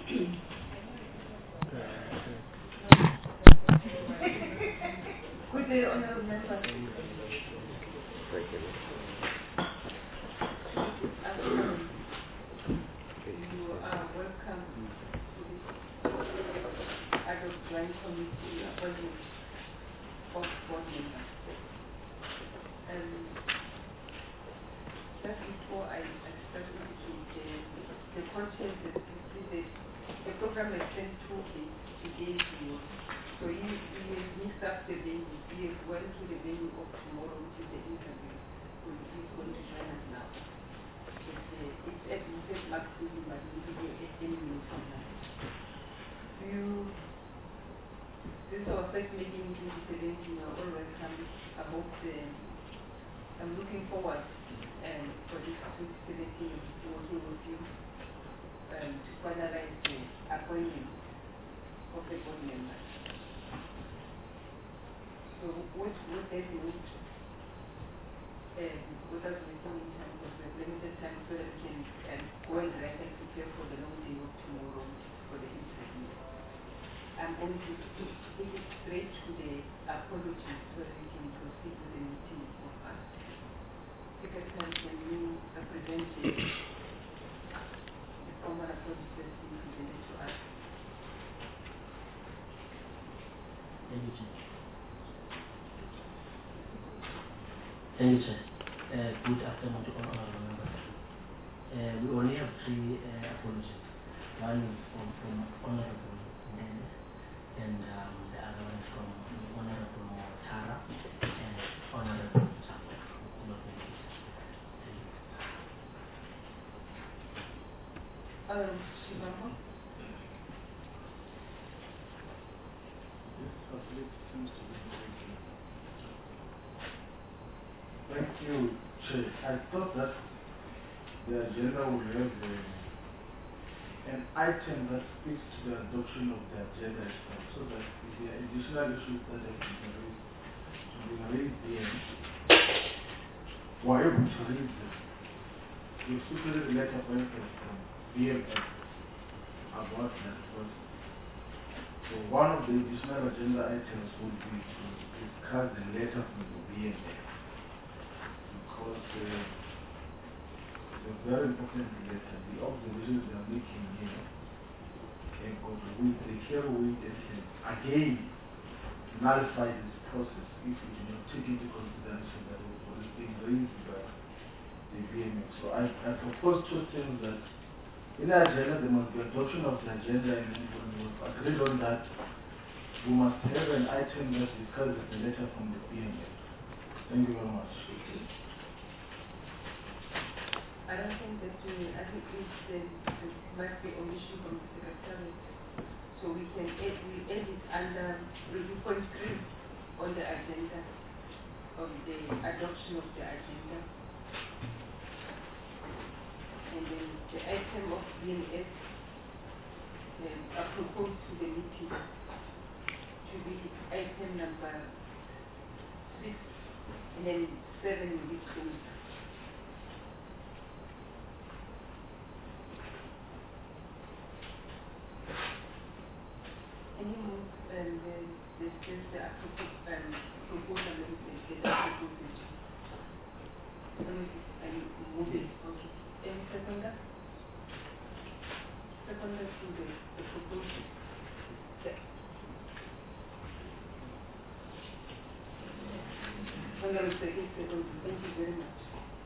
Good day, honorable members. You are welcome to this ad hoc joint committee appointment of board members. Just before I start into the content, the program has sent through today to you. So we have mixed up the venue. We have went to the venue of tomorrow, which is the interview. So he's going to join us now. It's at maximum, but we will be at any minute from now. This is our first meeting in 2017. You are all welcome. I'm looking forward for this 2017 working with you to finalize the appointment of the board members. So what they moved without wasting any time, because we have limited time, so that we can go and write and prepare for the long day of tomorrow for the interview. I'm going to take it straight to the apologies so that we can proceed with the meeting of us. Secretary, can you present the formal apologies that you presented to us? Thank you, Chair. Thank you, Chair. Good afternoon to all honorable members. We only have three apologies. One is from Honorable Nene, and the other one is from Honorable Tara and Honorable Chapa. Shivambo? This conflict seems to be very clear. Thank you, Chair. I thought that the agenda would have an item that speaks to the adoption of the agenda itself, so that if there are additional issues that have been raised here, we're able to raise them. You especially the letter, for instance, from BMS about that was. So one of the additional agenda items would be to discuss the letter from the BMS, because it's a very important letter. The observations they are making here they carry weight and can again nullify this process if we do not take into consideration that what is being raised by the BMS. So I propose two things: that in the agenda there must be adoption of the agenda, and when we have agreed on that, we must have an item that discusses the letter from the BMS. Thank you very much. I don't think that I think it might be omission from the Secretary. So we can add it under review point 3 on the agenda of the adoption of the agenda. And then the item of BMS are proposed to the meeting to be item number 6, and then 7 will be closed. Any move and then there's just the proposal amendment that are proposed. I move it. Okay. Any seconder? Seconder to the proposal. Honorable Secretary, thank you very much.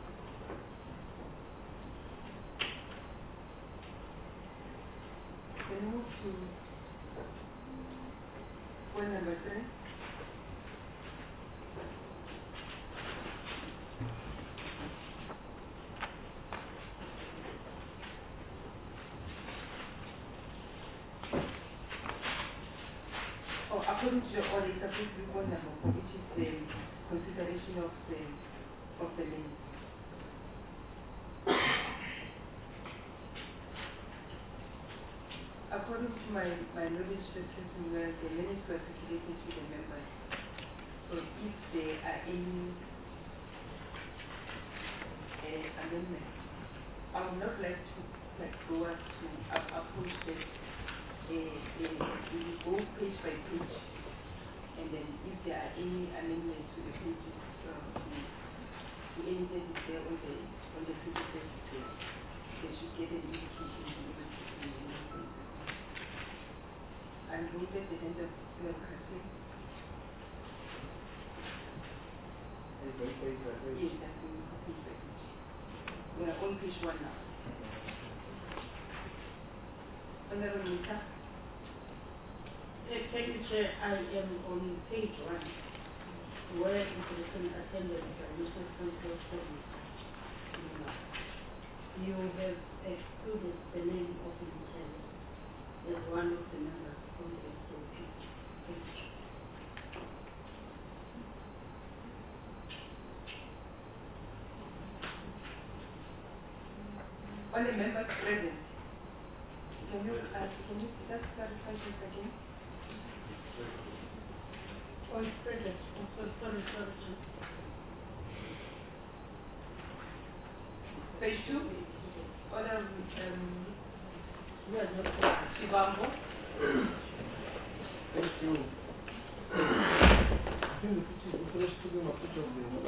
We move to point number 3. According to the order, it's supposed to be point number 4, which is the consideration of the minutes. According to my knowledge, the minutes were circulated to the members. So if there are any amendments, I would not like to go up to approach that go page by page, and then if there are any amendments to the pages, anything is there on the pages that is there, they should get an indication to be able to see anything. And look at the end of democracy. Yes, that's going to page by page. We are on page 1 now. Honorable Minister. Thank you, Chair. I am on page 1, where is the recent attendance by National Council of Service. You have excluded the name of the lieutenant as one of the members of the SOP. Thank you. On the members present, can you just clarify this again? Oh, it's present. Oh, sorry. Page 2, Honorable Shibambo. Thank you. I think the first student of each of the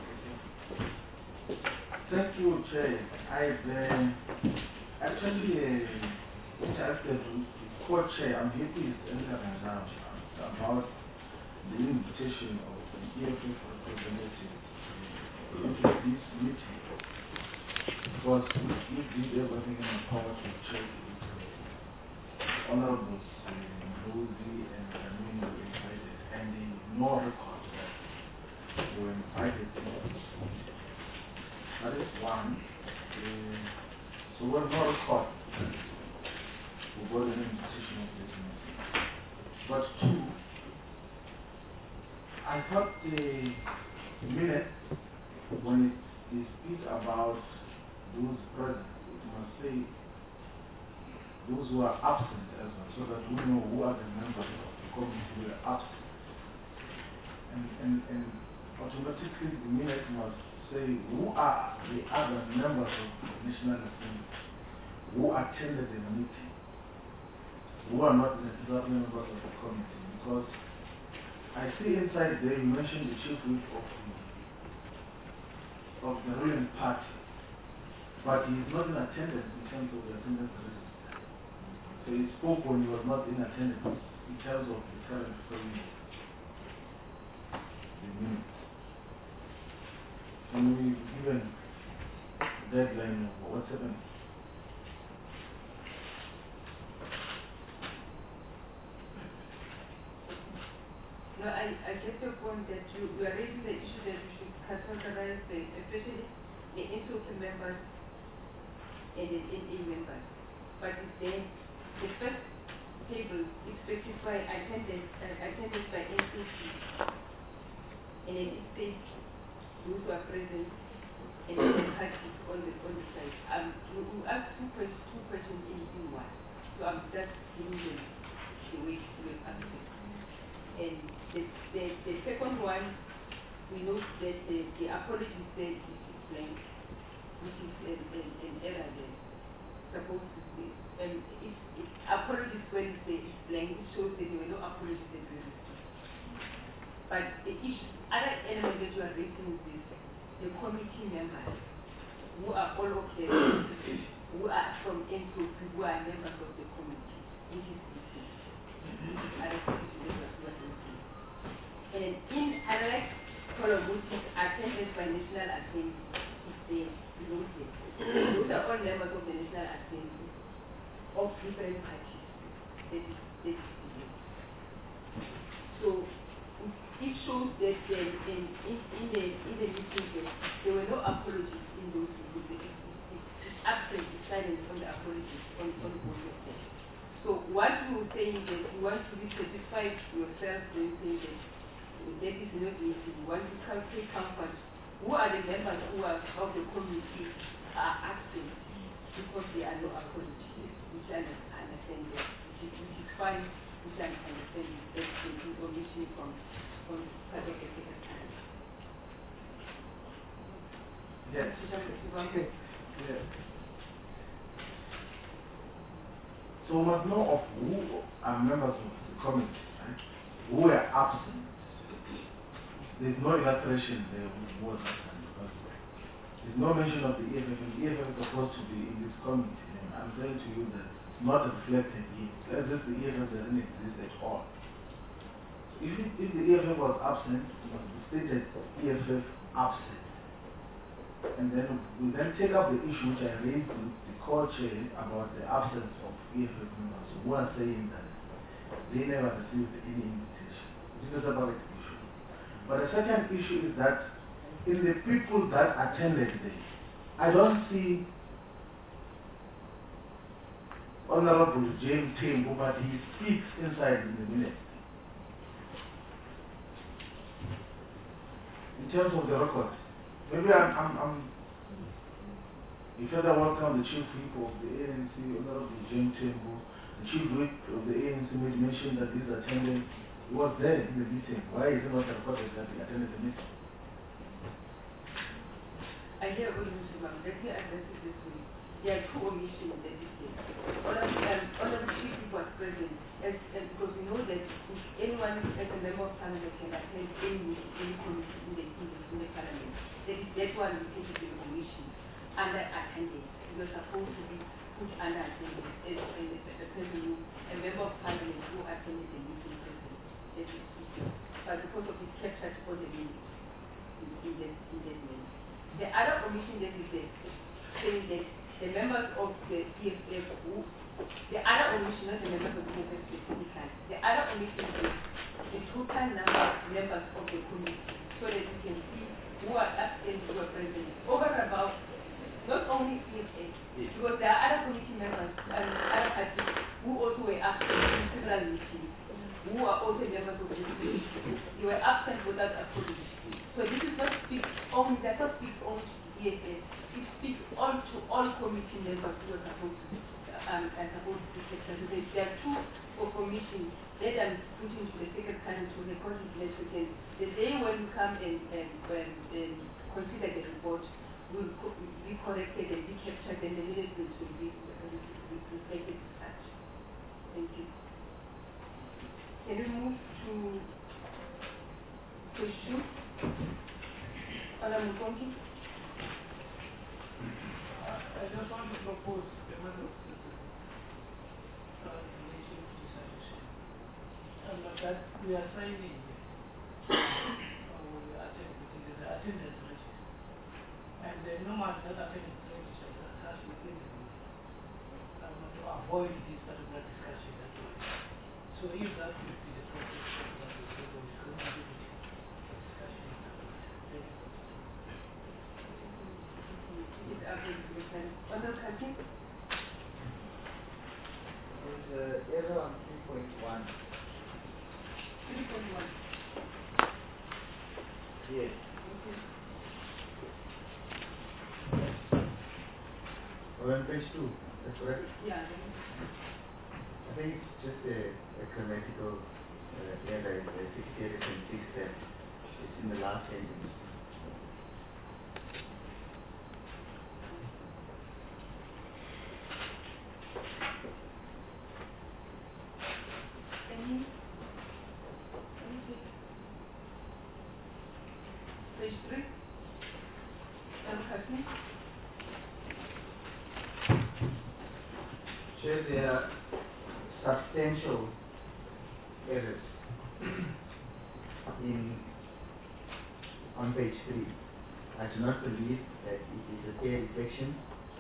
Thank you, Chair. I've actually interacted with the co-chair. I'm happy with Elena about the invitation of the EFF representative into this meeting, because we did everything in our power to check with Honorables Rosie and Amin were invited, and the no record that they were invited to. That is one. So we're not record. We got an invitation of this meeting. But 2, I thought the minute when it speaks about those present, it must say those who are absent as well, so that we know who are the members of the committee who are absent. And automatically the minute must say who are the other members of the National Assembly who attended the meeting, who are not necessarily members of the committee, because I see inside there you mentioned the chief whip of the ruling party, but he is not in attendance in terms of the attendance register. So he spoke when he was not in attendance in terms of the current frame of the minutes. Can we be given a deadline of what's happening? No, I get your point that you are raising the issue that we should categorize especially the NCOP members and the NA members. But the first table is specified attendance by NCOP, and then it says those who are present and then the parties on the side. We asked two questions in one, so I'm just giving them the way to answer. And the second one, we note that the apology said is blank, which is an error there. Supposed to be, and if apologies when it says blank, it shows that there were no apologies that were received. But the issue, other element that you are raising is this, the committee members, who are all of them, who are from NCOP, who are members of the committee, which is missing. And in another column, which is attended by National Assembly, is there below here. Those are all members of the National Assembly of different parties. That is so it shows that in the meeting there were no apologies in those meetings. It's absent, it's silent on the apologies on both of them. So what you were saying that you want to be satisfied yourself when saying that is not the issue. You want to take comfort. Who are the members who are of the committee are absent because there are no apologies, which I understand that, which is fine, which I understand that's the information from part of the secretary. Yes. Okay. Yes. So we must know of who are members of the committee. right, who were absent. There's no illustration there who was absent because there's no mention of the EFF, and the EFF is supposed to be in this committee. And I'm saying to you that it's not reflected here. That's just the EFF doesn't exist at all. If the EFF was absent, it must be stated EFF absent. And then we then take up the issue which I raised with the co-chair about the absence of EFF members who are saying that they never received any invitation. This is a separate issue. But the second issue is that in the people that attended there, I don't see Honorable James Tembo, but he speaks inside in the minute. In terms of the record, maybe if you welcome the chief whip of the ANC, Honorable James Tembo, the chief whip of the ANC made mention that he's attending. He was there in the meeting. Why is it not recorded that he attended the meeting? I hear what you say, ma'am. Let me address it this way. There are two omissions that you say. One of the chief people was present, because we know that if anyone as a member of parliament can attend any meeting, any committee in the parliament, that one we take it to the omission under attendance. You're supposed to be put under attendance as a person who, a member of parliament who attended the meeting present. But because of his captured on the minute in that manner. The other omission that is there, saying that the members of the EFF the other omission, not the members of the EFF specifically, the other omission is the total number of members of the committee, so that you can see who are absent, who are present, over and above, not only EFF, because there are other committee members and other parties who also were absent in several meetings, who are also members of the committee. They were absent without apology. So this is not speaks only, that not speaks only to the EFF, it speaks on to all committee members who are supposed to be secretary. There are two commissions that I'm putting to the secretary to record it next weekend. The day when you come and consider the report will be corrected and be captured, and the minutes will be reflected as such. Thank you. Can we move to question? Madam Mukonki? I just want to propose a method in relation to this suggestion. That we are signing the attendance register. And the normal that attendance register that has to be to avoid this particular discussion. So if that would be the process that we follow, we could do it. Error on 3.1. 3.1. Yes. Or on page 2, that's correct? Yeah. I think it's just a grammatical error. The secretary can fix that. It's in the last sentence. Page 3. Sure, there are substantial errors on page 3. I do not believe that it is a fair reflection.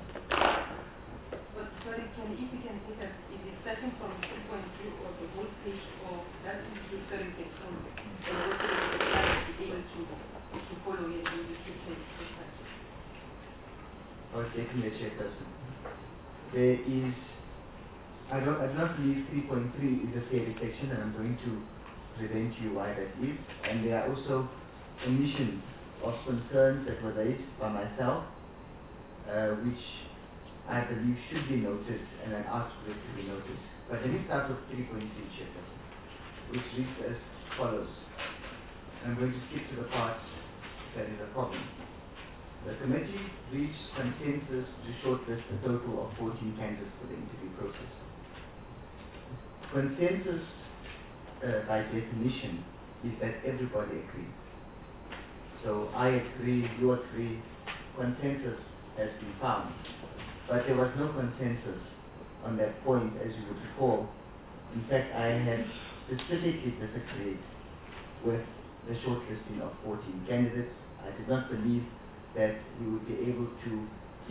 But sorry, if you can take us, is it starting from 2.2 or the whole page, or that is referring to from and also the be able to follow it in the future? I was taking the chairperson. There is, I do not believe 3.3 is a fair reflection, and I'm going to present to you why that is. And there are also omissions of concerns that were raised by myself, which I believe should be noted, and I asked for it to be noted. But let me start with 3.3, chairperson, which reads as follows. I'm going to skip to the part that is a problem. The committee reached consensus to shortlist a total of 14 candidates for the interview process. Consensus by definition, is that everybody agrees. So I agree, you agree, consensus has been found. But there was no consensus on that point, as you would recall. In fact, I had specifically disagreed with the shortlisting of 14 candidates. I did not believe that we would be able to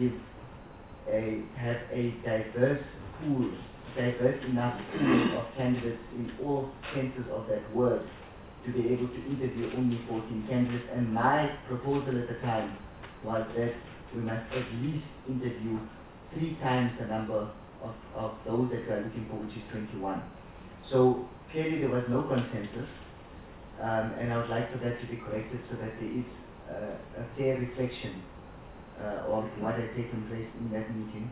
have a diverse enough pool of candidates in all senses of that word to be able to interview only 14 candidates. And my proposal at the time was that we must at least interview 3 times the number of those that we are looking for, which is 21. So clearly there was no consensus, and I would like for that to be corrected so that there is a fair reflection of what had taken place in that meeting.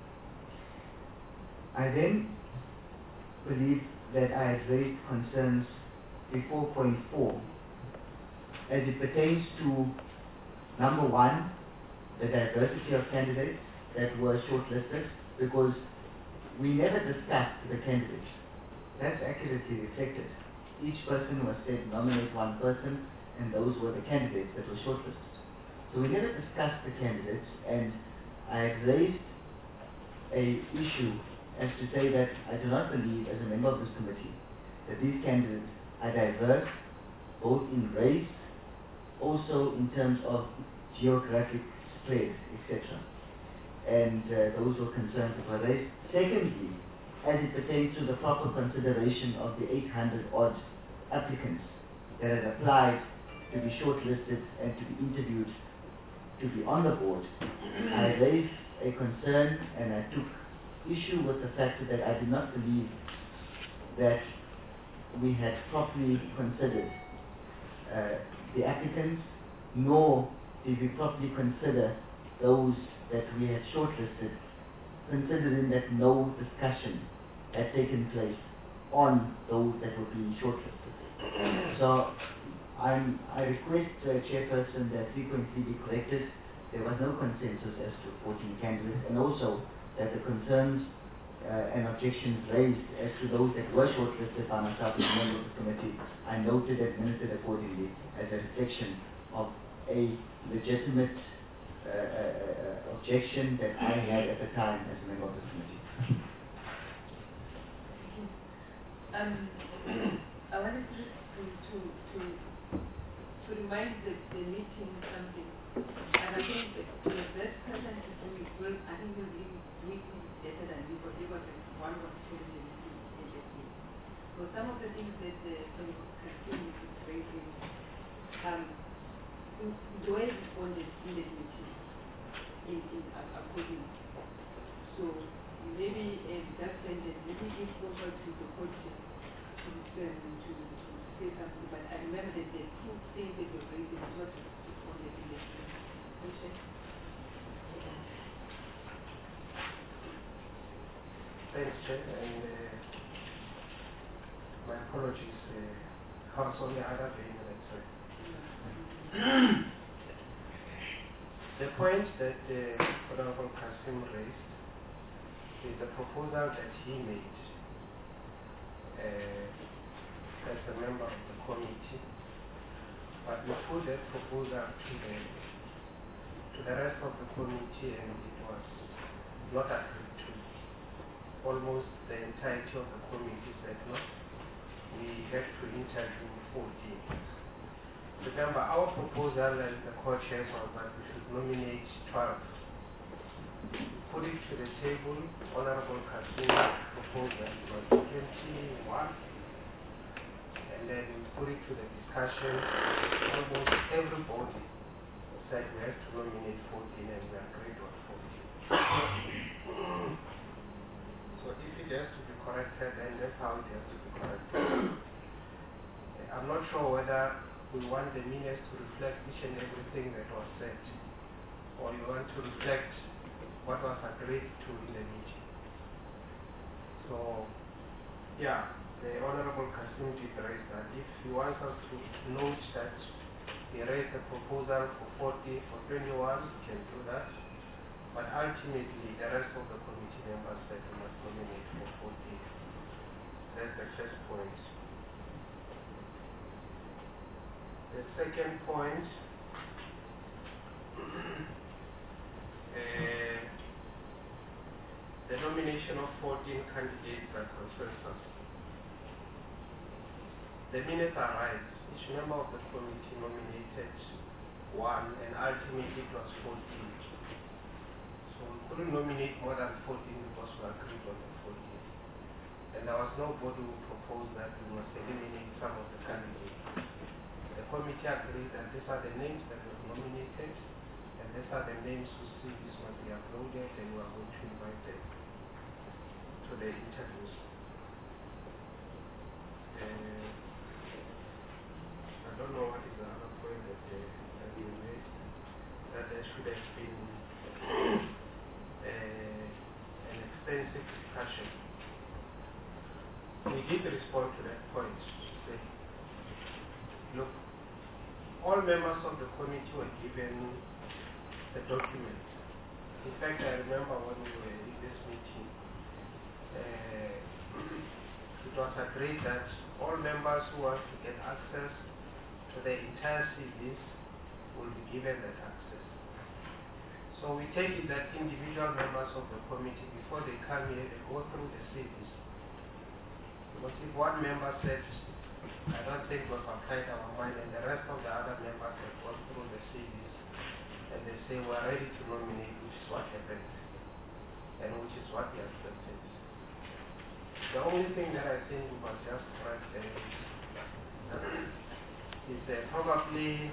I then believe that I had raised concerns before point 4 as it pertains to number 1, the diversity of candidates that were shortlisted, because we never discussed the candidates. That's accurately reflected. Each person was said nominate one person, and those were the candidates that were shortlisted. So we never discussed the candidates, and I had raised a issue as to say that I do not believe, as a member of this committee, that these candidates are diverse, both in race, also in terms of geographic spread, etc. And those were concerns that were raised. Secondly, as it pertains to the proper consideration of the 800 odd applicants that had applied to be shortlisted and to be interviewed to be on the board, I raised a concern and I took issue with the fact that I did not believe that we had properly considered the applicants, nor did we properly consider those that we had shortlisted, considering that no discussion had taken place on those that were being shortlisted. So I request, Chairperson, that 3.3 be corrected. There was no consensus as to 14 candidates, and also that the concerns and objections raised as to those that were shortlisted by myself as a member of the committee, I noted and minuted accordingly as a reflection of a legitimate objection that I had at the time as a member of the committee. I wanted to remind the meeting something, and I think the best person to do it will, I think will be better than me, because he was one of the meeting. So some of the things that the Castillo is raising, Joy responded in the meeting according. So maybe that sentence, maybe give over to the court to say something, but I remember that the 2 things that were raised was not responded in the meeting. Thanks, Chair, and my apologies. Council, other day, the point that Honorable Kasim raised is the proposal that he made as a member of the committee, but we put that proposal to the rest of the committee, and it was not agreed to. Almost the entirety of the committee said no. We have to interview 14. Remember, our proposal as the co-chairs was that we should nominate 12. Put it to the table. Honorable Kassim's proposal was 21. And then we put it to the discussion. Almost everybody said we have to nominate 14, and we agreed on 14. So if it has to be corrected, then that's how it has to be corrected. I'm not sure whether we want the minutes to reflect each and everything that was said, or you want to reflect what was agreed to in the meeting. So, yeah, the Honorable Kassim did raise that. If he wants us to note that he raised a proposal for 40, for 21, he can do that. But ultimately, the rest of the committee members said we must nominate for 14. That's the first point. The second point, the nomination of 14 candidates by consensus. The minutes are right. Each member of the committee nominated one, and ultimately it was 14. So we couldn't nominate more than 14 because we agreed on the 14. And there was nobody who proposed that we must eliminate some of the candidates. The committee agreed that these are the names that were nominated, and these are the names whose CVs must be uploaded, and we are going to invite them to the interviews. I don't know what is the other point that you made, that there should have been an extensive discussion. We did respond to that point to say, look, all members of the committee were given the document. In fact, I remember when we were in this meeting, it was agreed that all members who want to get access to the entire CVs will be given that access. So we take it that individual members of the committee, before they come here, they go through the CVs. Because if one member says, I don't think we've applied our mind, and the rest of the other members have gone through the CVs, and they say we're ready to nominate, which is what happened, and which is what we accepted. The only thing that I think we must just correct is probably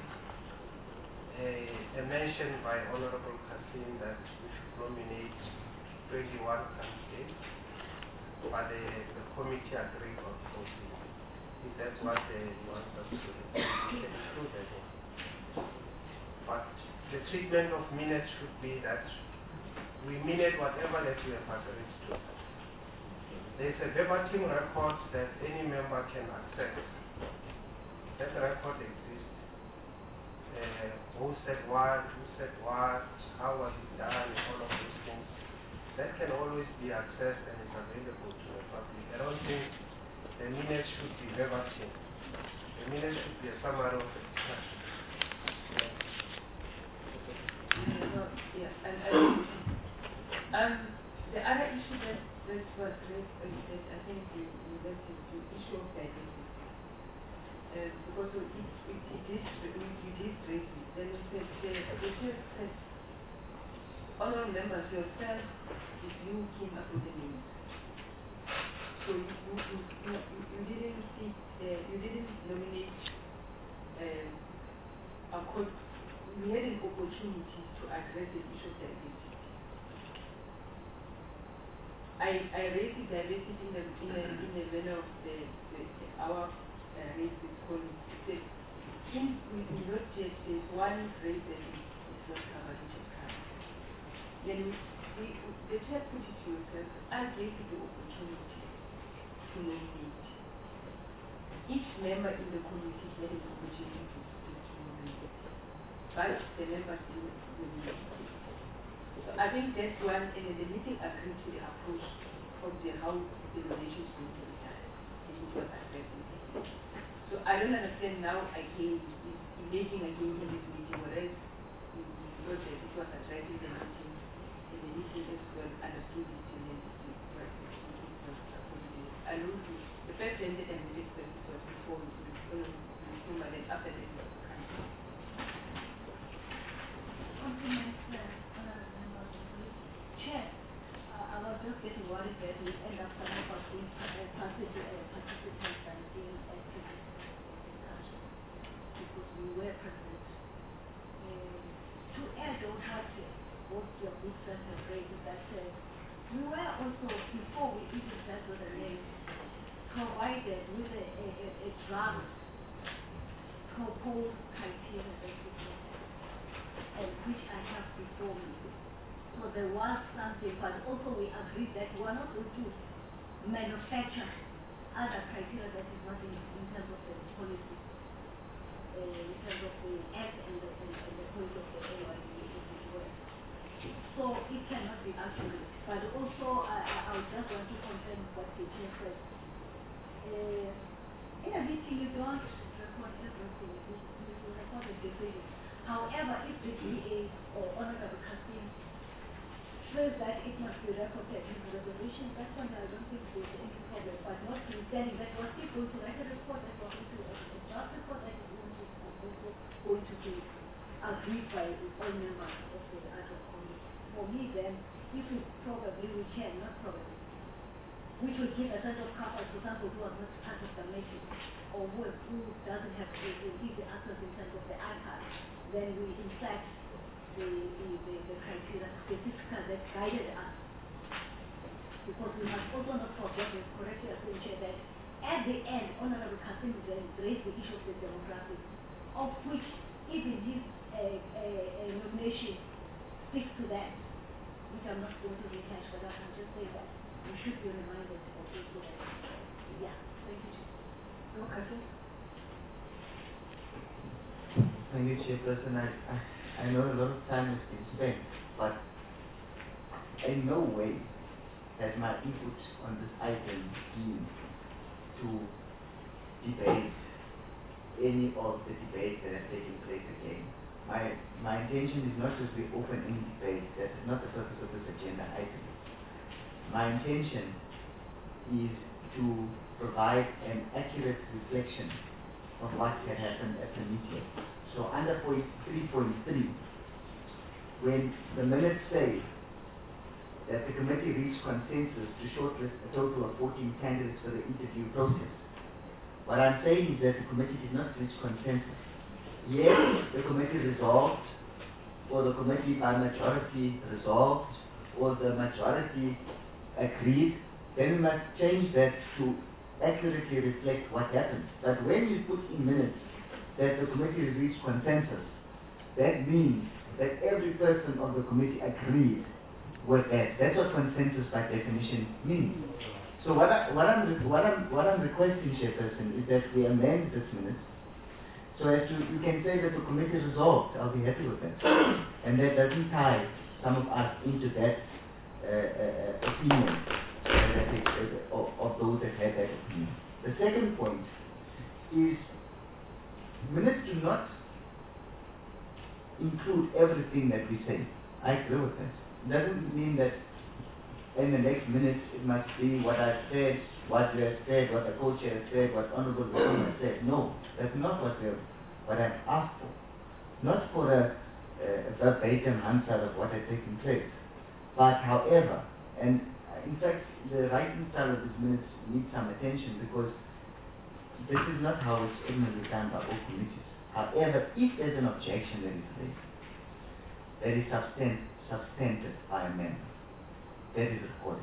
a mention by Honorable Kasim that we should nominate 21 candidates, but the committee agreed on 14. If that's what they want us to do, we can include that one. But the treatment of minutes should be that we minute whatever that we have agreed to. There is a verbatim record that any member can access. That record exists. Who said what, how was it done, and all of those things. That can always be accessed and is available to the public. I don't think the minutes should be verbatim. The minutes should be a summary of the discussion. The other issue that was raised, I think you mentioned the issue of diversity. Because we did raise it. Then we said, the chair said, honorable members, yourself, if you came up with the names. So you didn't see, you didn't nominate a court. We had an opportunity to address the issue of diversity. I raised the diversity in the manner of our race with colleagues. Said, since we do not yet, there's one race that is not covered, which is covered. Then the chair put it to yourself, I gave you the opportunity to nominate. Each member in the committee had an opportunity to nominate. But the members didn't nominate. So I think that's one, and the meeting agreed to the approach of how the nomination is going to be done. And it was addressing it. So I don't understand now again, engaging again in this meeting, whereas we thought that it was addressing the meeting, and the meeting as well understood it, and then it was accommodated. I know the first ended and the next person was before and then after that it was cancelled. Chair, I was just getting worried that we end up some of us being participants and being active in the discussion because we were present. To add on what your good friend has raised, that we were also, before we even settled the name, provided with a draft proposed criteria basically, and which I have before me. So there was something, but also we agreed that we are not going to manufacture other criteria that is not in terms of the policy, in terms of the act and the policy of the AYE. So it cannot be accurate. But also, I just want to confirm what the chair said. In a meeting, you don't record everything. We will record the decision. However, if the DA or Honorable Kasim says that it must be recorded in the resolution, that's when I don't think there's any problem. But notwithstanding that, we're still going to write a report that we're going to a draft report that is also going to be agreed by all members of the ad hoc committee. For me, then, if we probably we can, not probably, which will give a sense of comfort to somebody who was not part of the meeting or who doesn't have easy access in terms of the archive, then we in fact the criteria specifically that guided us. Because we must also not forget the correctly associated that at the end, Honorable Kasim then raised the issue of the demographics, of which even his nomination speaks to that, which I'm not going to rehash, but I can just say that we should be reminded of this. Yeah, thank you. No, Kasim? Thank you, Chairperson. I know a lot of time has been spent, but in no way has my input on this item been to debate any of the debates that have taken place again. My intention is not to reopen any debate. That is not the purpose of this agenda item. My intention is to provide an accurate reflection of what had happened at the meeting. So under point 3.3, when the minutes say that the committee reached consensus to shortlist a total of 14 candidates for the interview process, what I'm saying is that the committee did not reach consensus. Yes, the committee resolved, or the committee by majority resolved, or the majority agreed, then we must change that to accurately reflect what happened. But when you put in minutes that the committee reached consensus, that means that every person of the committee agreed with that. That's what consensus by definition means. So what I'm requesting, Chairperson, is that we amend this minute so as to, you can say that the committee resolved. I'll be happy with that. And that doesn't tie some of us into that opinion of those that had that opinion. The second point is minutes do not include everything that we say. I agree with that. It doesn't mean that in the next minute it must be what I've said, what you have said, what the co-chair has said, what Honorable Wilson has said. No, that's not what I've asked for. Not for a verbatim answer of what had taken place. But however, and in fact the writing style of these minutes needs some attention because this is not how it's ordinarily done by all committees. However, if there's an objection that is raised, that is substantive by a member, that is recorded.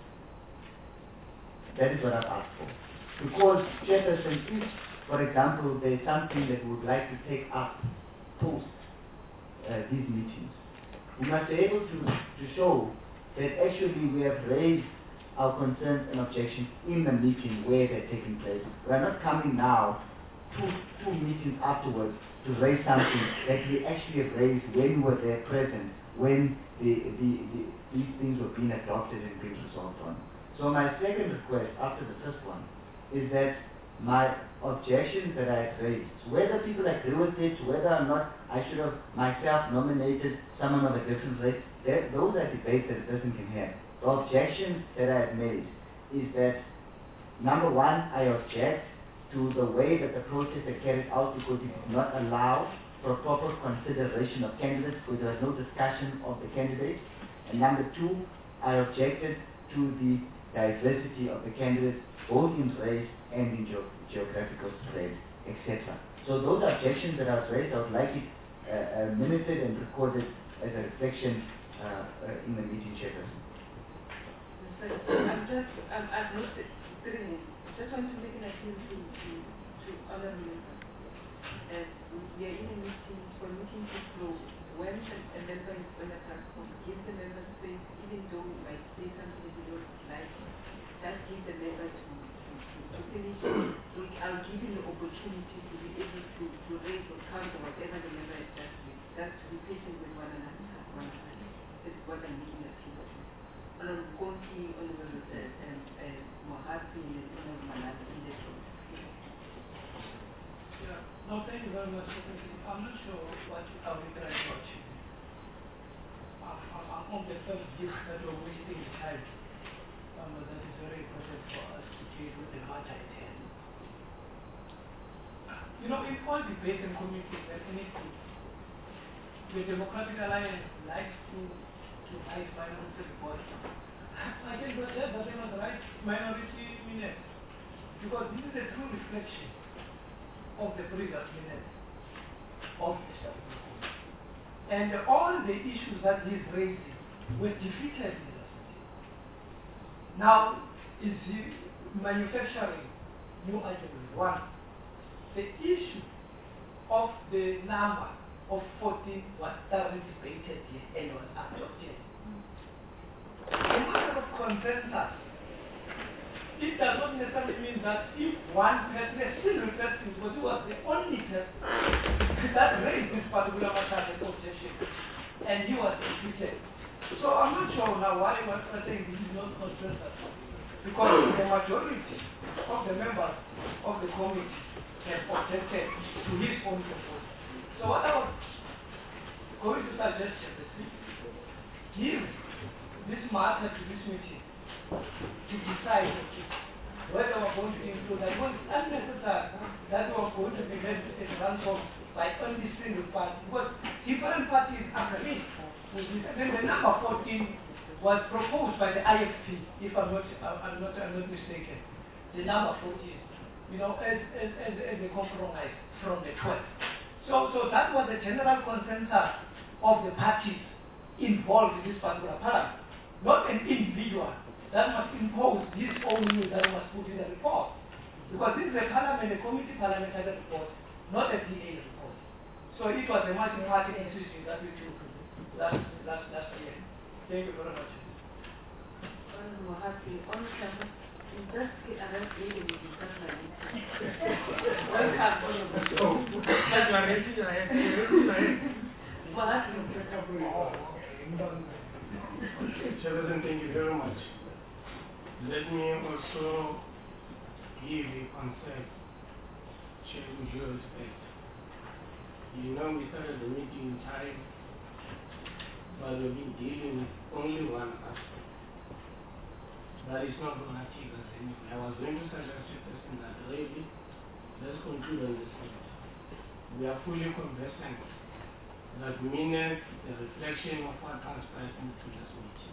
That is what I've asked for. Because, Chairperson, if, for example, there is something that we would like to take up post these meetings, we must be able to show that actually we have raised our concerns and objections in the meeting where they're taking place. We are not coming now two meetings afterwards to raise something that we actually have raised when we were there present, when these things were being adopted and being resolved on. So my second request after the first one is that my objections that I have raised, whether people agree with it, whether or not I should have myself nominated someone of a different race, those are debates that a person can have. The objections that I have made is that, number one, I object to the way that the process is carried out because it did not allow for proper consideration of candidates because there was no discussion of the candidates. And number two, I objected to the diversity of the candidates, both in race and in geographical spread, etc. So those objections that I've raised, I would like it minuted and recorded as a reflection in the meeting, Chairperson. I've noted 3 minutes. Just want to make an appeal to other members. We are in a meeting, for meeting to flow. When a member is on a platform, give the member space, even though we might say something that we don't like, just give the member to finish. I'll give him the opportunity to be able to raise or counter whatever the member has done. Just to be patient with one another. That's what I'm making a appeal to. Honorable Konki, Honorable Mohapi, and Honorable Malaki in the show. Yeah. you very much, Secretary. I'm not sure what are we trying to achieve. I'm on the first view that we're wasting time. That is very important for us to deal with the matter at hand. You know, in all debates and committees and anything, the Democratic Alliance likes to write minority reports. I think that they must write minority minutes, because this is a true reflection of the previous minutes of the Stability Committee. And all the issues that he's raising were defeated in the city. Now, is he manufacturing new items? One, the issue of the number of 14 was thoroughly debated and was adopted. A matter of consensus. It does not necessarily mean that if one person is still reflecting, because he was the only person that raised this particular matter as objection, and he was defeated. So I'm not sure now why we're saying this is not consensus, because the majority of the members of the committee have objected to his own proposal. So what I was going to suggest is give this matter to this meeting to decide whether we're going to include that. It was unnecessary that we're going to be made a ransom by only single party, because different parties agreed with this. And then the number 14 was proposed by the IFP, if I'm not mistaken. The number 14, you know, as a compromise from the 12. So that was the general consensus of the parties involved in this particular paragraph, not an individual that must impose his own views that must put in the report. Because this is a parliamentary report, not a PA report. So it was a multi-party decision that we took last year. Thank you very much. We're happy. Chairperson, thank you very much. Let me also give a concept, share with your respect. You know, we started the meeting in time, but we've been dealing with only one aspect. That is not going to take us anywhere. I was going to suggest to person that really, let's conclude on this point. We are fully conversant that minutes, the reflection of what transpired in the previous meeting.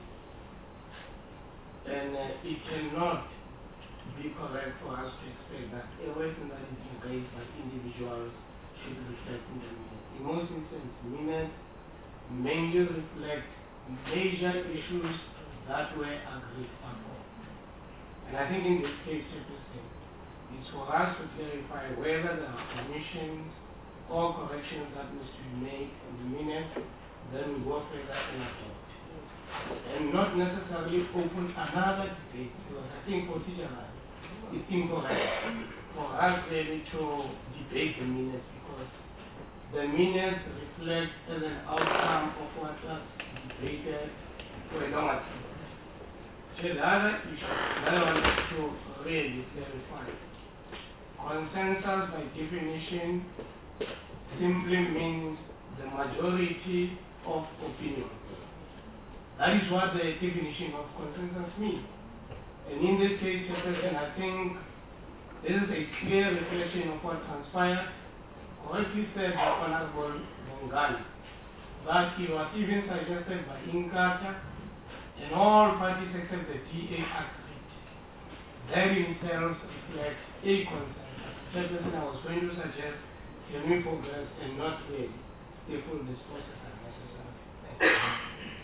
And it cannot be correct for us to expect that everything that is being raised by individuals should reflect in the minutes. In most instances, minutes mainly reflect major issues that were agreed upon. And I think in this case, it's for us to clarify whether there are omissions or corrections that needs to be made in the minutes, then we go further and adopt. And not necessarily open another debate, because I think procedurally it's incorrect for us really to debate the minutes, because the minutes reflect as an outcome of what was debated for a longer time. So the other issue that I want to really clarify, consensus by definition simply means the majority of opinion. That is what the definition of consensus means. And in this case, I think this is a clear reflection of what transpired. Correctly said by Honorable Bongani, that he was even suggested by Inkatha, and all parties except the DA agreed. That in themselves reflect a consensus. Chairperson, I was going to suggest, can we progress and not really stifle this process unnecessarily? Thank you.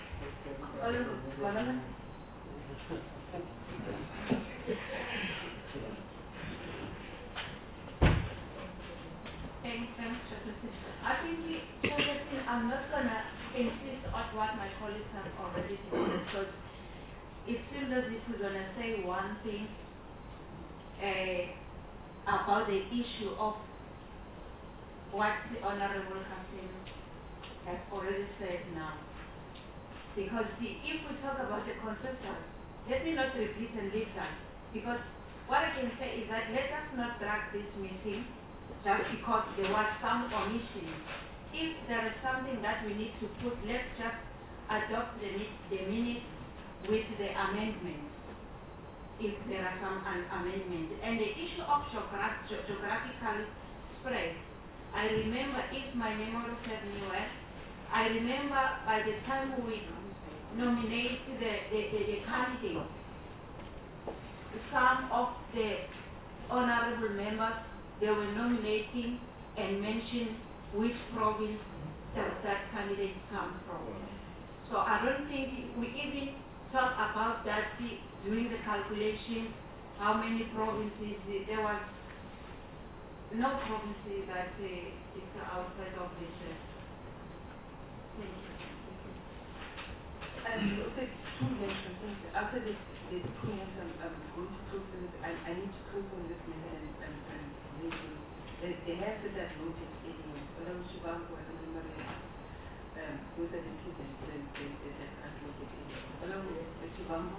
I think I'm not going to insist on what my colleagues have already said, because it seems as if we're going to say one thing about the issue of what the Honorable Captain has already said now. Because if we talk about the consensus, let me not repeat and leave that. Because what I can say is that let us not drag this meeting just because there was some omission. If there is something that we need to put, let's just adopt the minutes with the amendment, if there are some amendments. And the issue of geographical spread, I remember, if my memory serves me well, I remember by the time we nominate the candidate, some of the honorable members, they were nominating and mention which province does that candidate come from. So I don't think we even talk about that during the calculation, how many provinces. There was no provinces that is outside of the church. Thank you. Okay, two mentions. After the two mentions, I'm going to close on this. I need to close on this minute and they have to that notice anyway. But I was Shibango, I don't remember those are the two that can't notice anyway. Hello, Shibango?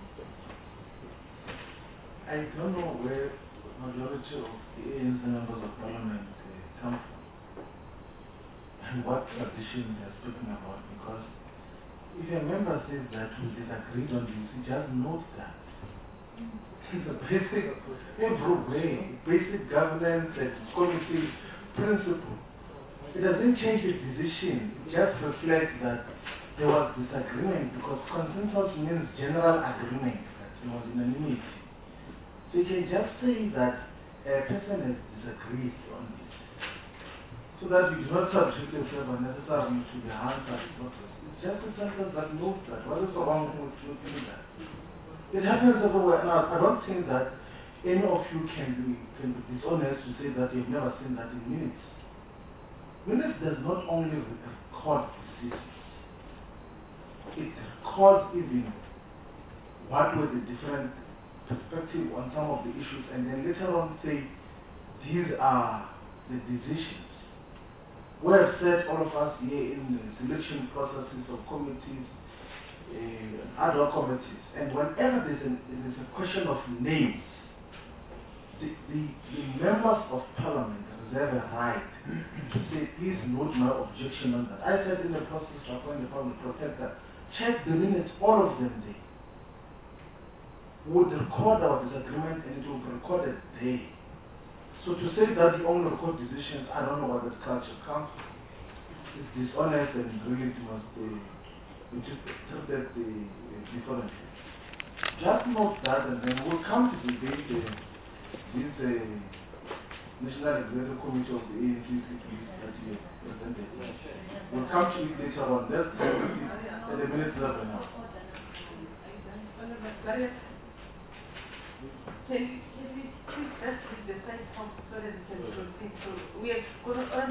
I don't know where the majority of the ANC members of parliament come from and what tradition they're speaking about, because if a member says that we disagreed on this, you just note that. It's a basic, every way, basic governance and committee principle. It doesn't change the decision, it just reflects that there was disagreement, because consensus means general agreement, that there was unanimity. So you can just say that a person has disagreed on this, so that you do not subject yourself unnecessarily to the answer. It's just a sentence that notes that. What is wrong with doing that? It happens everywhere. Now, I don't think that any of you can be dishonest to say that you've never seen that in minutes. Minutes does not only record decisions, it records even what were the different perspectives on some of the issues, and then later on say, these are the decisions. We have said, all of us here, in the selection processes of committees, ad hoc committees, and whenever there's a question of names, the members of parliament reserve a right to say, please note my objection on that. I said in the process to appoint the public protector, check the minutes, all of them there. Would record our disagreement, and it will be recorded there. So to say that you only record decisions, I don't know where that culture comes from. It's dishonest, and really it must be just treated differently. Just note that, and then we'll come to debate this National Executive Committee of the ANC that you presented. We'll come to it later on. Let's go at the minutes level now. Can we please just read the side form so that we can proceed? So we are going to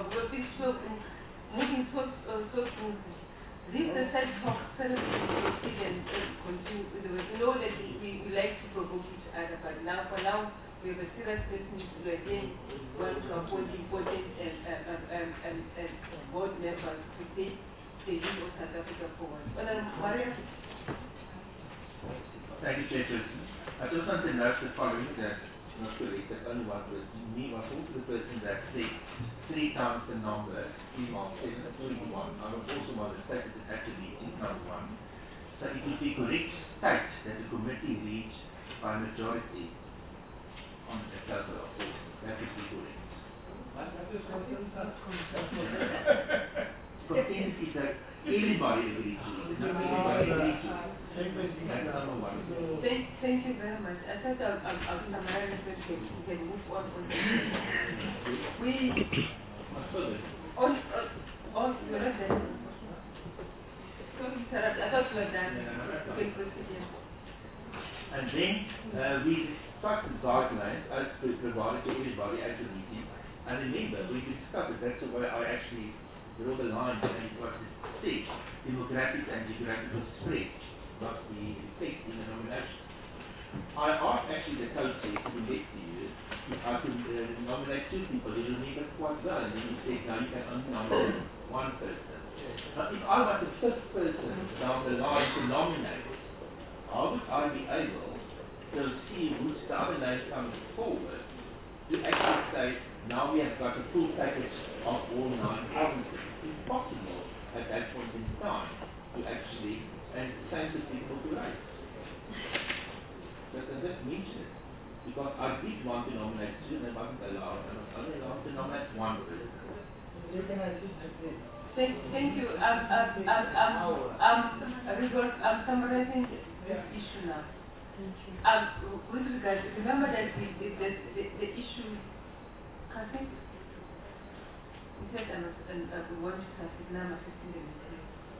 moving so smoothly. Read the side form so that we can proceed and continue with the work. We know that we like to provoke each other, but now for now we have a serious business to again want to appoint important board members to take the lead of South Africa forward. Maria? Thank you, Chairperson. I just want to note the following, that not correct, that only one person, me was also the person that said 3 times the number, 3 marks, 7, 21. I was also one that stated it at the meeting, not 1. So it would be correct to state that the committee reached by majority on the total of 4. That would be correct. Consensus is that everybody agrees to it. Not everybody agrees to it. That's number 1. Thank you very much. I thought I'll summarize it so we can move on. We on you're not there. I thought we were done. Okay, proceed. And then we discussed the guidelines as provided to everybody at the meeting. And remember, we discussed it. That's the way I actually draw the line, and it was the demographic and geographical spread must be reflected in the nomination. I asked actually the co-chair to next year if I could nominate 2 people. He remember quite well, and then he said, no, you can only nominate 1 person. Now, if I was the 5th person down the line to nominate, how would I be able to see which the other names coming forward to actually say, Now we have got a full package of all 9 provinces. It's possible at that point in time to actually, and same to people to race. But I just mentioned it, because I did want to nominate 2 and I wasn't allowed, and I was only allowed to nominate 1 person. Thank you. I'm summarizing this issue now. With regard, remember that the issue, I think, we said I want to have it now, I'm assisting the meeting.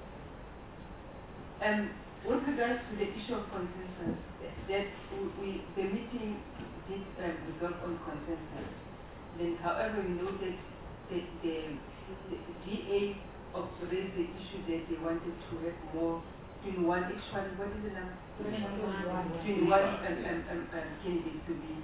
With regards to the issue of consensus, that the meeting did resolve on consensus. Then, however, we know that the GA raised the issue that they wanted to have more 21, actually, what is the number? 21 candidates to be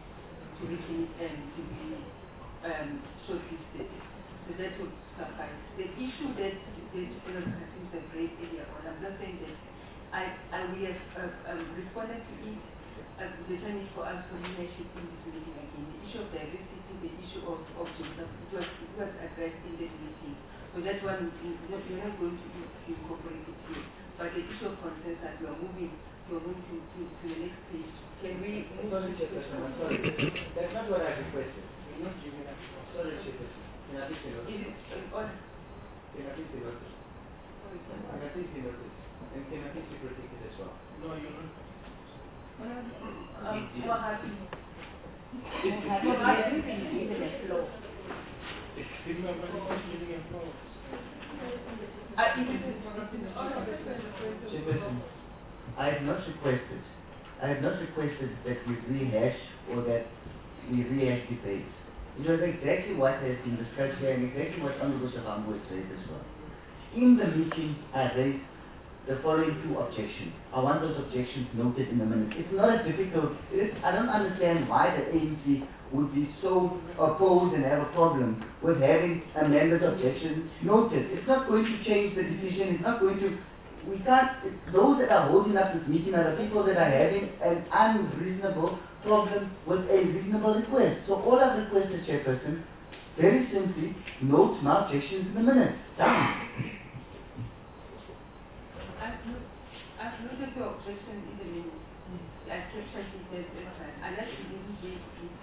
shortlisted. So that would suffice. The issue that the Kasim have raised earlier on, I'm just saying that we have responded to it. The time is for us for leadership in this meeting again. The issue of diversity, the issue of geography, it was addressed in the meeting. So that one, we're not going to incorporate it here. But the issue of consensus, we are moving to the next page. Can we move to the I'm sorry. That's not what I requested. You're not giving up. Sorry, Chairperson. Can I please say notice? Is it an order? Can I please say notice? Can I please say notice? And can I please be protected as well? No, you're not. What happened? Chairperson, I have not requested that we rehash or that we rehash debates. It was exactly what has been discussed here and exactly what Honorable Shabambo has said as well. In the meeting, I raised the following 2 objections. I want those objections noted in the minutes. It's not as difficult. I don't understand why the ANC would be so opposed and have a problem with having a member's objection noted. It's not going to change the decision. It's not going to. We can't. Those that are holding up this meeting are the people that are having an unreasonable problem with a reasonable request. So all I've requested, Chairperson, very simply note my objections in the minutes. Done. I've noted your objection in the minutes. I captured it as time. Unless you didn't get it,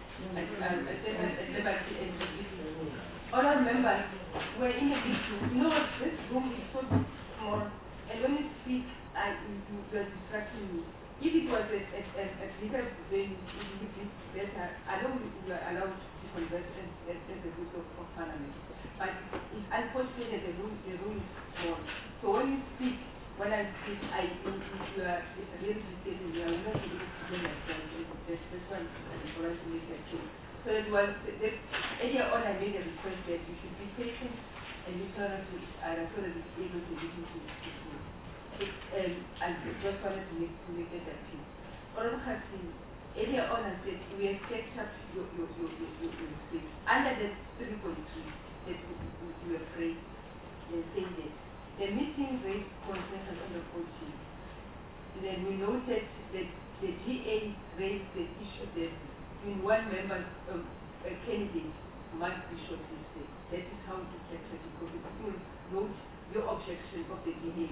all our members were in a big room. You know what? This room is so small, and when you speak, you are distracting me. If it was a bigger venue, it would be better. I know you are allowed to converse as a group of parliament, but it's unfortunate that the room is small. So when you speak, when I speak, if you are really dictating, you are not able to do myself. That's why I'm trying to make that clear. So it was, earlier on I made a request that you should be patient and listen to each other so that we're able to listen to people. I just wanted to make that clear. Honorable Kasim, earlier on I said we have kept up your speech. Under the 3.3 that we were afraid in saying that the meeting raised consensus on the 14th. Then we noted that the GA raised the issue that in one member a candidate must be shortlisted. That is how it captured it. Because if you note your objection of the GA.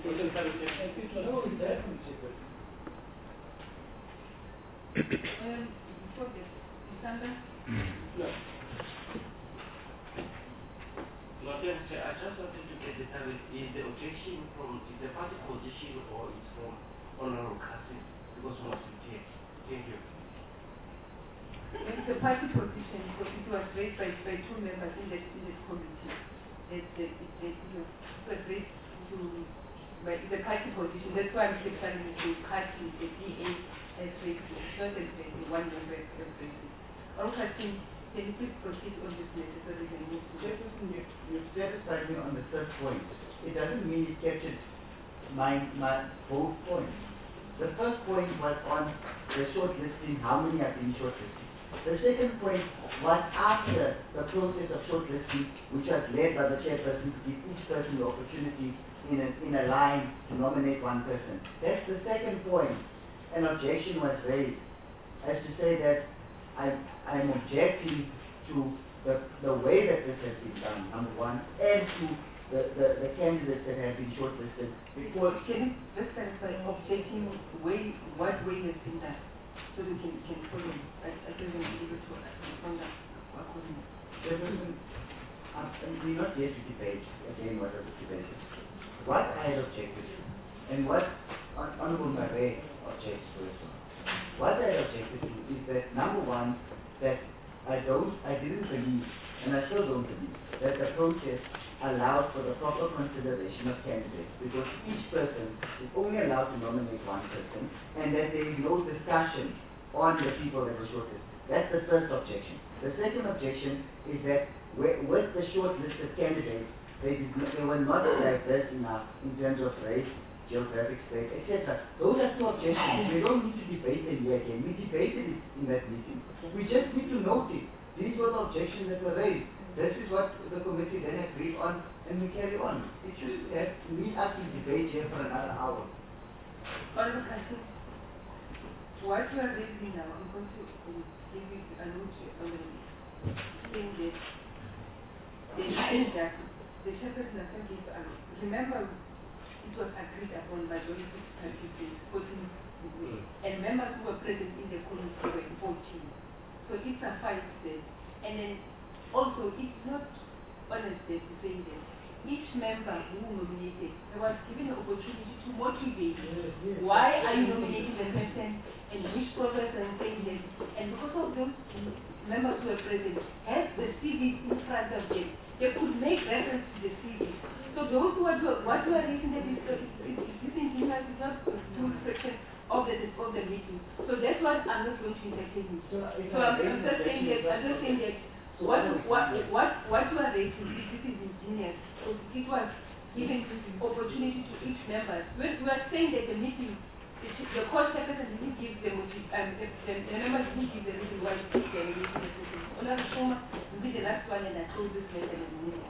Before this, December? Yeah. I just wanted to get the time. Is the objection is the party position or it's from Honorable Kasim? Because we must be clear. Thank you. It's the party position because it was raised by 2 members in the committee. It was raised by the party position. That's why I'm saying the party, the DA, has raised it. It's not the 1 member has raised it. Kasim, can you please proceed on this matter so we can move to You've satisfied me on the first point. It doesn't mean it captured my both points. The first point was on the shortlisting, how many have been shortlisted. The second point was after the process of shortlisting, which was led by the chairperson to give each person the opportunity in a line to nominate 1 person. That's the second point. An objection was raised as to say that I'm objecting to the way that this has been done, number one, and to the candidates that have been shortlisted before. Can you just clarify objecting way, what way has been done? So we can follow. I think we'll be able to respond that accordingly. We're not here to debate again what are the debates. What I had objected to, and what Honorable Marais objects to as well. What I had objected to is that number one, that I didn't believe, and I still don't believe, that the process allows for the proper consideration of candidates, because each person is only allowed to nominate one person, and that there is no discussion on the people that were shortlisted. That's the first objection. The second objection is that with the shortlisted candidates, they were not diverse enough in terms of race, geographic state, etc. Those are two objections. We don't need to debate them here again. We debated it in that meeting. We just need to note it. These were the objections that were raised. This is what the committee then agreed on, and we carry on. It shouldn't have need us to debate here for another hour. What you are raising now, I'm going to give you a note on the saying that they said that the Chairperson Assembly, remember, it was agreed upon by majority participants, 14, and members who were present in the committee were 14. So it suffices that. And then also, it's not honest to say that each member who nominated was given the opportunity to motivate why are you nominating the person and which process and saying that. And because of those members who were present had the CV in front of them, they could make reference to the CV. So those who are what you are raising that is disingenuous is not full section of the meeting. So that's what I'm not going to entertain. So I'm just saying that what you are raising this is ingenious. So it was given opportunity to each member. We are saying that the meeting, the court secretary didn't give the members didn't give the reason why they are raising the meeting. Honorable Shoma will be the last one, and I told this later in the meeting.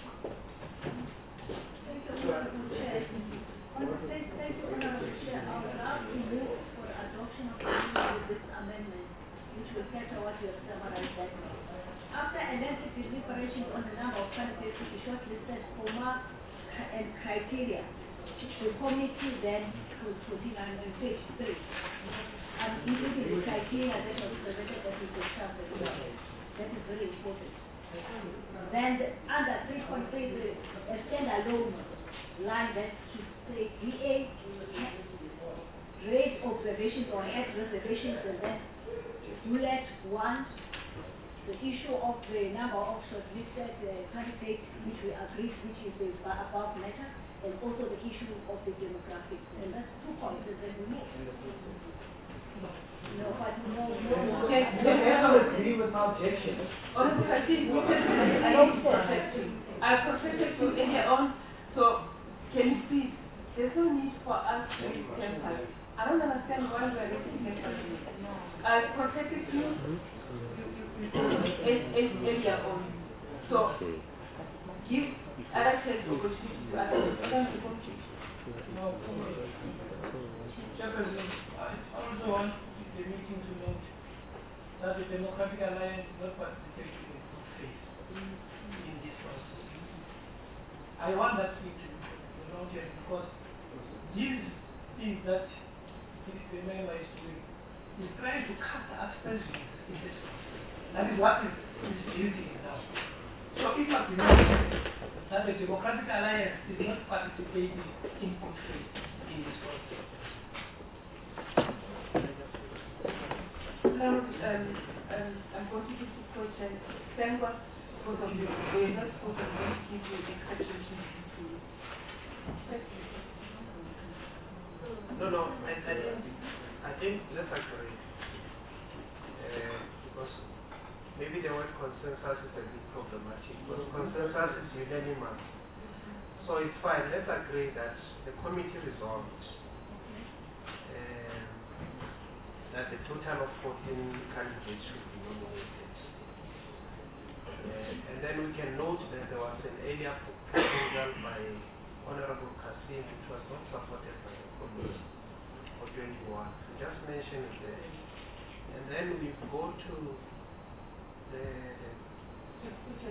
Thank you, Honorable Chair. Thank you, Honorable Chair. I would like to move for the adoption of this amendment, which will capture what you have summarized right now. After a lengthy deliberation on the number of candidates to be shortlisted for marks and criteria, the committee then proceeded on page 3, including the criteria that was presented that we discussed. That is very important. Then under 3.3, a standalone line that should say VA raise observations or add reservations, and then bullet 1. The issue of the number of shortlisted candidates, which we agreed, which is the above matter, and also the issue of the demographics. And that's 2 points that we made. No, but no. Okay, I agree with my objection. Honestly, I think I protected you earlier on, so can you please, there's no need for us to be tempered. I don't understand why we are raising tempered. I protected you. Earlier on. So, give other chance opportunity to others. No, Chairperson, I also want the meeting to note that the Democratic Alliance is not participating in good faith in this process. I want that to be noted because these things that the member is doing is trying to cut the aspersions in this process. That is what is using now. So it must be noted that the Democratic Alliance is not participating in good faith in this process. Now, I'm going to give the question. Thank God, both of you. We are not supposed to give you exceptions to you. No, I think let's agree. Because maybe the word consensus is a bit problematic, but consensus is unanimous. So it's fine. Let's agree that the committee resolved that the total of 14 candidates should be nominated. And then we can note that there was an earlier proposal by Honorable Kasim, which was not supported by the committee for 21. We just mentioned it there. And then we go to the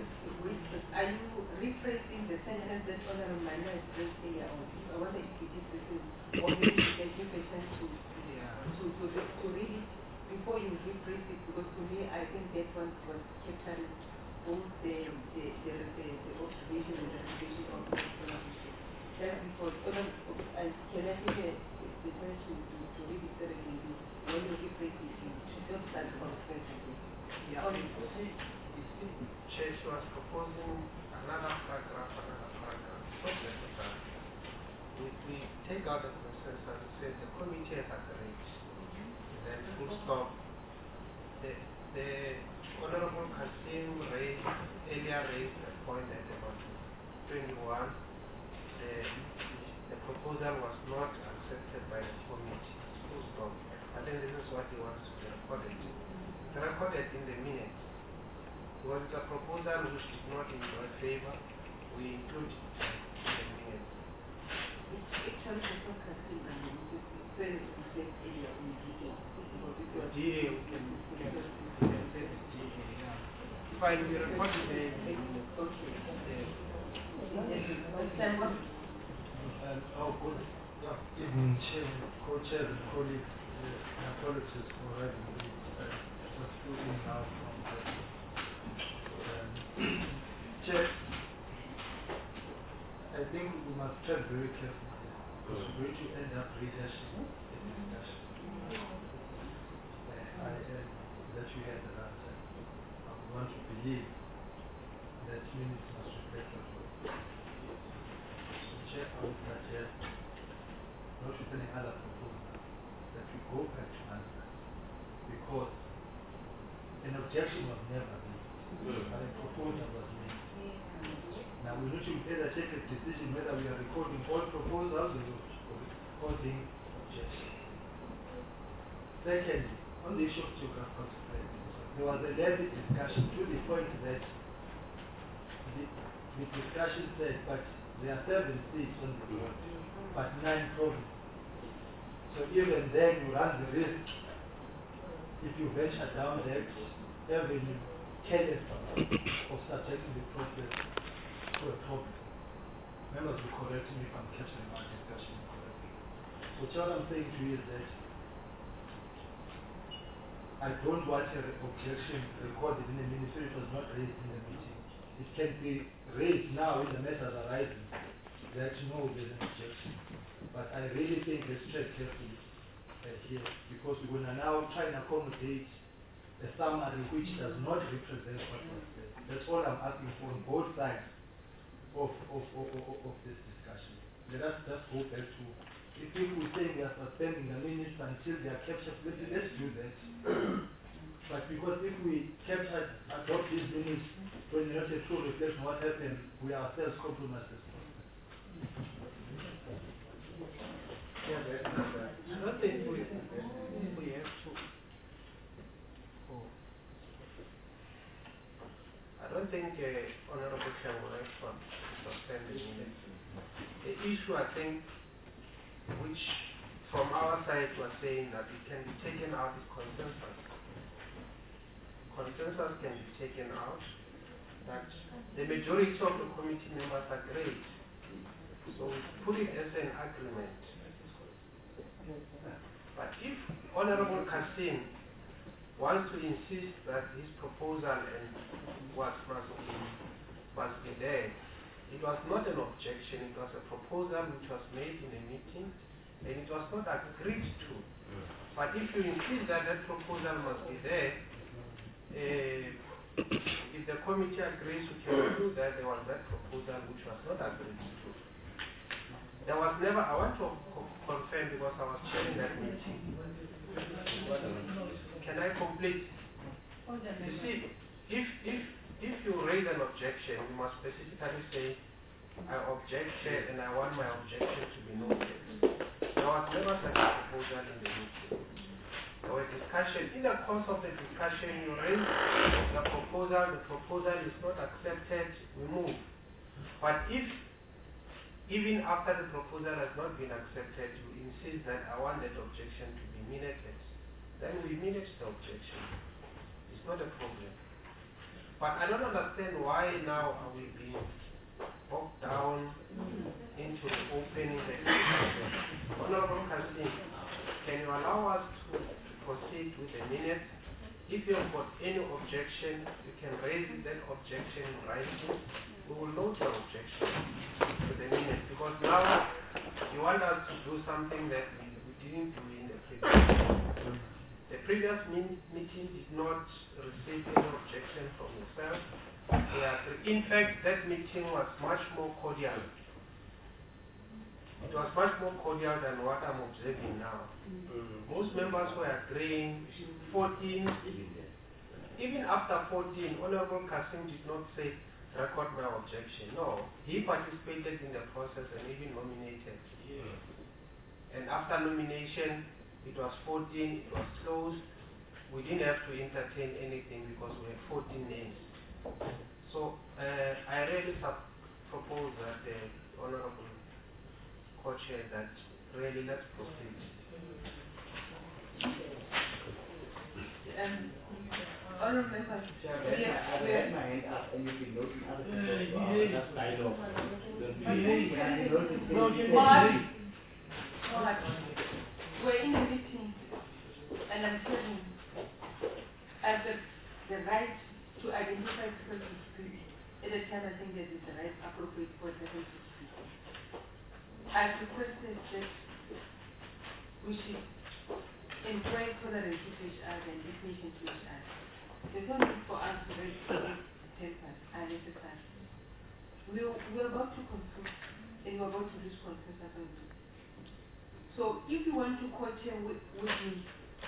are you rephrasing the sentence that Honorable Mania has raised earlier on? I wonder if you did this, or maybe you can give a chance to read it before you rephrase it, because to me, I think that one was capturing both the observation and the revision of the conversation. Just because, can I give the chance to read it thoroughly? When you rephrase it, you don't start from scratch again. Yeah, Chair, she was proposing another paragraph. Not necessary. We take out the consensus and say the committee has agreed. Then full stop. The Honorable Kasim earlier raised a point at about 21. The proposal was not accepted by the committee. Full stop. I think this is what he wants to be recorded. It's recorded in the minutes. Was it a proposal which did not enjoy favor? We include it in the minutes. It's actually the focus in the minutes. It's very reflect area in DA. DA, we can say the DA, yeah. Fine, we report it there. Okay. Good evening, Chair, co-chair, and colleagues. My apologies for having just looking now from Chair, I think we must tread very carefully because we're going to end up rehashing the discussion. I that you had the last time. I would want to believe that minutes must reflect what was. So, Chair, I would suggest, not with any other proposal, that we go back to answer because an objection was never made. But a proposal was made. Now we need to either take a decision whether we are recording all proposals or recording objections. Secondly, on the issue of geographical spread, there was a lengthy discussion to the point that the discussion said, but there are 7 states on the board, but 9 provinces. So even then you run the risk, if you venture down that avenue, carelessly of subjecting the process to a problem. Members will correct me if I'm capturing my discussion correctly. So what I'm saying to you is that I don't want an objection recorded in the minutes so it was not raised in the meeting. It can be raised now in the matters arising that no, there's an objection. But I really think let's tread carefully here because we're going to now try and accommodate a summary which does not represent what was said. That's all I'm asking for on both sides of this discussion. Let us just go back to, if people say we are suspending the minutes until they are captured, let's do that. But because if we capture, adopt these minutes when not a true reflection of what happened, we ourselves compromise this process. Yeah, I don't think we have to. I don't think Honorable Chair will have to suspend the minutes. The issue, I think, which from our side was saying that it can be taken out is consensus. Consensus can be taken out that the majority of the committee members agreed. So we put it as an agreement. But if Honorable Kasim wants to insist that his proposal and what must be there, it was not an objection, it was a proposal which was made in a meeting and it was not agreed to. But if you insist that that proposal must be there, if the committee agrees, we can do that there was that proposal which was not agreed to. There was never, I want to confirm because I was chairing that meeting. Can I complete? You see, if you raise an objection, you must specifically say, I object and I want my objection to be noted. There was never such a proposal in the meeting. There was discussion. In the course of the discussion, you raise the proposal is not accepted, we move. But if even after the proposal has not been accepted, you insist that I want that objection to be minuted, then we minute the objection. It's not a problem. But I don't understand why now are we being bogged down into opening the Honorable Council, can you allow us to proceed with the minutes? If you have got any objection, you can raise that objection in writing. We will note your objection to the minutes, because now you want us to do something that we didn't do in the previous meeting. The previous meeting did not receive any objection from yourself. In fact, that meeting was much more cordial. It was much more cordial than what I'm observing now. Most members were agreeing. 14, even after 14, Honorable Kasim did not say, record my objection. No, he participated in the process and even nominated. And after nomination, it was 14, it was closed. We didn't have to entertain anything because we had 14 names. So I really propose that the Honorable Co-Chair that really let's proceed. Honorable members, I raise my hand up and you can note in other people that's dialogue. we're in a meeting and I'm telling you, I have the right to identify people to speak. At the time I think that is the right appropriate for them to speak. I've requested that we should employ tolerance with each other and listening to each other. There's no need for us to raise tempers unnecessarily. We're about to conclude and we're about to reach consensus on this. So if you want to co-chair with me,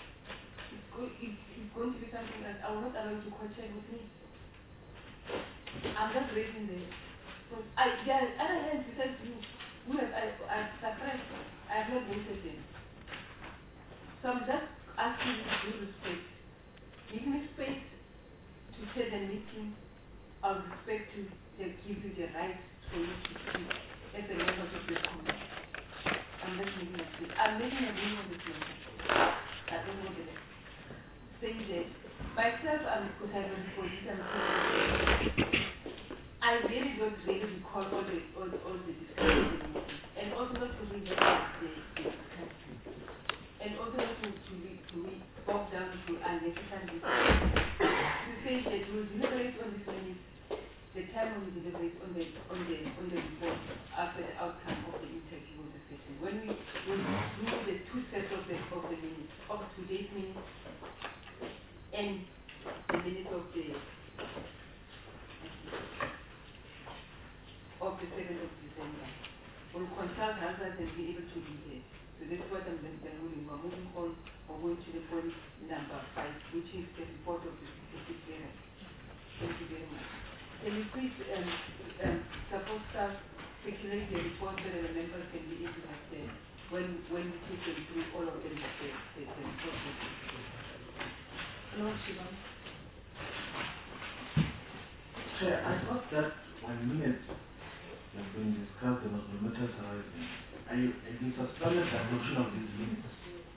it's going to be something that I will not allow you to co-chair with me. I'm just raising the... So there are other hands besides you who have suppressed. I have not voted them. So I'm just asking you to do respect. Give me space to chair the meeting. I'll respect to give you the right for you to speak as a member of this committee. I'm not making a speech. I'm making a view on this matter. I don't know the rest. Saying that myself, because I was for this, I really don't really recall all the discussions and also not to read the discussion. And also not to be bogged down to unnecessary discussion. To say that we will deliberate on this minute, the time when we deliberate on the report after the outcome of the interview of the session. When we do the two sets of the minutes, of today's minutes and the minutes of the 7th of December. We'll consult others and be able to read it. So that's what I'm ruling. We're moving on. We're going to the point number 5, which is the report of the Secretary General. Thank you very much. Can you please support staff circulate the report so that the members can be able to understand when we take them through all of them the report. Hello, Shivam. Chair, I thought that when minutes have been discussed, there must be matters arising. Have you suspended the adoption of these minutes?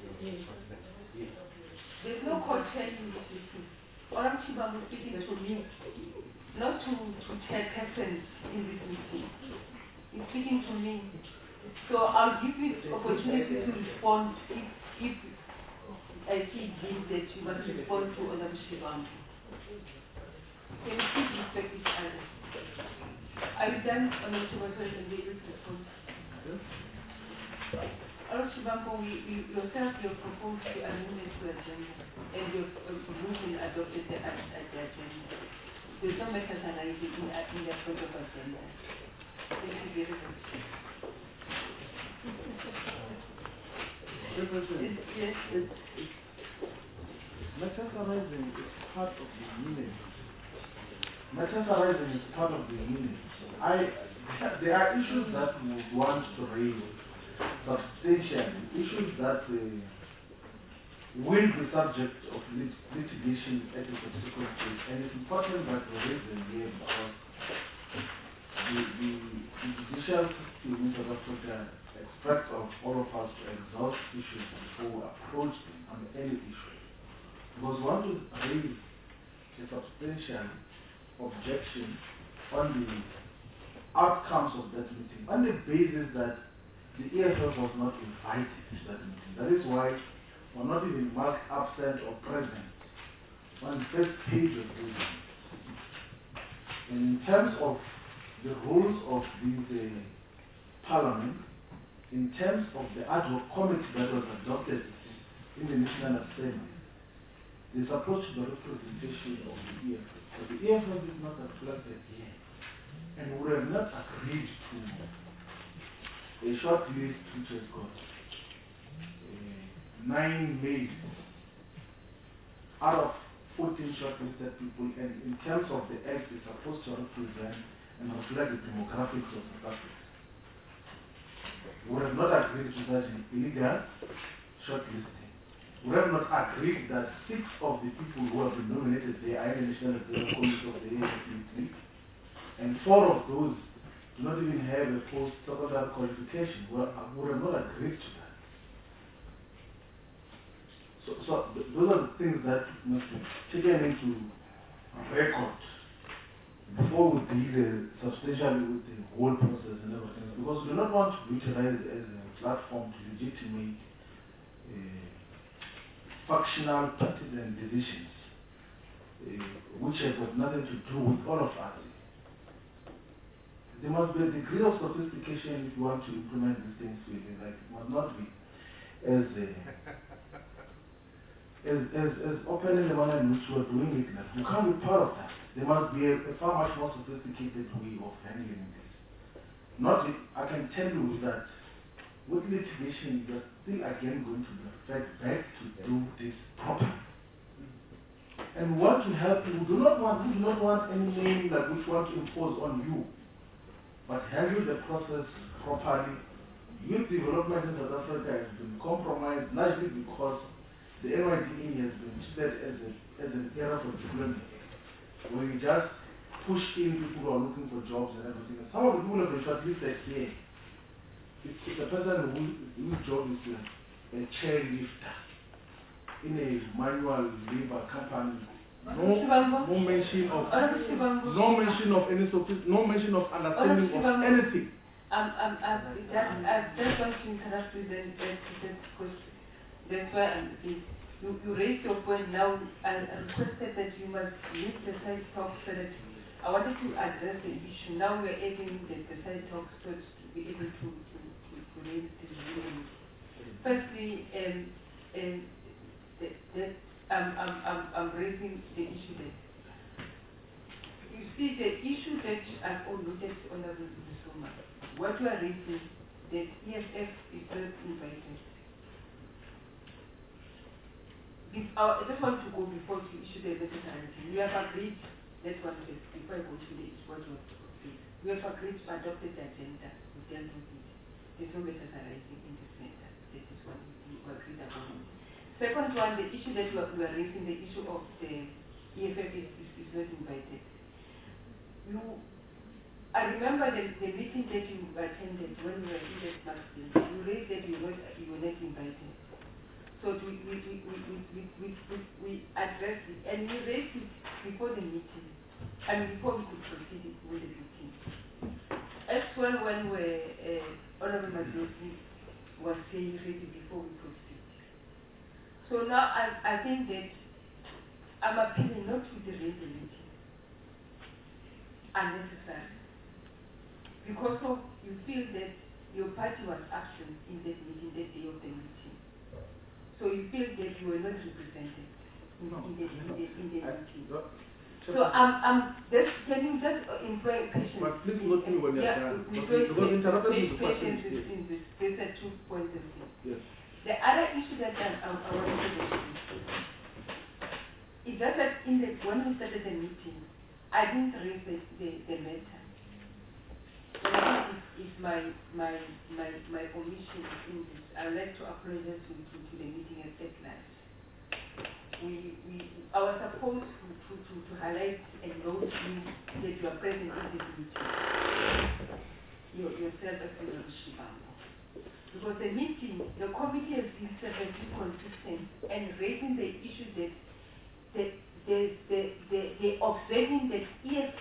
There's no co-chair in this meeting. Oram Shivam was speaking to me, not to chairpersons in this meeting. He's speaking to me. So I'll give you the opportunity to respond if I see that you want to respond to Oram Shivam. Can you please respect each other? Are you done, Oram Shivam, so you can be able to respond? Oram Shivam, yourself, you have proposed to amend to agenda and you have moved and adopted the agenda. There's no matters arising in the front of agenda. Thank you very much. Yes. Matters arising is part of the unit. Matters arising is part of the unit. There are issues that we would want to raise substantially, issues that will be subject of litigation at a subsequent stage, and it's important that we raise them here because the judicial system in South Africa expects of all of us to exhaust issues before we approach them on any issue. Because we want to raise a substantial objection on the outcomes of that meeting on the basis that the EFF was not invited to that meeting. That is why we're not even marked absent or present on the first page of the meeting. In terms of the rules of the Parliament, in terms of the ad hoc committee that was adopted in the National Assembly, they're supposed to be representation of the EFF. But the EFF is not reflected here. And we have not agreed to a short list which has got 9 males out of 14 shortlisted people, and in terms of the act, is supposed to represent and reflect the demographics of South Africa. We have not agreed to such an illegal shortlisting. We have not agreed that 6 of the people who have been nominated there are in the National Executive Committee of the AFP, and 4 of those do not even have a post-secondary qualification. We have not agreed to that. So those are the things that must be taken into record before we deal substantially with the whole process and everything, because we do not want to utilize it as a platform to legitimate factional partisan decisions, which have got nothing to do with all of us. There must be a degree of sophistication if you want to implement these things with it. Like, it must not be as open in the manner in which we are doing it. Like, you can't be part of that. There must be a far much more sophisticated way of handling this. I can tell you that with litigation, you're still again going to be fed back to do this properly. And we want to help you. We do not want any name that which want to impose on you, but handle the process properly. Youth development in South Africa has been compromised largely because the NYDA has been treated as an era for deployment, where you just push in people who are looking for jobs and everything. Some of the people have been shortlisted here. It's a person whose job is a chairlifter in a manual labor company. No mention of understanding of anything. I just want to interrupt you then because that's why you raised your point now. I requested that you must leave the side talk so that I wanted to address the issue. Now we're adding the side talk so to be able to raise the issue. Firstly, I'm raising the issue that you see the issue that I've alluded to Honorable Zuma. What you are raising, that EFF is not invited. I just want to go before to issue the necessarity. We have agreed, that's what it is, before I go to the issue, what you have said. We have agreed to adopt the agenda, we dealt with it. There's no necessarity in this matter. That is what we agreed upon. Second one, the issue that we are raising, the issue of the EFF is not invited. I remember the meeting that you attended when we were in the magazine. You raised that you were not invited. So we addressed it, and we raised it before the meeting, before we could proceed with the meeting. As well, when Honorable Madjozi was saying ready before we proceed. So now I think that I'm appealing not to the raise the meeting unnecessary, because of you feel that your party was absent in that meeting, that day of the meeting. So you feel that you were not represented in the meeting. So can you just employ patience? But please look me when you're done. Because interrupting the question in this. There's a 2 points of view. Yes. The other issue that I want to mention is that when we started the meeting, I didn't raise the matter. And I think it's my omission in this. I would like to apologize to the meeting at large. I was supposed to highlight and note that you are present in this meeting. Yourself as Honorable Shivambu. Because the meeting, the committee has been perfectly consistent and raising the issue that they're observing that EFF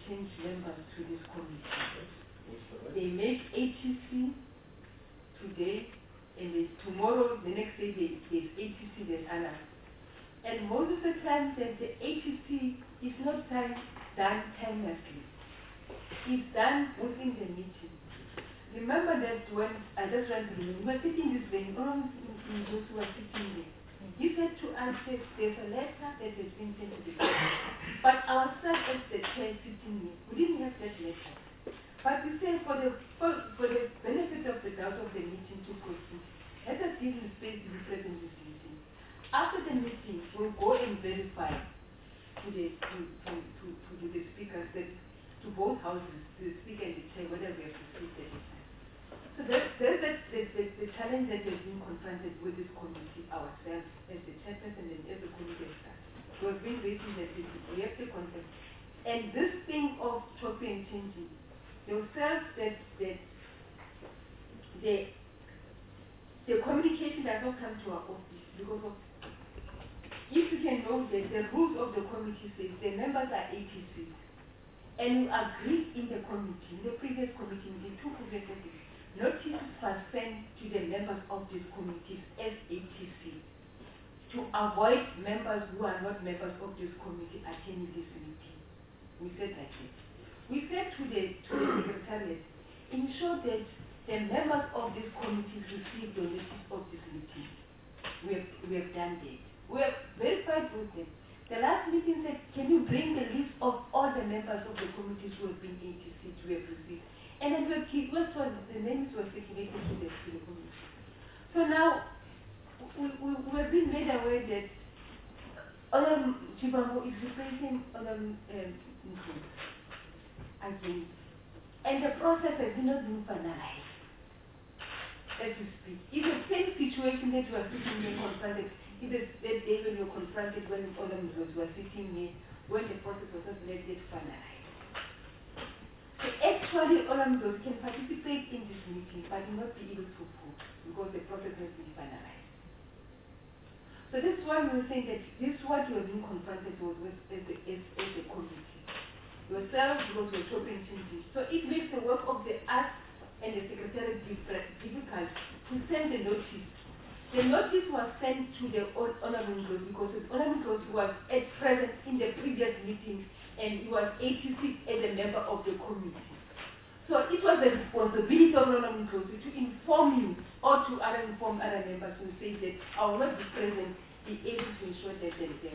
change members to this committee. They make ATC today, and tomorrow, the next day, there's ATC, there's others. And most of the time that the ATC is not done timelessly. It's done within the meeting. Remember that when I just ran to the we were sitting this way, all in those who were sitting there. He said to us that there's a letter that has been sent to the government. But ourselves as the chair sitting here, we didn't have that letter. But we said for the benefit of the doubt of the meeting to proceed, let us give him space to be present in this meeting. After the meeting, we'll go and verify to the speakers, that to both houses, to the speaker and the chair, whether we have received the letter. So there's the challenge that we've been confronted with this committee ourselves as the chairperson and as the committee staff. We've been raising that we have to contact. And this thing of chopping and changing, yourself that the communication does not come to our office because of, if you can know that the rules of the committee says the members are ATCs, and you agreed in the committee, in the previous committee, in the two representatives, notices were sent to the members of these committees as ATC to avoid members who are not members of this committee attending this meeting. We said like this. We said to the secretariat, ensure that the members of this committee receive the notice of this meeting. We have done that. We have verified with them. The last meeting said, can you bring the list of all the members of the committees who have been ATC to have received? And then the names were circulated to the committee. So now, we have been made aware that Olam Chibambo is replacing Olam Nkulu again. And the process has not been finalized, as we speak. It's the same situation that we are sitting here confronted. It's the day when you were confronted when Olam was sitting here, when the process was not yet finalized. So actually, Olam can participate in this meeting, but not be able to vote because the process has been finalized. So this is why we were saying that this is what you have been confronted with as a committee. Yourselves, because you're chopping changes. So it makes the work of the us and the secretary difficult to send the notice. The notice was sent to the Honorable Ngozi because the Honorable Ngozi was at present in the previous meeting and he was 86 as a member of the committee. So it was the responsibility of Honorable Ngozi to inform you or to inform other members who say that I will not be present, be able to ensure that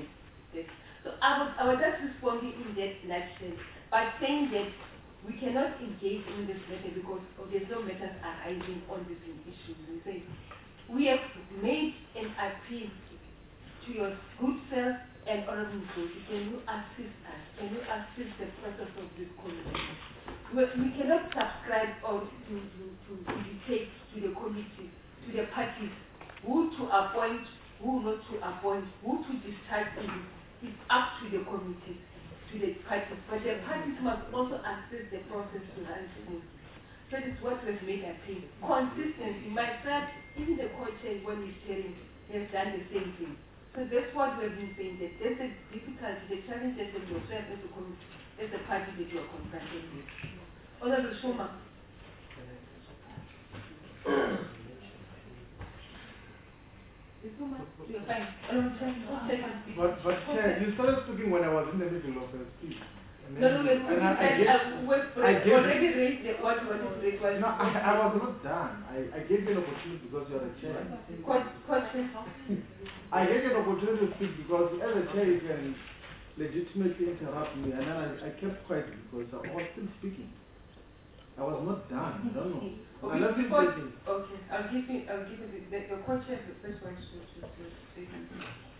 so I was just responding in that nutshell by saying that we cannot engage in this matter because there's no matters arising on these issues. We say we have made an appeal to your good self and Honorable Ngozi. Can you assist us? Can you assist the process of this committee? We cannot subscribe or to dictate to the committee, to the parties, who to appoint, who not to appoint, who to discharge. It's up to the committee, to the parties. But the parties must also assist the process to run smoothly. So this is what was made appeal. Consistency. Myself, even the co-chair when he's chairing, has done the same thing. So that's what we've been saying, that there's a difficulty, the challenge that yourself as a committee, as a party that you are confronted with. Honorable Shoma. You're fine. But Chair, you started speaking when I was in the middle of a speech. No, we've already raised what you wanted to raise. No, I was not done. I gave you an opportunity because you are the chair. Question? I gave you an opportunity to speak because as a chair you can legitimately interrupt me, and then I kept quiet because I was still speaking. I was not done. I don't know. Okay, I'll give you the question. The first one to say something.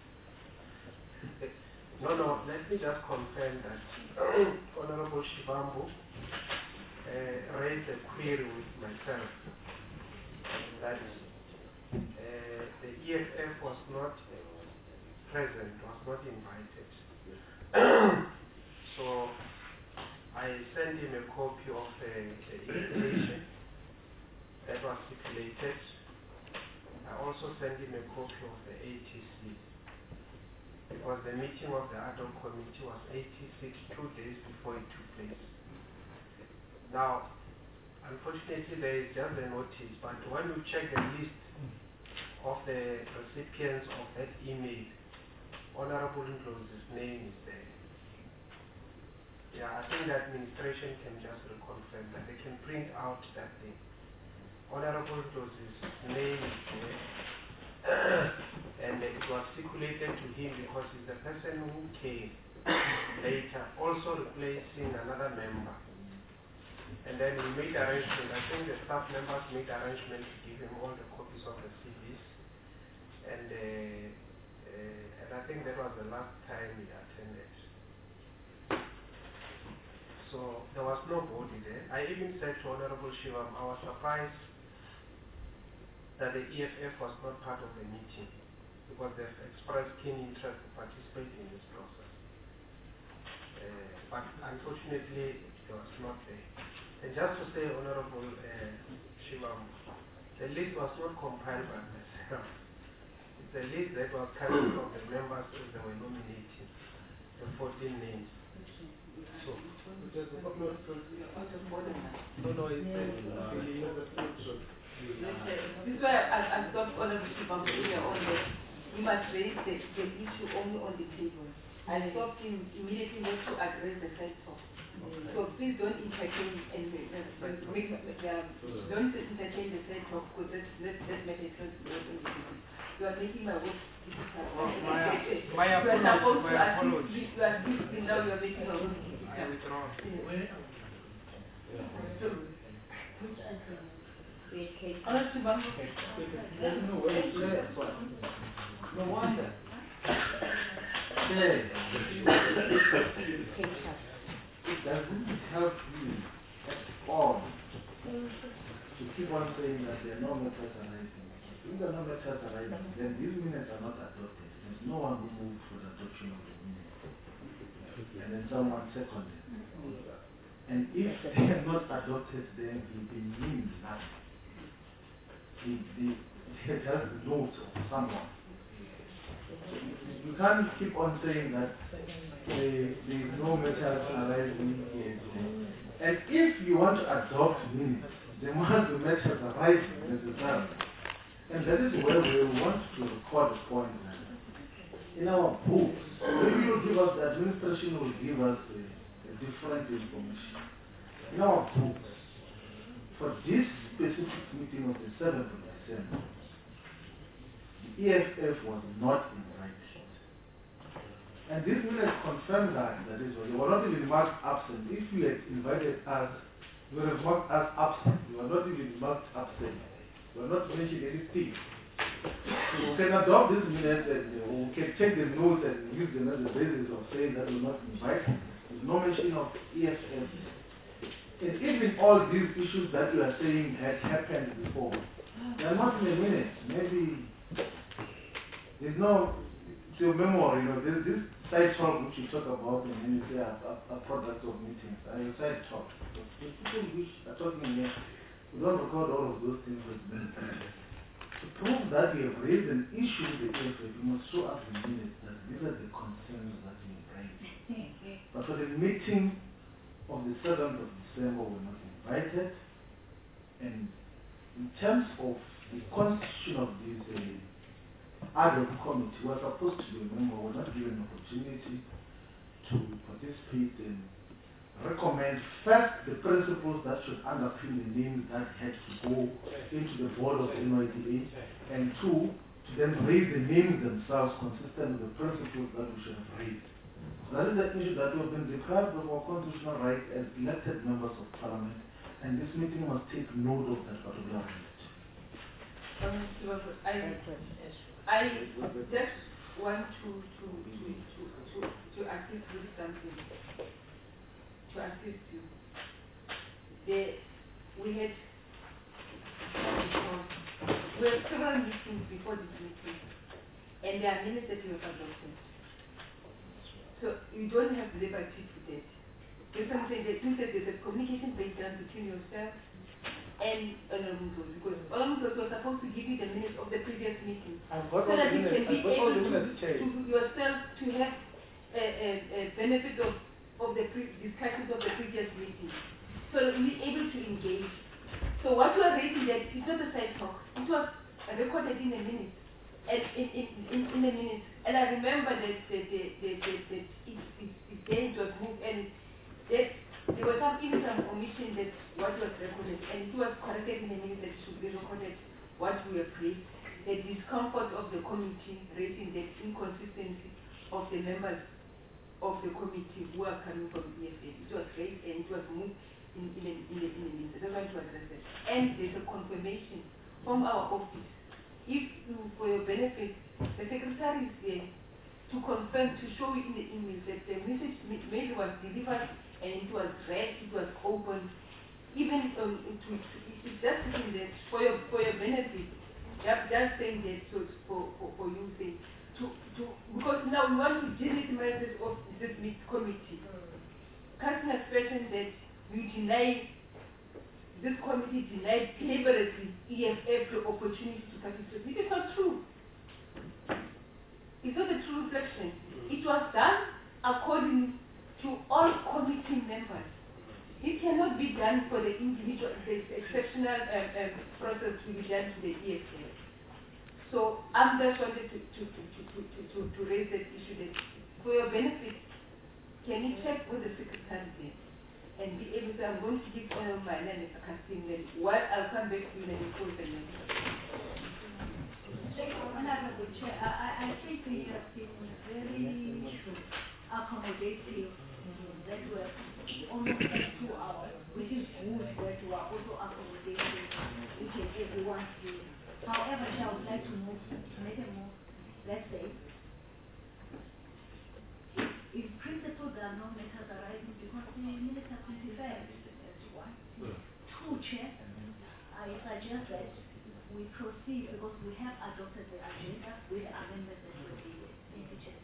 No, let me just confirm that Honorable Shibambo raised a query with myself that the EFF was not present, was not invited. So I sent him a copy of the invitation that was stipulated. I also sent him a copy of the ATC. because the meeting of the ad hoc committee was 86 2 days before it took place. Now, unfortunately, there is just a notice, but when you check the list of the recipients of that email, Honorable Ndlozi's name is there. Yeah, I think the administration can just reconfirm that. They can print out that thing. Honorable Ndlozi's name is there. And it was circulated to him because he's the person who came later, also replacing another member. And then we made arrangements. I think the staff members made arrangements to give him all the copies of the CVs. And I think that was the last time he attended. So there was nobody there. I even said to Honorable Shivam, I was surprised that the EFF was not part of the meeting because they've expressed keen interest to participate in this process. But unfortunately, it was not there. And just to say, Honorable Shivam, the list was not compiled by myself. It's a list that was coming from the members who they were nominating, the 14 names. So, This is why I stopped Honorable Shivam here on the, he must raise the issue only on the table. I stopped him immediately not to address the side talk. So please don't entertain and don't entertain the side talk because let's make a choice on the table. You are making my work difficult. My apologies. You are listening now, you are making my work difficult. I withdraw. no wonder. It doesn't help you at all to keep on saying that there are no matters arising. If there are no matters arising, then these minutes are not adopted. There's no one who moved for the adoption of the minutes. And then someone seconded. And if they are not adopted, then it means nothing. It has the note of someone. You can't keep on saying that there is no matters arising here. And if you want to adopt minutes, there must be matters arising necessarily. And that is where we want to record the point. In our books, maybe you'll give us, the administration will give us a different information. In our books, for this specific meeting of the 7th of December, the EFF was not invited. And this minutes confirm that is why they were not even marked absent. If you had invited us, you would have marked us absent. You were not even marked absent. You were not mentioning anything. So we can adopt this minutes and we can take the notes and use them as a basis of saying that we were not invited. There's no mention of EFF. And even all these issues that you are saying had happened before, they are not in the minutes. Maybe there's no, to your memory, there's this side talk which you talk about and then you say a product of meetings. And you side talk. The people which are talking here, we don't record all of those things with minutes. To prove that we have raised an issue with the EFF, you must show us in minutes that these are the concerns that we have raised. But for the meeting of the 7th of December, we're not invited. And in terms of the constitution of this ad hoc committee, we're supposed to be a member, we're not given an opportunity to participate and recommend first the principles that should underpin the names that had to go into the board of NYDA, and two, to then raise the names themselves consistent with the principles that we should have raised. So that is the issue that we have been deprived of our constitutional rights as elected members of parliament, and this meeting must take note of that particular right. I just want to assist with something. To assist you. We had several meetings before this meeting, and there are minutes that you have adopted. So you don't have liberty to that. There's something that since there's a communication breakdown between yourself and because Honorable was supposed to give you the minutes of the previous meeting. I've got So all that the you can minutes. be I've got all the able minutes, Chair. to yourself to have a benefit of the discussions of the previous meeting. So be able to engage. So what you are raising that is not a side talk. It was recorded in a minute. And in a minute. And I remember that it was moved and that there was some omission that what was recorded and it was corrected in a minute that it should be recorded what we have raised. The discomfort of the committee raising the inconsistency of the members of the committee who are coming from EFA. It was raised and it was moved in a minute. That's why it was addressed. And there's a confirmation from our office. If you, for your benefit, the secretary is there to confirm, to show you in the email that the message mail was delivered and it was read, it was open. Even it's just sitting there for your benefit. Just saying that for you saying because now we want to delegitimize of this committee. Casting expression that we deny this committee denied deliberately EFF the opportunity to participate. It is not true. It's not a true reflection. It was done according to all committee members. It cannot be done for the individual, the exceptional process to be done to the EFF. So I'm just wanted to raise that issue that for your benefit, can you check with the secretary and be able to, I'm going to give all of my name as a casting then while I'll come back to you and impose the name. Honorable Chair, I think we have been very accommodative that we're almost at 2 hours, which is good that we are also accommodating each and everyone's view. However, I would like to make a move, let's say, in principle there are no matters arising because the minutes have been deferred as one. 2, Chair, I suggest that we proceed because we have adopted the agenda with amendments that will be indicated.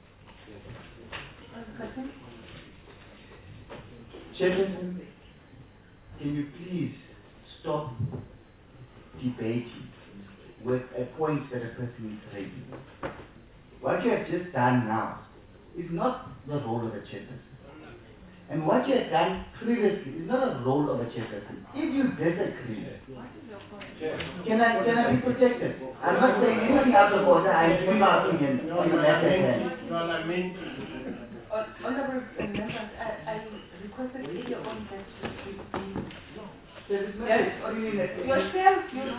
Chairperson, can you please stop debating with a point that a person is raising? What you have just done now is not the role of a chairperson. And what you have done previously is not a role of a chairperson. If you disagree, can I be protected? I'm not saying anything out of order. I'm giving my opinion on the matter. Honorable members, I requested earlier on that yourself, you're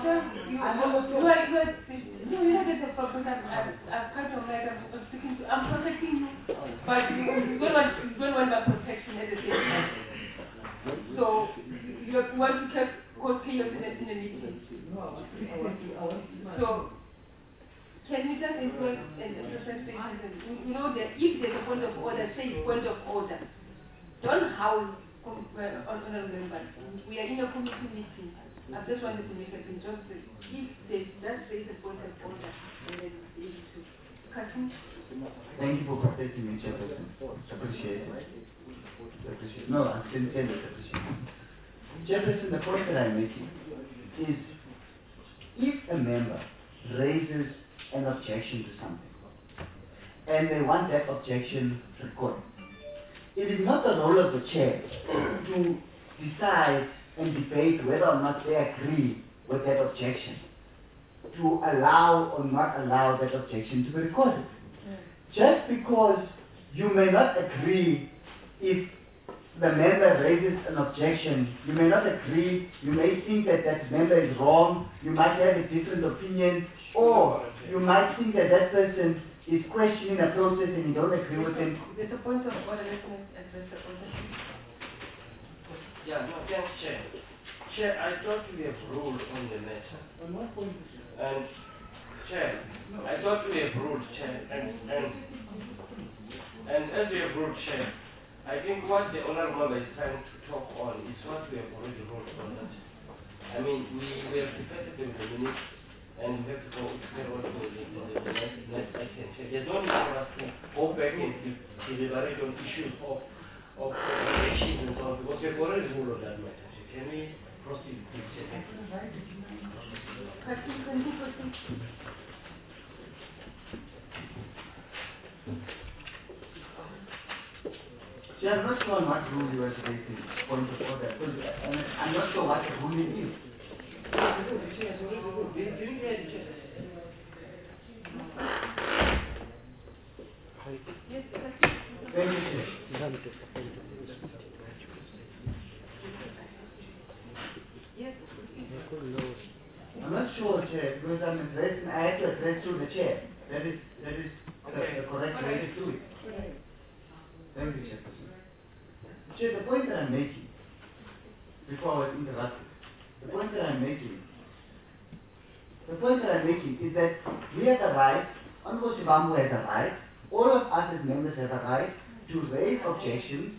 not at the problem. I'm kind of like I'm speaking to, I'm protecting you, but you don't want my protection at the same time. So you want to cause chaos in a meeting. So can you just employ and you know that if there's a point of order, say point of order. Don't howl on members. We are in a committee meeting. I just wanted to make a point. Just if there's just say the point of order and then be able to Thank you for protecting me, Chairperson. Appreciate it. No, I sincerely appreciate it. Chairperson, the point that I'm making is if a member raises an objection to something and they want that objection recorded, it is not the role of the chair to decide and debate whether or not they agree with that objection, to allow or not allow that objection to be recorded. Just because you may not agree if the member raises an objection, you may not agree, you may think that that member is wrong, you might have a different opinion, or you might think that that person is questioning a process and you don't agree with him. There's a point of order, let me address the point. Yeah, no, thanks, Chair. Chair, I thought we have ruled on the matter. And, Chair, I thought we have ruled, Chair, and as we have ruled, Chair, I think what the Honourable Member is trying to talk on is what we have already ruled on. That. I mean, we have debated with the minutes, and we have to go forward to the next item. There's no need for us to go back and deliberate on issues of elections and so on, because we have already ruled on that matter. Can we proceed, please? can you proceed? See, I'm not sure on what rule you are raising, point of order, because I'm not sure what the ruling is. Thank you, Chair. I'm not sure, Chair, because I'm addressing, I have to address through the Chair. That is the correct way to do it. Thank you, Chair. Chair, the point that I'm making, before I was interrupted, the point that I'm making is that we have a right, Honorable Shivambu has a right, all of us as members have a right to raise objections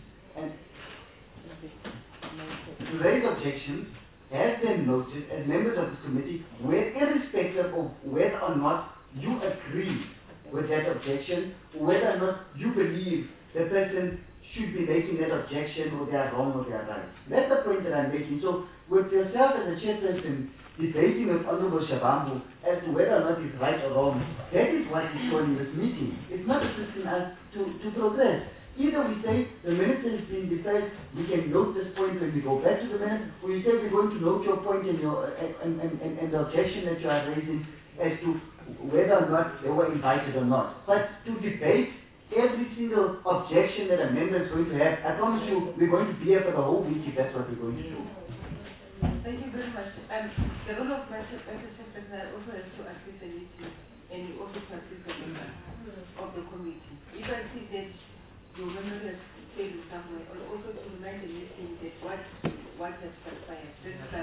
have them noted as members of this committee, irrespective of whether or not you agree with that objection, whether or not you believe the person should be making that objection, or they are wrong or they are right. That's the point that I'm making. So, with yourself as a chairperson debating with Honorable Shivambu as to whether or not he's right or wrong, that is what is calling this meeting. It's not assisting us to progress. Either we say the minister is being deferred, we can note this point when we go back to the minute, or you say we're going to note your point and your and the objection that you are raising as to whether or not they were invited or not. But to debate every single objection that a member is going to have, I promise you we're going to be here for the whole week if that's what we're going to do. Thank you very much. The role of Vice Chairperson also has to assist the meeting, and you also assist the member of the committee. If I see that your member has failed somewhere, or also to remind the meeting that what has transpired.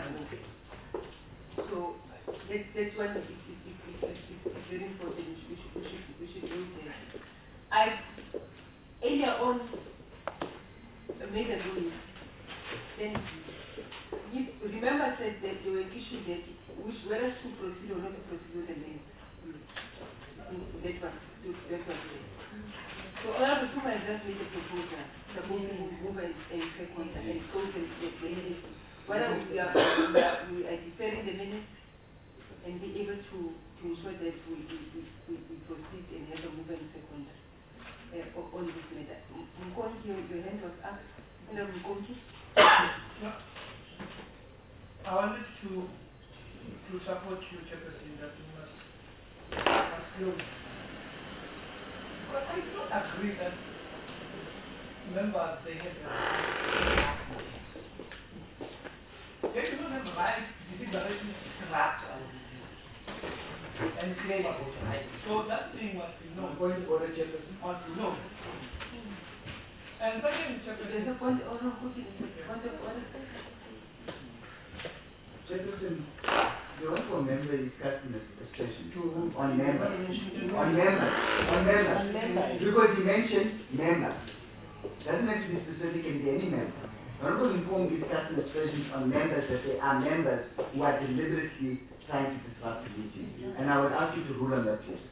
So that's what is very important. We should do that. I earlier on made a ruling. Then remember I said that there were issues that whether to proceed or not to proceed with the name. That was there. So Honorable Suma has just made a proposal, supposing we move and second and close the minutes. Whether we are deferring the minutes and be able to ensure that we proceed and have a move and second on this matter. Mkonki, your hand was up. Honorable Mkonki. I wanted to support you, Chairperson, that you must close. But I don't agree that members, they have a they do not have a right to deliberately scrap and claim about it. So that thing must be known. Point of order, Chairperson. Must be known. And second, Chairperson. There's a point of order. Chairperson, the honorable member is casting a question on members. Because he mentioned members. Doesn't have to be specific, can be any member. Honorable Inform is casting expressions on members that they are members who are deliberately trying to disrupt the meeting. And I would ask you to rule on that, please.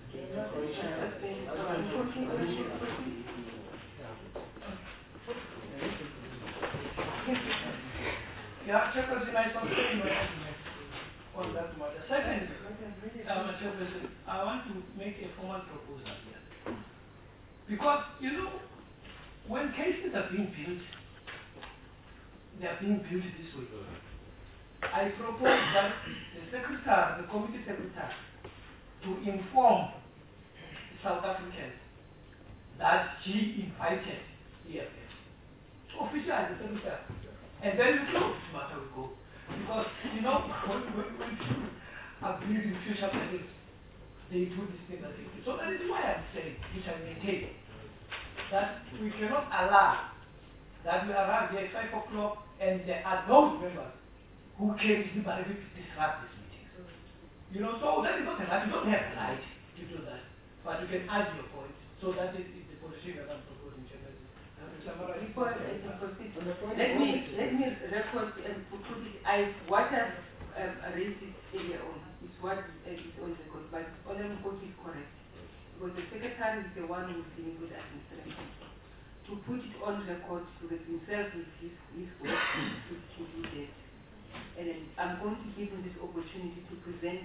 Yeah, Chairperson, I sustain my argument on that matter. Second, Chairperson, I want to make a formal proposal here. Because, you know, when cases are being built, they are being built this way. I propose that the committee secretary, to inform South Africans that she invited EFF. Officially, the secretary. And then you close this matter will go. Because, you know, when people agree in future plans, they do this thing that they do. So that is why I'm saying, which I maintain, that we cannot allow that we arrive here at 5 o'clock and there are those members who came deliberately to disrupt this meeting. You know, so that is not a right. You don't have a right to do that. But you can argue your point. So that is the position that I'm proposing, Chairman. Before I proceed, let me record and put it. What I've raised it earlier on is what is on record, but Honorable Mkonki is correct. Because the secretary is the one who is dealing with administration. To put it on record so that himself with his work to do that. and I'm going to give him this opportunity to present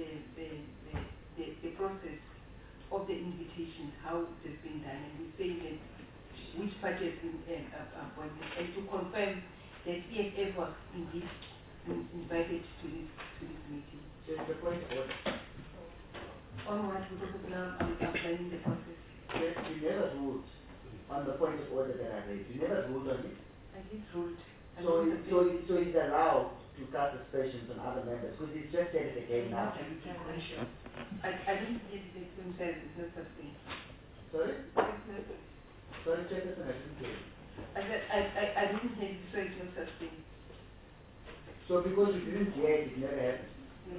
the process of the invitation, how it has been done, and he's saying that which party has been appointed, and to confirm that EFF was indeed invited to this meeting. Just the point of order. On what we talk about, I'm planning the process. Yes, you never ruled on the point of order that I raised. You never ruled on it. I did ruled. So it's allowed to cast aspersions on other members, because it's just said it again now. I didn't get the same size, it's not sustained. Sorry? It's not. Sorry, Chairperson, I didn't hear you. I said, I didn't hear you, so it's not sustained. So because you didn't hear it, it never happened.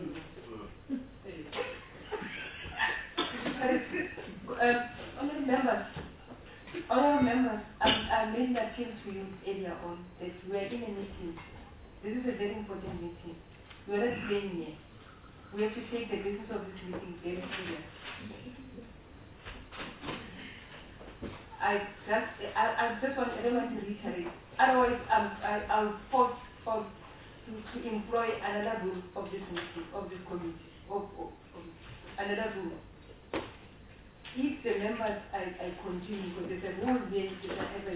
Honourable members, I made an appeal to you earlier on that we are in a meeting. This is a very important meeting. We are not playing here. We have to take the business of this meeting very serious. I don't want to reiterate. Otherwise, I'll force to employ another rule of this meeting, of this committee, of another rule. If the members, I continue, because there's a rule here, if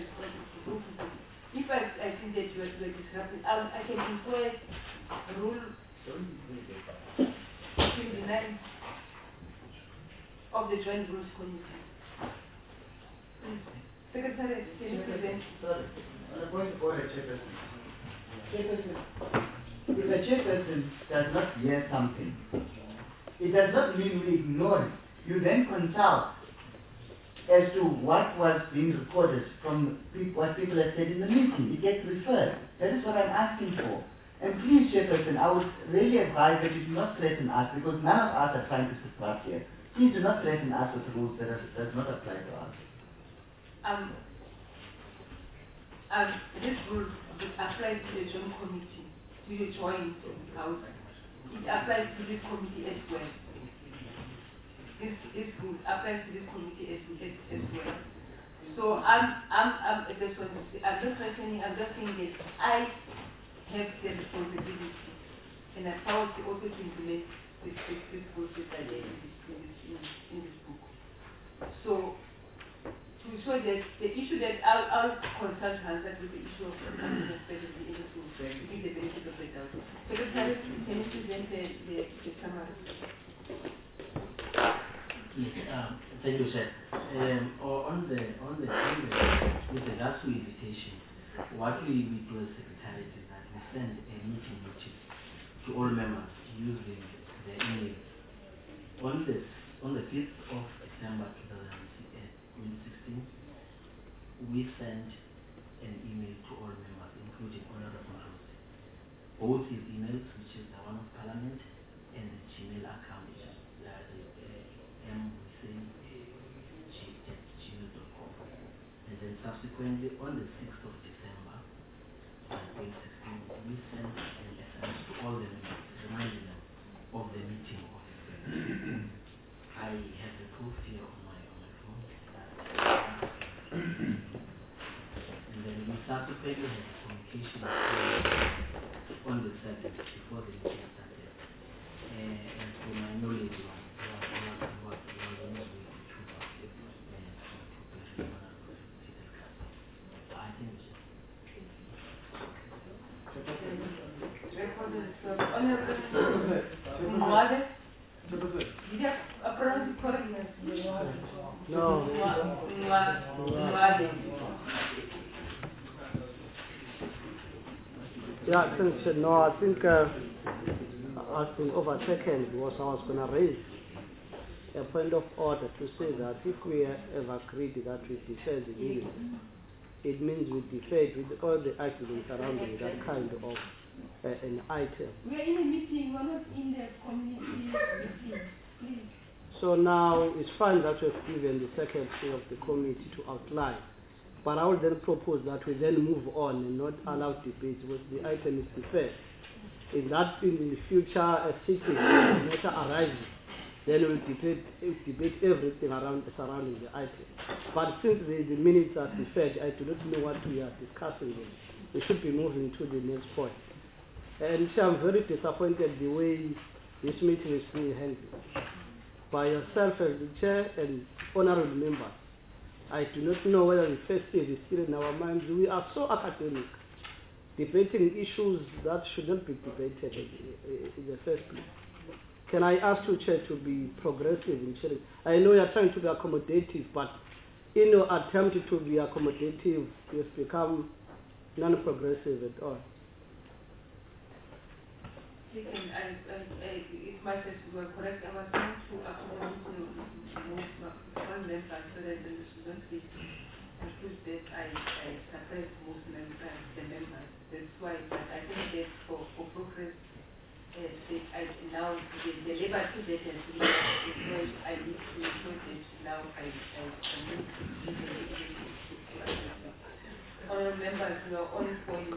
I think that you are disrupting, I can employ rule 29 of the Joint Rules Committee. Secretary, can you present? Sorry. On the point of order, Chairperson. Chairperson, if a chairperson does not hear something, it does not mean we ignore it. You then consult as to what was being recorded from what people have said in the meeting. It gets referred. That is what I'm asking for. And please, Chairperson, I would really advise that you do not threaten us, because none of us are trying to disrupt here. Please do not threaten us with rules that does not apply to us. This rule applies to the joint committee, to the joint house. It applies to this committee as well. This rule applies to this committee as well. So I'm not threatening, I'm just saying that I have the responsibility and I'm proud to also implement this process that is in this book. So to show that the issue that I'll consult Hansard with the issue of strategy in this book, to give the benefit of the doubt. Secretary, can you present the summary? Yes, thank you, sir. With regards to invitation, what we do as Secretariat is that we send a meeting notice to all members using the email. On the 5th of December 2016, we sent an email to all members, including Honorable Rose. Both his emails, which is the one of Parliament, and the Gmail account, which is mhussein@gmail.com. And then subsequently, on the 6th of December 2016, we sent an SMS to all the members, reminding them of the meeting of the friends. I have the proof here on my phone. And then we subsequently had a communication on the 7th before the meeting started. And for my knowledge, No. Yeah, thanks. No, I think I've been overtaken because I was going to raise a point of order to say that if we have agreed that we defer the meeting, it means we defer with all the arguments surrounding that kind of an item. We are in a meeting, we are not in the community meeting. Please. So now it's fine that we've given the secretary of the committee to outline. But I would then propose that we then move on and not allow debate because the item is deferred. If that in the future sitting matter arises, then we'll debate everything surrounding the item. But since the minutes are deferred, I do not know what we are discussing. We should be moving to the next point. And I'm very disappointed the way this meeting is being handled by yourself as the chair and honorable members. I do not know whether the festive is still in our minds. We are so academic, debating issues that should not be debated in the first place. Can I ask you, Chair, to be progressive in sharing? I know you are trying to be accommodative, but in your attempt to be accommodative, you've become non-progressive at all. If my sense were correct, I was trying to accommodate one member so that the student please conclude that I suppress most members, the members. That's why, but I think that for progress, I now the liberty that has been destroyed, I need to ensure that now I move to honourable members, you are on point.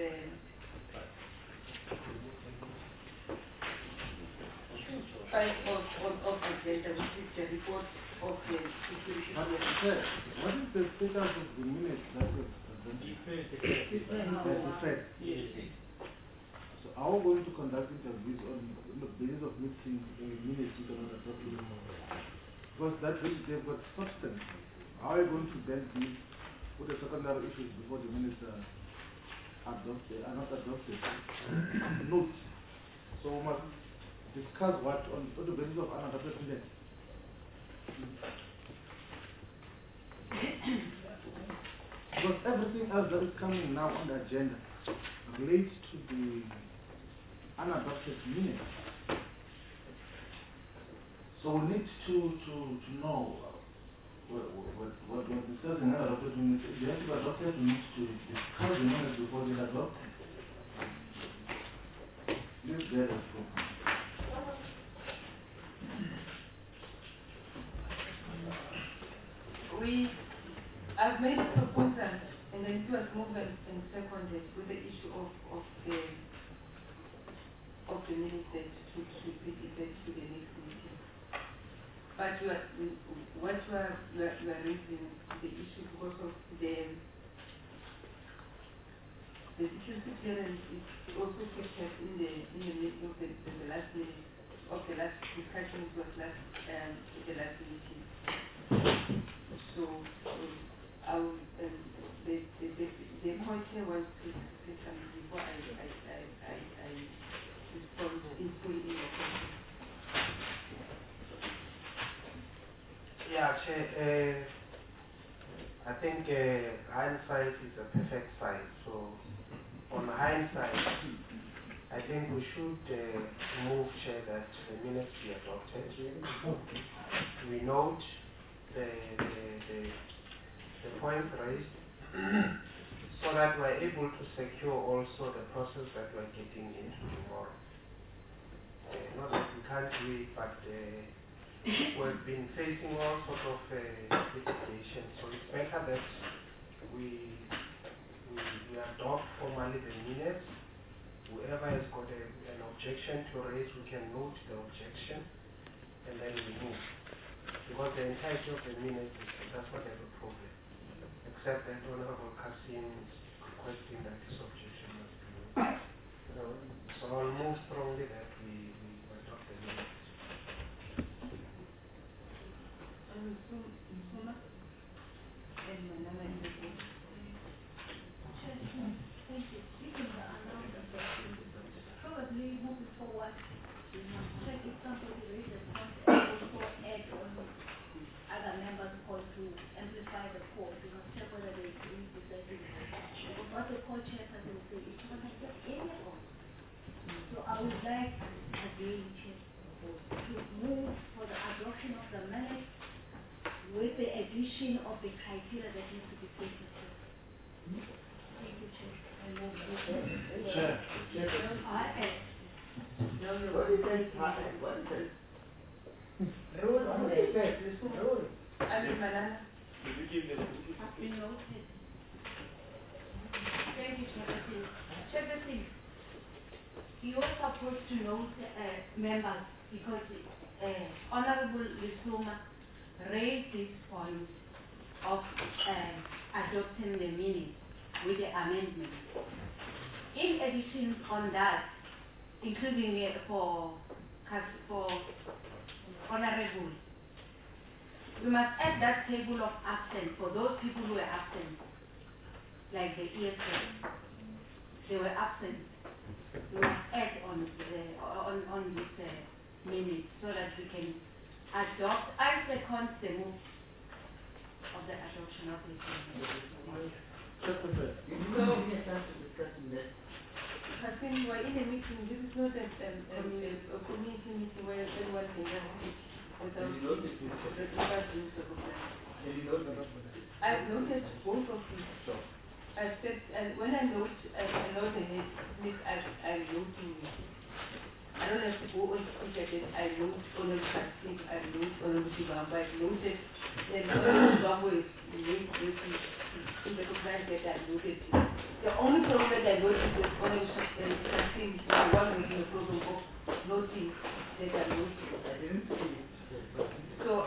Of agenda, which is the report of the security. What is the status of the minutes that was presented? So are we going to conduct interviews on the basis of missing minutes we cannot adopt anymore? Because that which they've got substance. How are you going to then deal with the secondary issues before the minutes are not adopted? Note. So we must discuss what on the basis of unadopted minutes. Because everything else that is coming now on the agenda relates to the unadopted minutes. So we need to know what discussing unadopted minutes. If they have to be adopted, we need to discuss the minutes before they are adopted. Let's get it from. I've made a proposal and then it was moved and seconded with the issue of the minutes that should be debated to the next meeting. But what you are raising the issue because of the security clearance is also featured in the meeting of the last minute of the last discussion. It was the last meeting. So the point here wants to say something before I respond in full in your question. Yeah, Chair, I think hindsight is a perfect science. So on hindsight, I think we should move, Chair, that the minutes be adopted. We note the point raised so that we're able to secure also the process that we're getting into tomorrow. Not that we can't do it, but we've been facing all sorts of litigation. So it's better that we adopt formally the minutes. Whoever has got an objection to raise, we can note the objection and then we move. Because the entirety of the minutes, that's what I have a problem. Except that Honorable Kasim is requesting that this objection must be made. So I'll move strongly that we adopt the minutes. Thank you. Speaking the announcement, probably moving forward, we must check if somebody raises point and also add on other members call to amplify the call. We must check whether they agree with that. Because what the call chairperson will say is not accept any of us. So I would like again to move for the adoption of the minutes with the addition of the criteria that needs to be taken care of. Thank you, Chair. I move this. Chair. What is that? What is that? Has been noted. Thank you, Chair. Chair, you are supposed to note members because Honorable Lisuma raised this point of adopting the minutes with the amendment. In addition on that, including for honorable. We must add that table of absence for those people who were absent, like the ESL. They were absent. We must add on this minute so that we can adopt. I second the move of the adoption of this minute. I think we were in a meeting. This is not a community meeting where everyone can just speak without regarding the I've noted both of these. I said, and when I note the head, I note you. I don't have to go on speaker that I note on the practice, I note on the Shibamba, I noted that Shibamba is in the compliance that I noted. The only problem that I noticed is on the practice, the one making a problem of noting that I noted. I didn't see it. So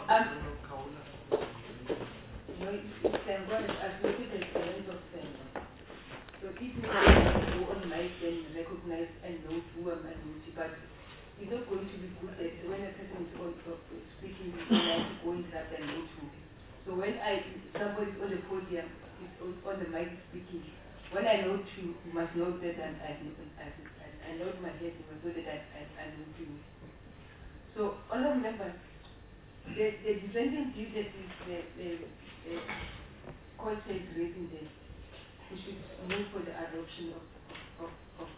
no, it's I've noted the balance of December. So if you go on mic then recognize and note who am I noting, but it's not going to be good that when a person is on speaking, you like to go interrupt and note who. So when somebody is on the podium, is on the mic speaking, when I note you, you must note that I note my head, you must know that I note you. So honorable members, the defending view that the court is raising that we should move for the adoption of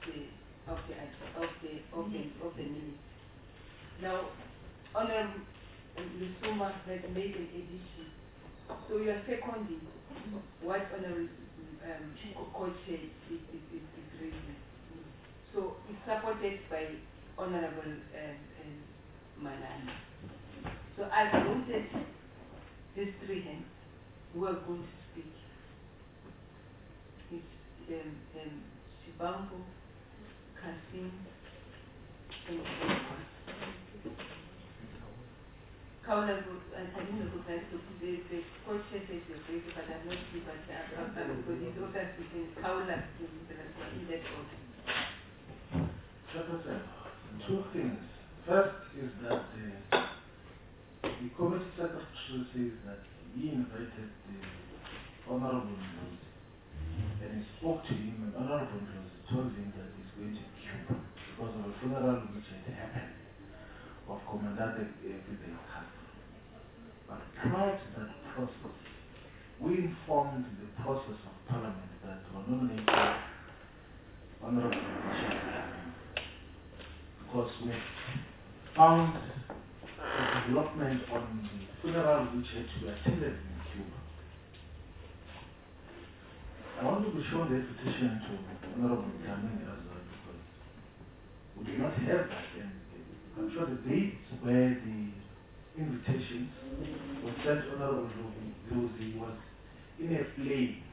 the minutes. Now, Honorable Lusuma has made an addition. So you are seconding what Honorable court is raising. So it's supported by Honorable Manani. So I've noted these three hands who are going to speak. It's Shibambo, Kasim, and Kaula. I didn't recognize the court says it's your face, but I'm not sure, but because he's also speaking Kaula in that order. Two things. First is that the committee secretary says that he invited the Honorable Ndozi and he spoke to him, and Honorable Ndozi told him that he's going to Cuba because of a funeral which had happened of Comandante Fidel Castro. But prior to that process, we informed the process of Parliament that we were nominating Honorable Ndozi because we found the development on the funeral which had to be attended in Cuba. I want to be shown the petition to Honorable Tamini as well because we did not have that, and I'm sure the dates where the invitations were sent to Honorable Ndozi was in a plane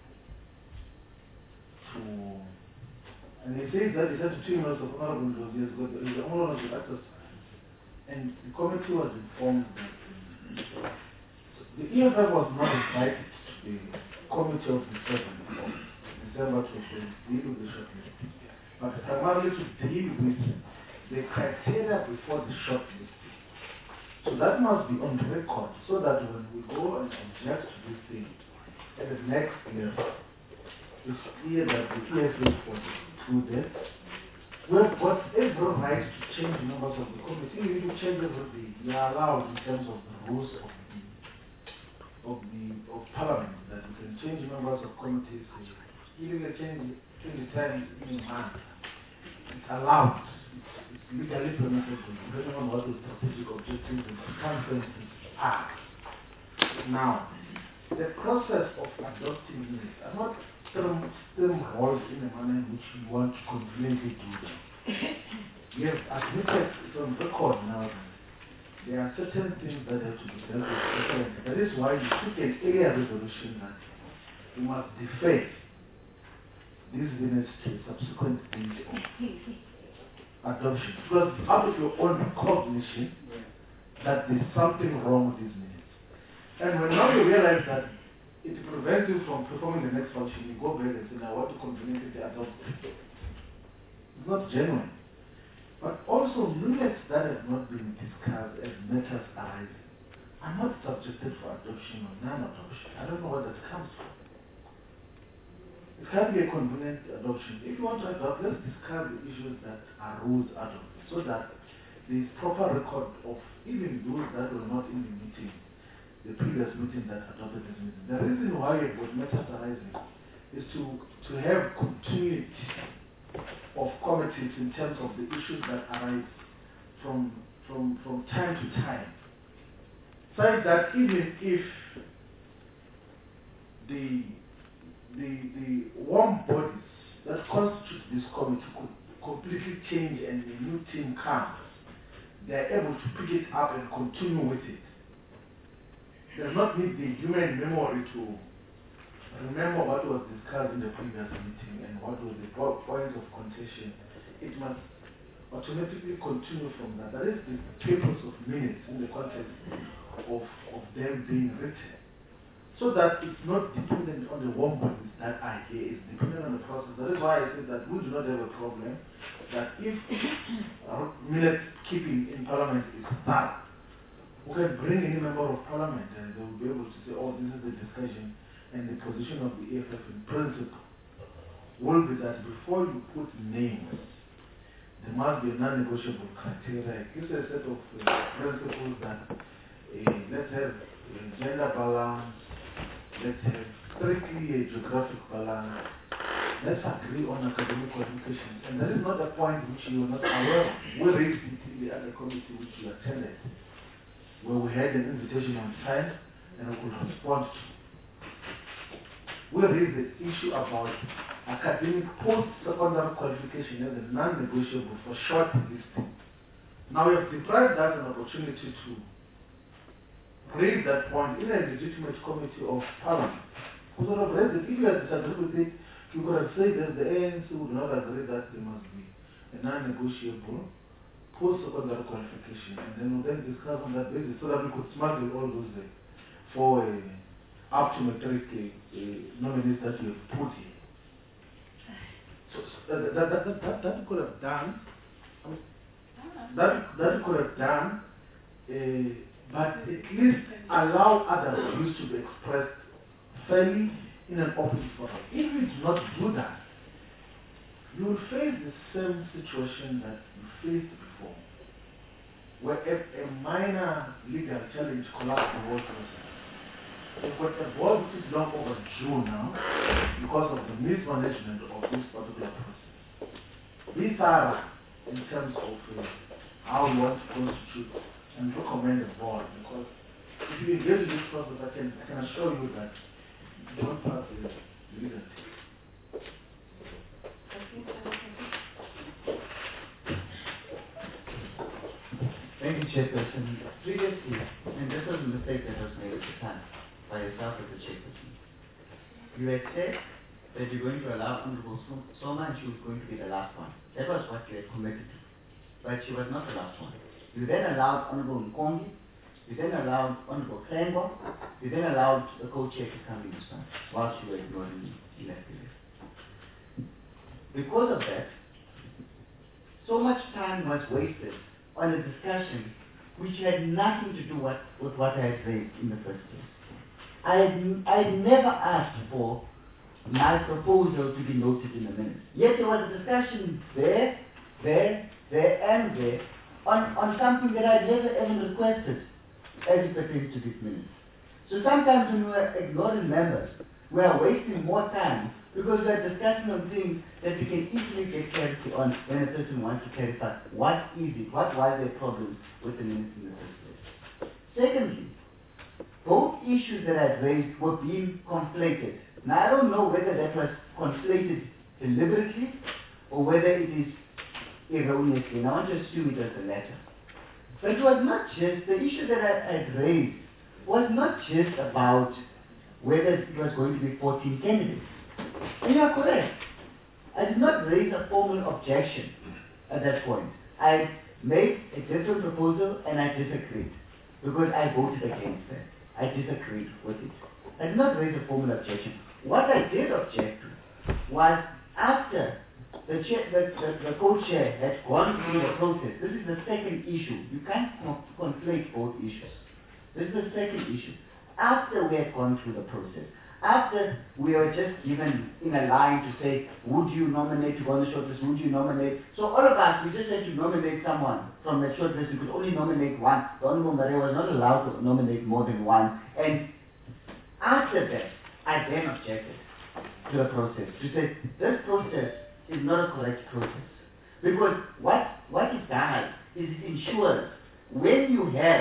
to. And he says that he sent to 2 minutes of Honorable Ndozi as well, the owner of the access. And the committee was informed that the EFF was not invited to the committee of the 7th of December to deal with the shortlist, but primarily to deal with the criteria before the shortlist. So that must be on record so that when we go and object to this thing at the next level, it's clear that the EFF was included. We have got every right to change members of the committee. We need to change everything. We are allowed in terms of the rules of Parliament that we can change members of committees. Even a change 20 times in a month. It's allowed. It's legally permissible, depending on what the strategic objectives and circumstances are. Now, the process of adopting this, I'm not steamrolled in a manner in which we want to completely do that. We have admitted it on record now that there are certain things that have to be dealt with. That is why we took an earlier resolution that we must defer these minutes to a subsequent date of adoption. Because out of your own recognition that there's something wrong with these minutes. And when now you realize that it prevents you from performing the next function, you go back and say, I want to completely adopt it. It's not genuine. But also minutes that have not been discussed as matters arising are not subjected for adoption or non-adoption. I don't know where that comes from. It can be a convenient adoption. If you want to adopt, let's discuss the issues that arose out of it, so that there is proper record of even those that were not in the meeting, the previous meeting that adopted this meeting. The reason why it was matters arising is to have continuity of committees in terms of the issues that arise from time to time, such that even if the warm bodies that constitute this committee could completely change and a new team comes, they are able to pick it up and continue with it. They do not need the human memory to remember what was discussed in the previous meeting and what was the points of contention. It must automatically continue from that. That is the purpose of minutes in the context of them being written. So that it's not dependent on the warm bodies that are here, it's dependent on the process. That is why I said that we do not have a problem that if minute keeping in Parliament is thorough, we can bring any member of Parliament and they will be able to say, oh, this is the discussion and the position of the EFF in principle will be that before you put names, there must be a non-negotiable criteria. It gives a set of principles that let's have gender balance, let's have strictly a geographic balance, let's agree on academic qualifications. And that is not a point which you are not aware of. We raised it in the other committee which you attended, where we had an invitation on time and we could respond to. We raised the issue about academic post-secondary qualification as a non-negotiable for short listing. Now we have deprived that an opportunity to raise that point in a legitimate committee of Parliament. We sort of raised it. If you had disagreed with it, you could have said that the ANC would not agree that there must be a non-negotiable post-secondary qualification, and then we'll then discuss on that basis so that we could smuggle all those for up to matric nominees that we have put here. So that could have done. That could have done, but at least allow other views to be expressed fairly in an open forum. If we do not do that, you will face the same situation that you faced before, where a minor legal challenge collapsed the whole process. We've got a board which is long overdue now because of the mismanagement of this particular process. Be thorough in terms of how you want to constitute and recommend the board, because if you engage in this process, I can assure you that you won't pass the legal test. Thank you, Chairperson. Previously, and this was a mistake that was made at the time by yourself as the Chairperson, you had said that you're going to allow Honorable Soma and she was going to be the last one. That was what you had committed to. But she was not the last one. You then allowed Honorable Nkongi, you then allowed Honorable Klengo, you then allowed the co-chair to come in this time while she was ignoring me in that period. Because of that, so much time was wasted on a discussion which had nothing to do with what I had raised in the first place. I never asked for my proposal to be noted in the minutes. Yet there was a discussion there, and there on something that I'd never even requested as it pertains to these minutes. So sometimes when we're ignoring members, we are wasting more time because we're discussing on things that we can easily get clarity on when a person wants to clarify what is it, what was their problem with the minutes in the first place. Secondly, both issues that I've raised were being conflated. Now I don't know whether that was conflated deliberately or whether it is erroneously, and I want to assume it was the latter. But it was not just, the issue that I had raised was not just about whether it was going to be 14 candidates. And you are correct. I did not raise a formal objection at that point. I made a different proposal and I disagreed because I voted against that. I disagreed with it. I did not raise a formal objection. What I did object to was after the co-chair had gone through the process. This is the second issue. You can't conflate both issues. This is the second issue. After we had gone through the process, after we were just given in a line to say, would you nominate to go on the shortlist, would you nominate? So all of us, we just had to nominate someone from the shortlist. We could only nominate one. The Honorable Maria was not allowed to nominate more than one. And after that, I then objected to the process, to say, this process is not a correct process. Because what it does is it ensures when you have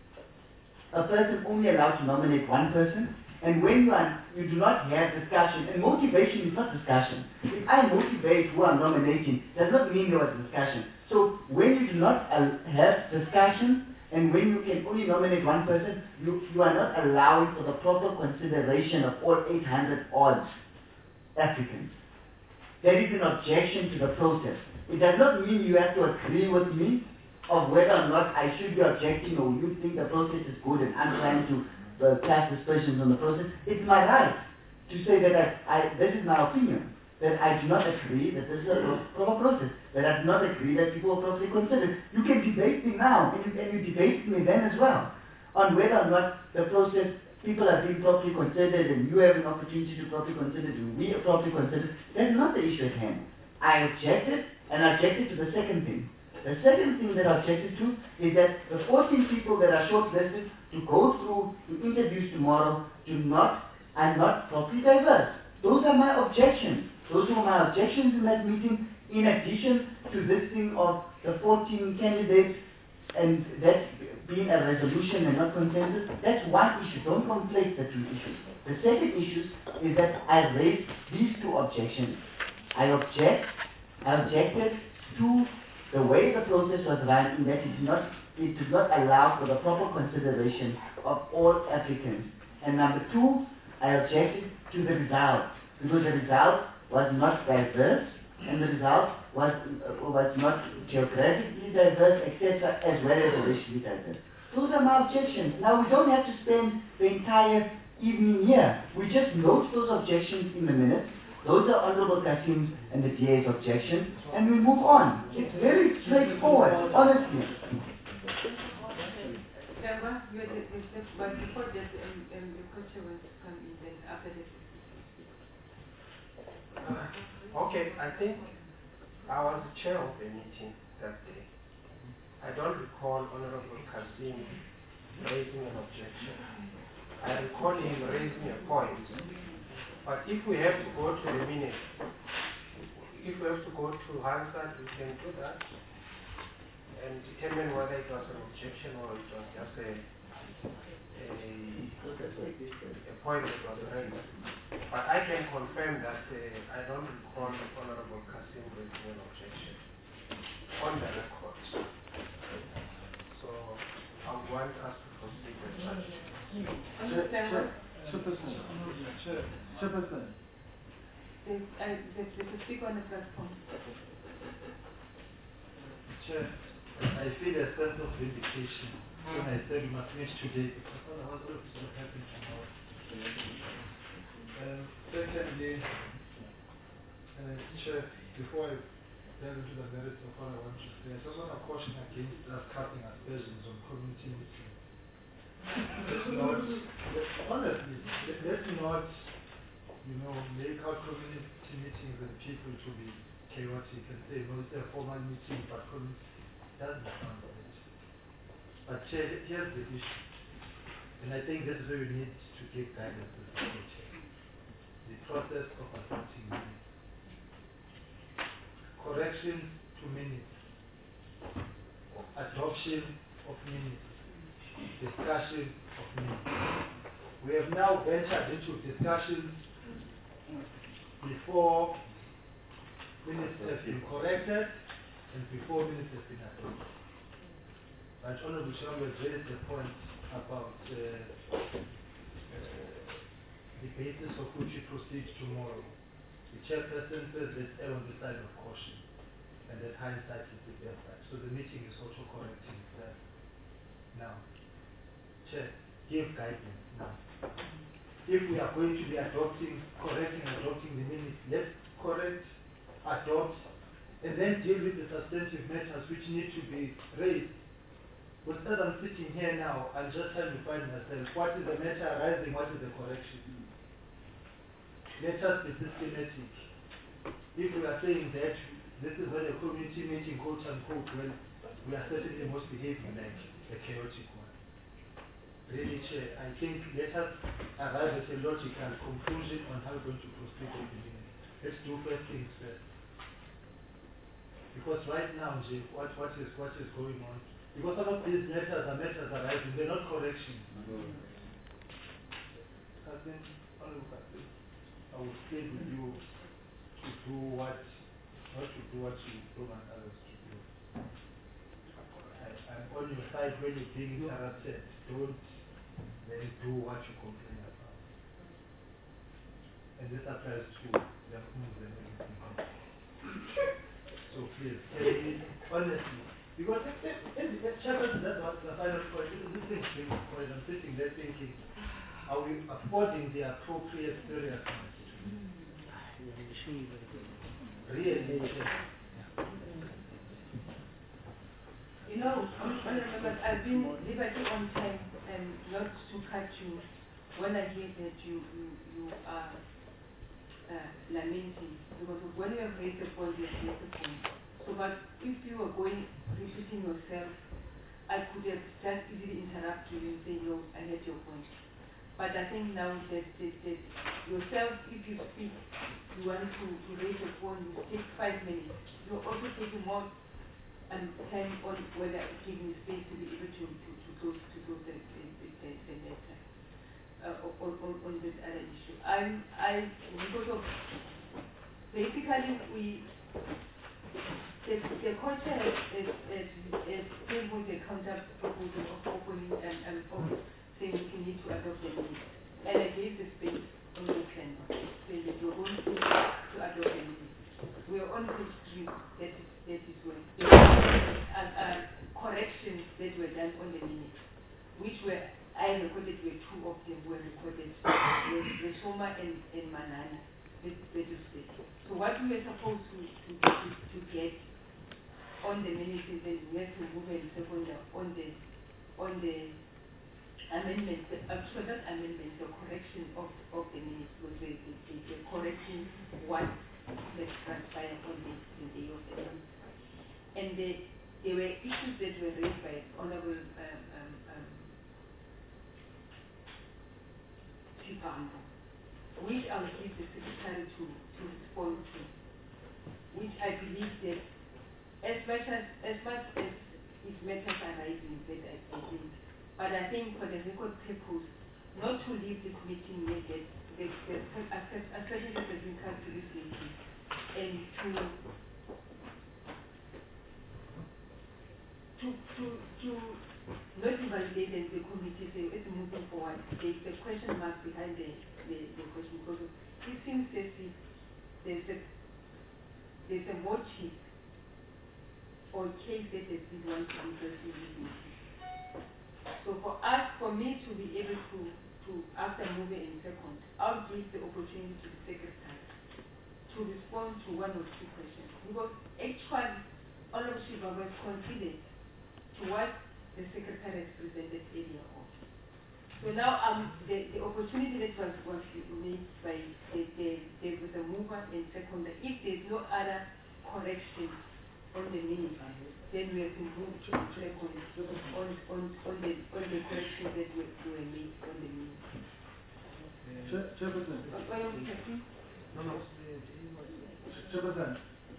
a person only allowed to nominate one person, and when you do not have discussion, and motivation is not discussion. If I motivate who I'm nominating, does not mean there was discussion. So when you do not have discussion, and when you can only nominate one person, you are not allowing for the proper consideration of all 800 odd applicants. There is an objection to the process. It does not mean you have to agree with me of whether or not I should be objecting or you think the process is good and I'm trying to cast aspersions on the process. It's my right to say that this is my opinion, that I do not agree that this is a proper process, that I do not agree that people are properly considered. You can debate me now, and you debated me then as well, on whether or not the process, people are being properly considered, and you have an opportunity to properly consider, and we are properly considered. That's not the issue at hand. I objected, and I objected to the second thing. The second thing that I objected to is that the 14 people that are shortlisted to go through to interviews tomorrow are not properly diverse. Those are my objections. Those were my objections in that meeting, in addition to this thing of the 14 candidates and that being a resolution and not consensus. That's one issue. Don't conflate the two issues. The second issue is that I raised these two objections. I objected to the way the process was run, in that it did not allow for the proper consideration of all applicants. And number two, I objected to the result, because the result was not diverse, and the result was not geographically diverse, etc., as well as racially diverse. Those are my objections. Now, we don't have to spend the entire evening here. We just note those objections in the minutes. Those are Honorable Kasim's and the DA's objections, and we move on. It's very straightforward, honestly. Remember, but before that, the question was to come in, then after this. Okay, I think I was the chair of the meeting that day. I don't recall Honorable Kasim raising an objection. I recall him raising a point. But if we have to go to the minutes, if we have to go to Hansard, we can do that and determine whether it was an objection or it was just a point that was raised. But I can confirm that I don't recall Honorable Kasim raising an objection on the record. So I want us to proceed with that. Chairperson. To speak on the platform. Chair, I feel a sense of vindication when I said we must meet today, because otherwise what is going to happen tomorrow. Secondly, Chair, before I delve into the merits of what I want to say, I just want to caution against us casting aspersions on community meetings. Honestly, let's not, make our community meetings and people to be chaotic and say, no, it's a formal meeting, but community doesn't sound right. But Chair, here's the issue, and I think this is where we need to give guidance to the Chair. The process of adopting minutes. Correction to minutes. Adoption of minutes. Discussion of minutes. We have now ventured into discussions before minutes have been corrected and before minutes have been adopted. But Honorable Chairman has raised the point about the basis of which we proceed tomorrow. The chairperson says let's err on the side of caution, and that hindsight is the best side. So the meeting is also correcting that. Now, Chair, give guidance now. If we are going to be correcting and adopting the minutes, let's correct, adopt, and then deal with the substantive matters which need to be raised. But as I'm sitting here now, I'm just trying to find myself, what is the matter arising, what is the correction? Let us be systematic. If we are saying that this is when a community meeting, quote unquote, when we are certainly most behaving like a chaotic one. Really, Chair, I think let us arrive at a logical conclusion on how we're going to proceed with the meeting. Let's do first things first. Because right now, Jay, what is going on? Because some of these matters are matters arising, they're not corrections. I think I will stay with you to do what, not to do what you don't want others to do. I'm on your side when you're being interrupted. Don't then do what you complain about. And this applies to the moves and everything else. So please, honestly, because Chairman, that's what the final point is. This thing being spoiled. I'm sitting there thinking, are we affording the appropriate seriousness? Really? You know, Honourable Members, I've been liberty on time and not to cut you when I hear that you are lamenting, because when you have raised a point, you have raised a point. So, but if you were repeating yourself, I could have just easily interrupt you and say, no, I heard your point. But I think now that yourself, if you speak, you want to raise a point, you take 5 minutes. You're also taking more time on whether giving space to be able to close the letter on this other issue. Because of basically the culture has came with a counter proposal of opening and of saying we need to adopt the minutes. And I gave the space on the plan, saying that we're going to adopt the minutes. We are on page 3, that is when there were corrections that were done on the minutes, which were, I recorded were 2 of them were recorded, with Soma and Manana, that is it. So what we were supposed to get on the minutes is that we have to move and second on the amendment, actually not amendment, the correction of the minutes was the correction what that transpired on the day of the minutes. And there were issues that were raised by Honorable Chipambo, which I will give the Secretary to respond to, which I believe that as much as it matters arising, that I think, but I think for the record purpose, not to leave this meeting yet, that especially the President characteristics, and to not invalidate the committee, say it's moving forward. The question mark behind the question, because it seems as if there's a motive or case that has been one to be in this meeting. So for me to be able to after moving in second, I'll give the opportunity to the Secretary to respond to 1 or 2 questions. Because actually, Honorable Shiva was considered to what the Secretary has presented earlier on. So now the opportunity that was made by the mover and seconder, if there's no other correction on the minutes, then we have to move to check on the corrections that were made on the minutes. Chairperson. Chairperson.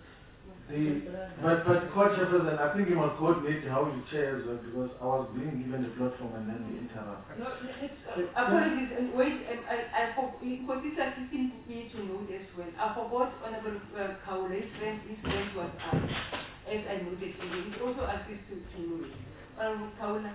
But court chairperson, I think you must coordinate how you chair as well, because I was being given the platform and then you interrupt. No, apologies, and wait, because this assisting me to note as well. I forgot Honorable Kaule's friend, his friend was as I noted, it also assists to note. Honorable Kaula.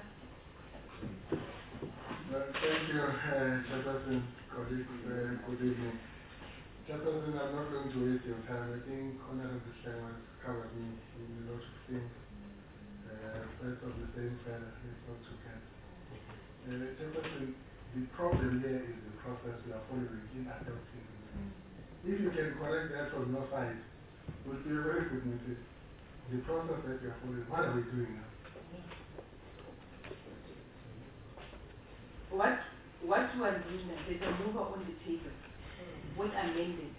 Thank you, Chairperson. Good evening. Chairperson, I'm not going to waste your time. I think Honorable Shang has covered me in a lot of things. First of the same feather, it's not too bad. Chairperson, the problem here is the process we are following in adopting. If you can correct that from your side, will be a very good message. The process that we are following, what are we doing now? What you are doing now, there's a mover on the table with amendment.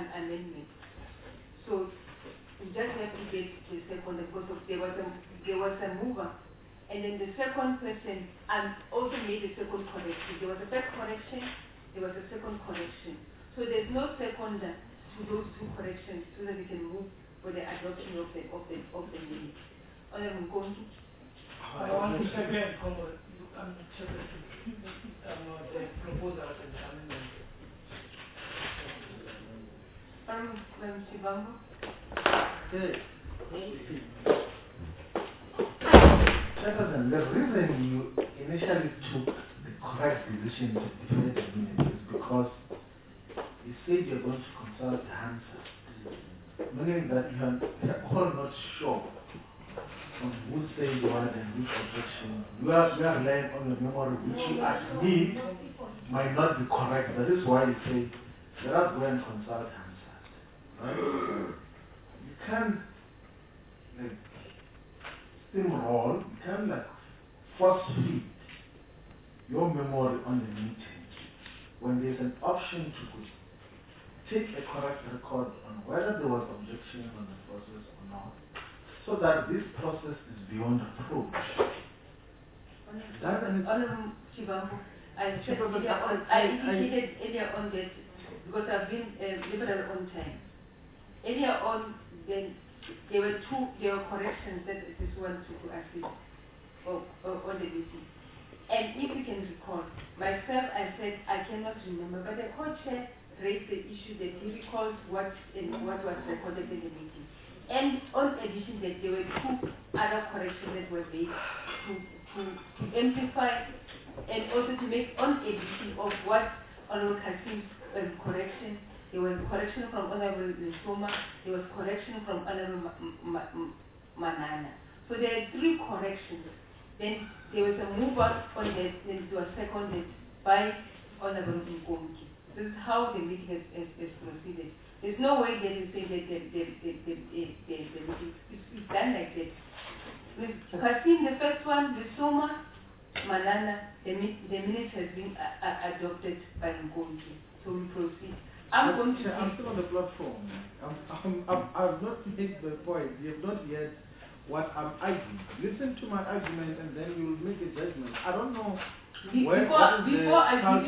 So you just have to get the second because there was a mover, and then the second person also made a second correction. There was a first correction, there was a second correction. So there's no seconder to those two corrections so that we can move for the adoption of the minutes. Honorable Nkonki. I want to again comment the proposal and the amendment. Chibambo. Chairperson, the reason you initially took the correct decision to defend the minutes is because you said you're going to consult the answer, meaning that you are all not sure on who said what and which objection. You are relying on your memory, which you admit might not be correct. That is why you say, let us go and consult answers. Right? You can't steamroll, you can't force feed your memory on the meeting when there's an option to take a correct record on whether there was objection on the process or not, so that this process is beyond reproach. Honorable Chibambo, I indicated earlier on that because I've been liberal on time. Earlier on, then there were corrections that I just want to assist on the meeting. And if you can recall, myself, I said I cannot remember, but the co-chair raised the issue that he recalls what was recorded in the meeting. And on addition that there were two other corrections that were made to amplify and also to make on addition of what Honorable Kasim's correction. There was correction from Honorable Nsoma, there was correction from Honorable Manana. So there are three corrections. Then there was a move on that, then it was seconded by Honorable Nkonki. This is how the meeting has proceeded. There's no way that you say that the meeting is done like that. With Kasim, the first one, the Soma, Manana, the minute has been adopted by Nkonki. So we proceed. I'm still on the platform. I've not made the point. You have not yet what I'm arguing. Listen to my argument and then you will make a judgment. I don't know before I want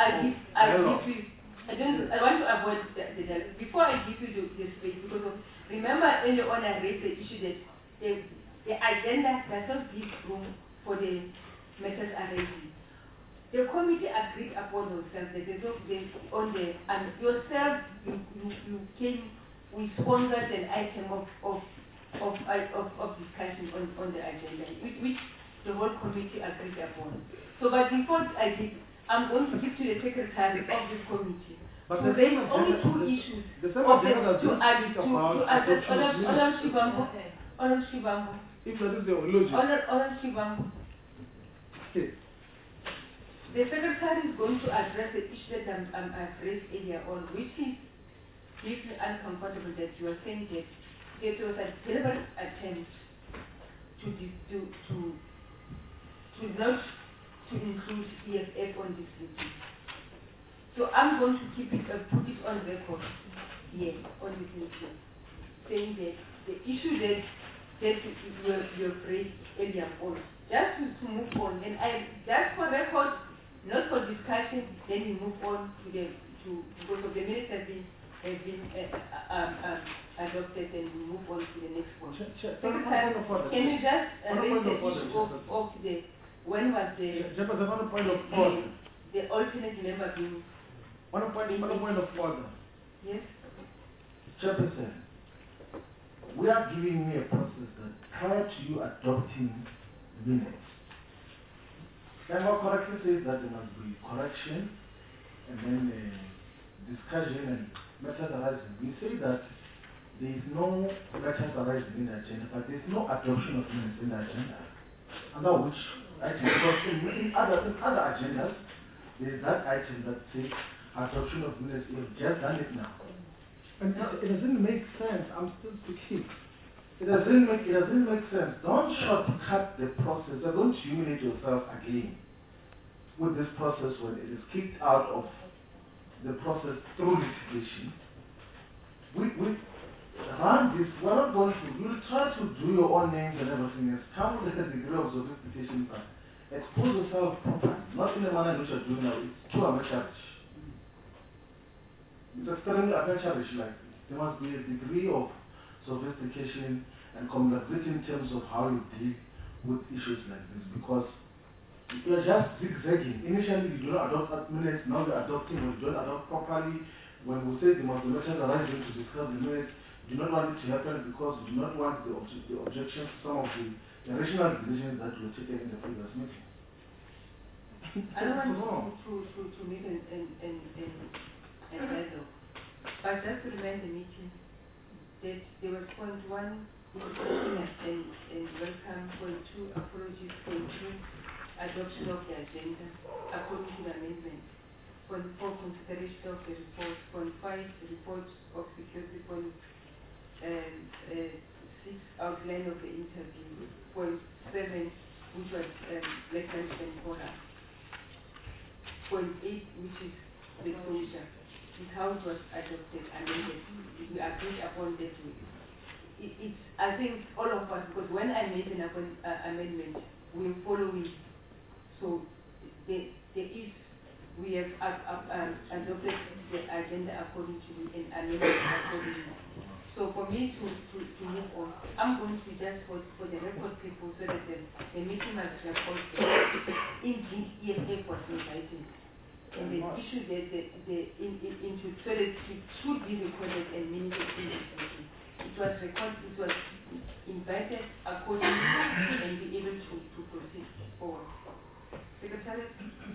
to avoid the dialogue. Before I give you the space, because remember earlier on I raised the issue that the agenda does not give room for the matters arising. The committee agreed upon themselves that there's no on the and yourself you came, we sponsored an item of discussion on the agenda, which the whole committee agreed upon. So, but before I did, I'm going to give to the secretary of this committee. But so there is only two issues. The same agenda to address Honorable Shibambo. If that is the logic. Honorable Shibambo. Okay. The secretary is going to address the issue that I've raised earlier on, which is deeply uncomfortable that you are saying that there was a deliberate attempt to include EFF on this meeting. So I'm going to put it on record here on this meeting, saying that the issue that you have raised earlier on, just to move on, and just for record, not for discussion, then we move on because of the minutes have been adopted, and we move on to the next one. Can you just raise the issue of the when was the alternate member being One point of order. Yes. Chairperson, we are giving you a process that prior to you adopting minutes, Member correctly says that there must be correction and then discussion and matters arising. We say that there is no matters arising in the agenda, but there is no adoption of minutes in the agenda. Under which item, because in other agendas, there is that item that says adoption of minutes. You have just done it now. And it doesn't make sense. I'm still speaking. It doesn't make sense. Don't shortcut the process. You're going to humiliate yourself again with this process when it is kicked out of the process through litigation. We run this. We're not going to. You'll try to do your own names and everything else. Come with a degree of sophistication, but expose yourself properly, not in the manner in which you're doing now. It's too amateurish. It's extremely amateurish. Like there must be a degree of sophistication and complexity in terms of how you deal with issues like this, because you're just zigzagging. Initially you do not adopt minutes, now you're adopting or you don't adopt properly. When we say the motivations arising to discuss the minutes, you do not want it to happen because you do not want the objections to some of the rational decisions that were taken in the previous meeting. I don't want to make an dialogue, but just to remind the meeting that there was point 1 and welcome, point 2 apologies, point 2 adoption of the agenda according to the amendment, point 4 consideration of the report, point 5 report of security, point 6 outline of the interview, point 7 which was Black and Forum, point 8 which is the closure, is how it was adopted and amended. We agreed upon that way. It's, I think, all of us, because when I made an amendment, we're following. So there is, we have adopted the agenda according to an amendment accordingly. So for me to move on, I'm going to just for the record people so that the meeting must record indeed EFF was invited. And the issue that into so that it should be recorded and minutes in this meeting. It was recorded, it was invited accordingly and be able to proceed forward. Secretary?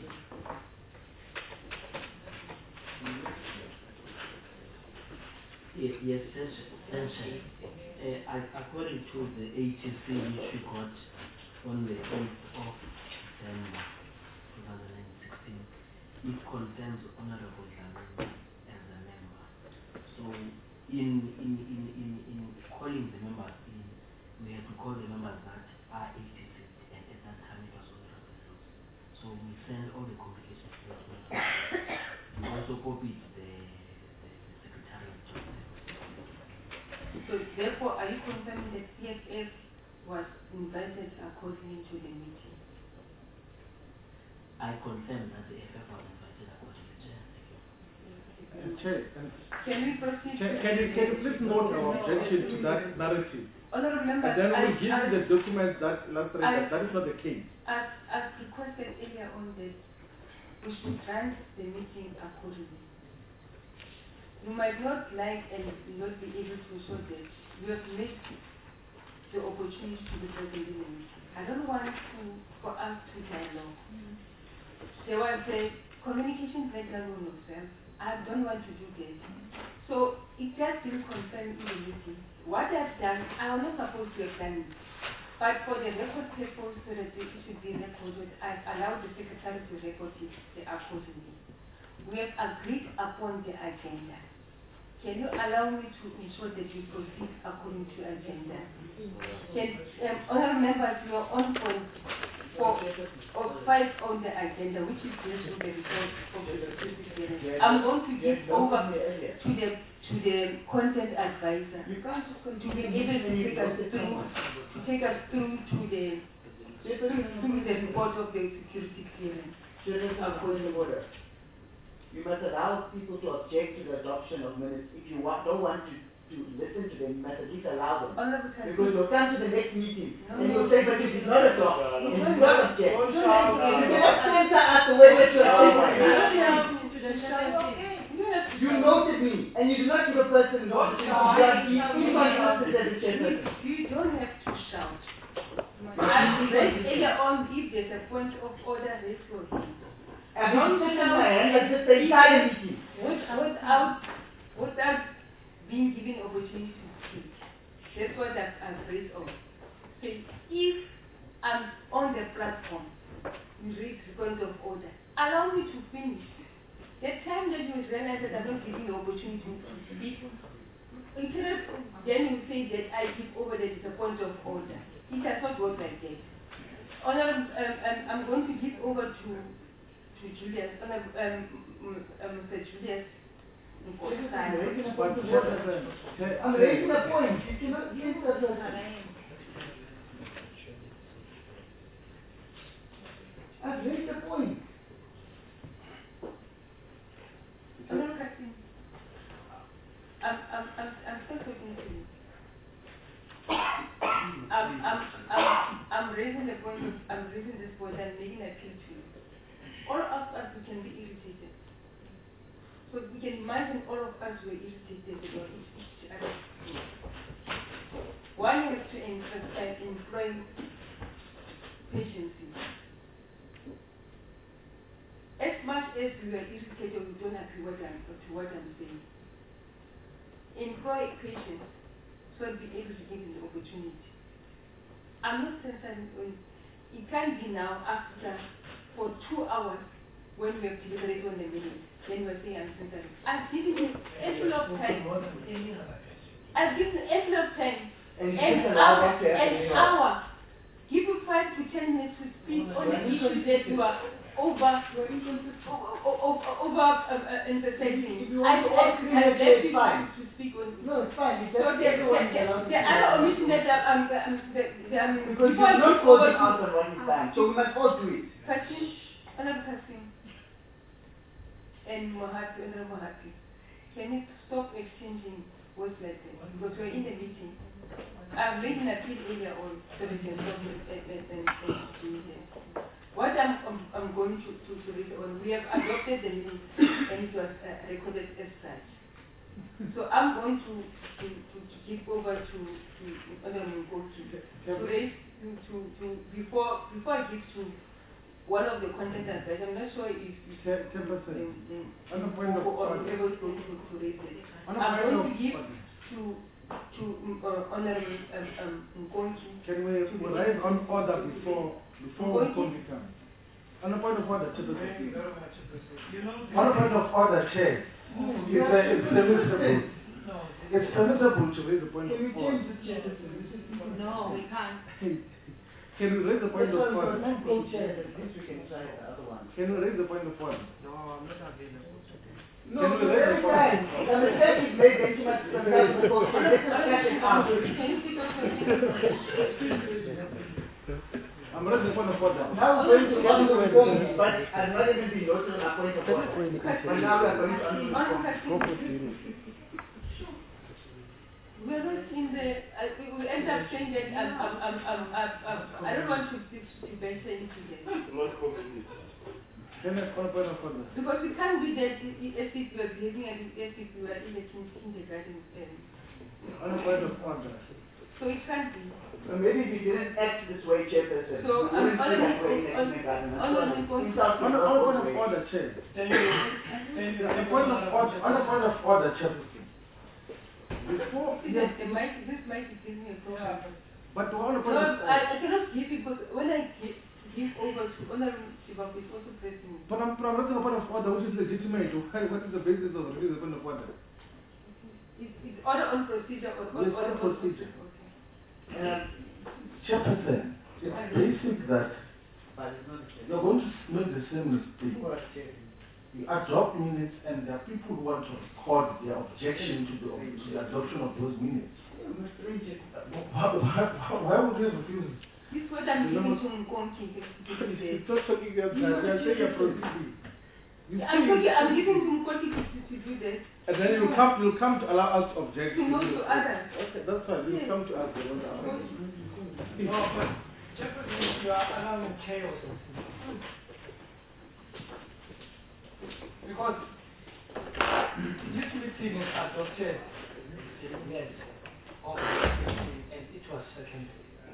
Yes, essentially. According to the ATC which we got on the 8th of December 2016, it concerns Honorable Dlamini as a member. So in calling the members in, we have to call the members that are ATC, and at that time it was Honorable Rose. So we send all the communications to the we also copied the Secretary of Justice. So therefore, are you confirming that EFF was invited according to the meeting? I confirm that the EFF was invited according to the chair. Chair, can we proceed? Can you please note our objection to that narrative? Honourable members, and then we'll give you the documents that illustrate that is not the case. I've requested earlier on that we should run the meeting accordingly. You might not like and not be able to show that you have missed the opportunity to be present in the meeting. I don't want for us to dialogue. There was a communication breakdown on yourself. I don't want to do that. So it just didn't concern in the meeting. What I've done, I was not supposed to have done it. But for the record purpose, so that it should be recorded, I've allowed the Secretary to record it accordingly. We have agreed upon the agenda. Can you allow me to ensure that we proceed according to agenda? Honourable members, you are on point 4 or 5 on the agenda, which is based on the report of the security clearance. I'm going to give over to the content advisor to be able to take us through to the report of the security clearance. According to order. You must allow people to object to the adoption of minutes. If you don't want to listen to them, you must at least allow them. Because you'll come to the next meeting and you'll say, but you did not adopt, you did not object. You cannot censor us the way that you are. You noted me, and you do not give a person the opportunity to judge me as a chairperson. You don't have to shout. I said earlier on, if there's a point of order, raise your hand. I don't sit on my hand, but just the entire meeting. Without being given opportunity to speak. That's what I've raised on. So if I'm on the platform, you raise the point of order. Allow me to finish. The time that you realize that I'm not giving the opportunity to speak, you cannot then you say that I give over that it's a point of order. It has not worked like that. Honorable, I'm going to give over to Julius, Mr. Julius. I'm raising a point. You cannot answer that. I've raised a point. I'm still talking to you. I'm raising the point. I'm raising this point and making an appeal to you. All of us we can be irritated. So we can imagine all of us were irritated about each other. One is to employ patience. As much as we are irritated, we don't agree to what I'm saying. Employ patience so I'll be able to give you the opportunity. I'm not sensitive on it can't be now after for 2 hours when we have deliberated on the minute, then we're saying I'm sensitive. I've given you ample of time. I've given ample of time. An hour. Give you 5 to 10 minutes to speak on the issues that you are emphasizing. I've left you to speak on it. No, it's fine. It's so the other omission that because you're not holding out on what is done, so we must all do it. Kasim, Honorable Kasim, and Honorable Mohapi, can you stop exchanging words like that? Because we're in the meeting. I've made an appeal earlier on so we can stop and what I'm going to read on, we have adopted the minutes and it was recorded as such. So I'm going to give over to Honorable Nkoki to raise before I give to one of the content advisors. I'm not sure if on the point of order. able to raise it. I'm going to give to Honorable Nkoki. Can we rise on order before Nkoki comes? On the point of order, Chairperson. On the point of order, Chair. It's permissible. It's permissible to raise the point of order. No, we can't. Can we raise the point of order? Can we raise the point of order? No, I'm not available today. No, can we raise the point of order? The mistake is made when you must I'm raising the point of order. Now we're going to come to the point, but I'm not even be noted on a point of order. But now we are going to We're not in the. We end up saying that I don't want to venture into this. Can I call a point of order? Because we can't do that as if we are behaving as if we were in the kindergarten. On a point of order. So it can't be. So maybe if you didn't act this way, Chairperson, so you wouldn't see that way in the kindergarten. On a point of order, Chair. On a point of order, Chairperson. Before this might be giving me a problem. But on a point no, of order. I cannot give it because when I give over to Honorable Shibab, it's also pressing me. But I'm raising a point of order which is legitimate. What is the basis of raising a point of order? It's order on procedure or yes, order on procedure. Okay. Chairperson, it's basic that you're going to make the same mistake. You adopt minutes and there are people who want to record their objection to the adoption of those minutes. Why would they refuse? This is what I'm giving to Nkoki. It's not talking about that. You're saying you're proceeding. I'm giving to Nkoki to do this. And then you'll come to allow us to object. To move to others. Okay, that's fine. You'll come to us. No, but Jefferson, you are allowing chaos. Because this meeting was adopted yes, on and it was seconded.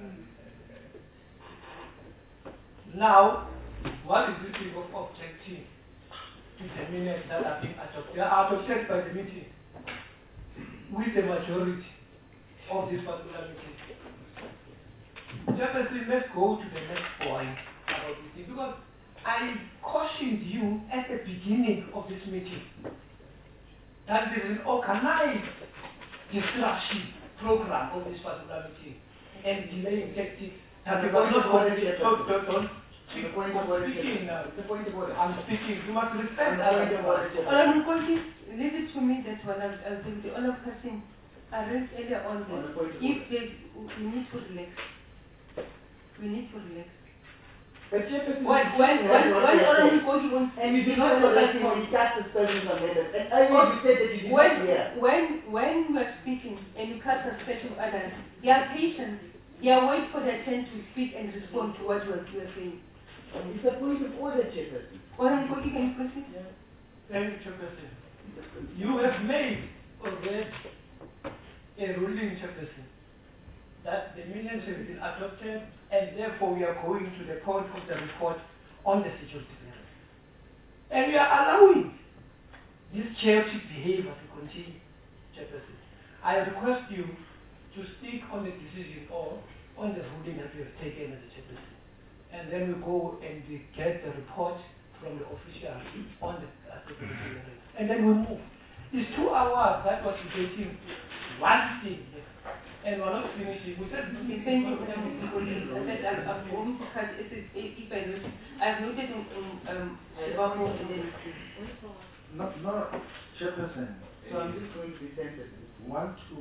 Now, what is the thing of objecting to the minutes that are being adopted? They are adopted by the meeting with the majority of this particular meeting. Jefferson, let's go to the next point about this thing because I cautioned you at the beginning of this meeting that there is an organized disruption program of this particular meeting and delaying tactics. And That the we were point not of order, going to Chairperson. speak. The point of order, Speaking now. the point of order. I'm speaking. You must respect The others. point of order, Honorable Kosi, leave it to me that one I'll do the all of Kasim. I raised earlier on On the that point of if order. there's, we need to relax. We need to relax. But Chairperson, When Honorable Kosi wants, and you did not correct him when he cast suspension on others. And earlier you said that you did not hear. when we're speaking and you cast suspension on others, they are patient. They are wait for their turn to speak and respond to what you are saying. It's a point of order, Chairperson. Honorable Kosi, can you proceed? Thank you, Chairperson. You have made already a ruling, Chairperson, that the minutes have been adopted and therefore we are going to the point of the report on the security clearance. And we are allowing this chaotic behavior to continue, Chairperson. I request you to speak on the decision or on the ruling that we have taken as a Chairperson. And then we go and we get the report from the official on the security clearance. And then we move. It's 2 hours that was debating one thing. And we're not finishing. We said, Thank you, Honorable Kosi. I said I'm going to cut if I notice. I've noted Shibabo and then No, Chairperson. So I'm just going to be sensitive. Want to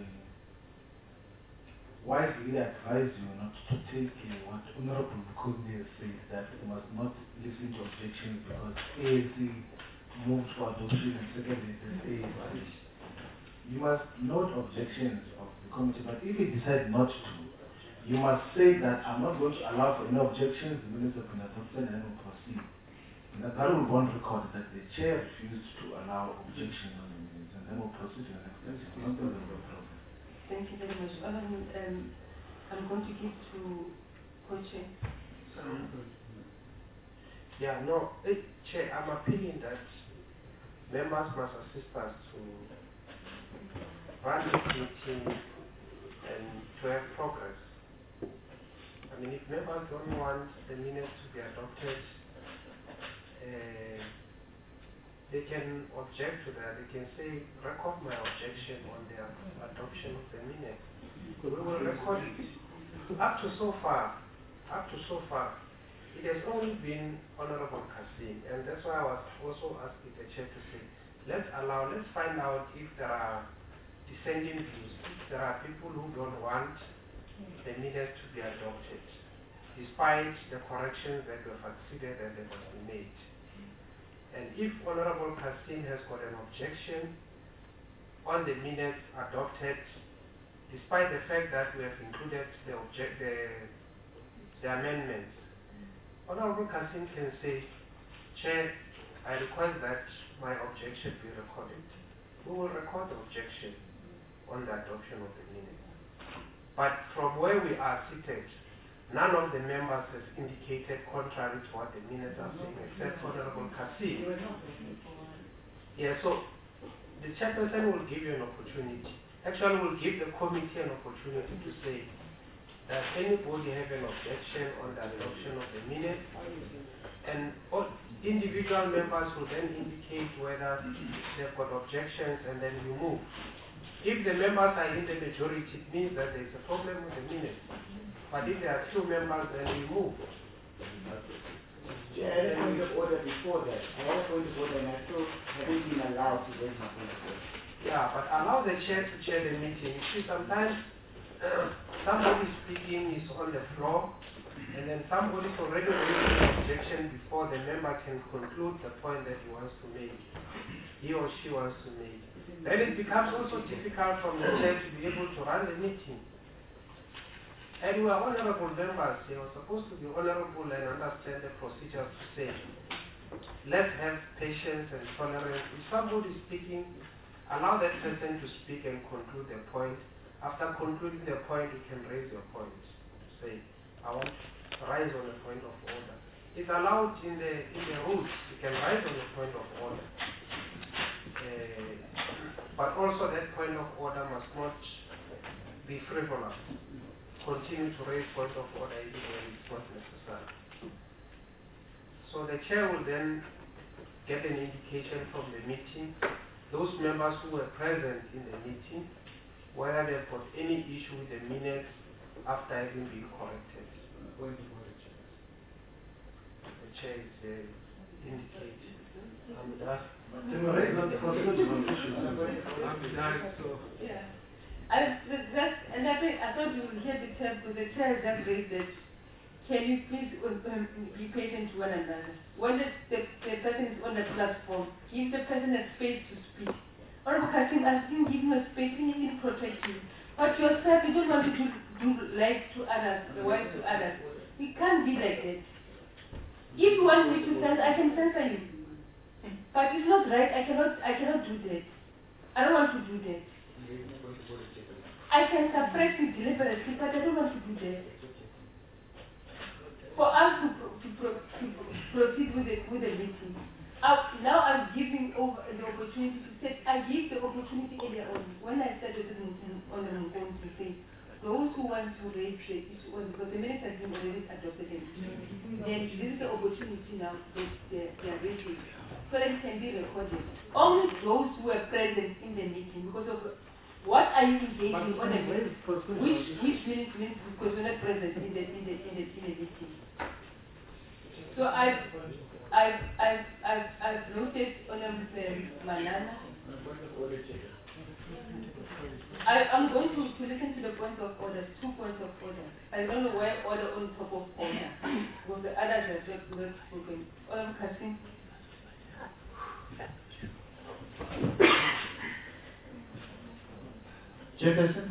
wisely advise you not to take what Honorable Kosi said, that you must not listen to objections because ANC moved for adoption and secondly the ANC. You must note objections of the committee, but if you decide not to, you must say that I'm not going to allow for any objections, the minutes have been adopted and then we'll proceed. And that will go on record that the chair refused to allow objections on the minutes and then we'll proceed to the next session. I don't think there's no problem. thank you very much. Honorable, I'm going to give to Koche. Yeah, no, Chair, I'm appealing that members must assist us to run this meeting and to have progress. I mean, if members don't want the minutes to be adopted, they can object to that. They can say, record my objection on the adoption of the minutes. We will record it. Up to so far, it has only been Honorable Kasim, and that's why I was also asking the chair to say, let's find out if there are dissenting views, if there are people who don't want the minutes to be adopted, despite the corrections that were succeeded and that must be made. And if Honorable Kasim has got an objection on the minutes adopted, despite the fact that we have included the amendments, Honorable Kasim can say, Chair, I request that my objection be recorded. We will record the objection on the adoption of the minutes. But from where we are seated, none of the members has indicated contrary to what the minutes are saying, except Honorable Kasim. Yeah, so the chairperson will give you an opportunity. Actually, will give the committee an opportunity to say, does anybody have an objection on the adoption of the minutes? And all individual members will then indicate whether they've got objections and then we move. If the members are in the majority, it means that there is a problem with the minutes. But if there are few members, then we move. Yeah, I had a point of order before that. I had a point of order and I still haven't been allowed to raise my point of order. Yeah, but allow the chair to chair the meeting. See, sometimes somebody speaking is on the floor, and then somebody's already raising an objection before the member can conclude the point that he wants to make, he or she wants to make. Then it becomes also difficult from the chair to be able to run the meeting. And we are honorable members. They are supposed to be honorable and understand the procedures to say, let's have patience and tolerance. If somebody is speaking, allow that person to speak and conclude the point. After concluding the point, you can raise your point. Say, I want to rise on a point of order. It's allowed in the rules. You can rise on a point of order. But also that point of order must not be frivolous. Continue to raise point of order even when it's not necessary. So the chair will then get an indication from the meeting. Those members who were present in the meeting whether they've got any issue with the minutes after having been corrected. The chair is indicate. Yeah. And I thought you would hear the chair, because the chair just raised that. Can you please be patient to one another? When the person is on the platform, give the person a space to speak. Or because I think give him a space, he can protect you. But yourself, you don't want to do like to others, the wife to others. You can't be like that. If you want me to censor, I can censor you. But it's not right, I cannot do that. I don't want to do that. I can suppress it deliberately, but I don't want to do that. For us to proceed with the meeting. Now I'm giving over the opportunity to say, I gave the opportunity earlier on, when I started the meeting on the phone, to say, those who want to raise the issue, because the minutes have been already adopted, then this is the opportunity now that they are raising, so that it can be recorded. Only those who were present in the meeting, because of what are you engaging on the meeting, which means because we're not present in the meeting. So I've noted on Manana. I'm going to listen to the points of order, 2 points of order. I don't know where order on top of order. Because the others have not spoken. Order Kasim. Chairperson,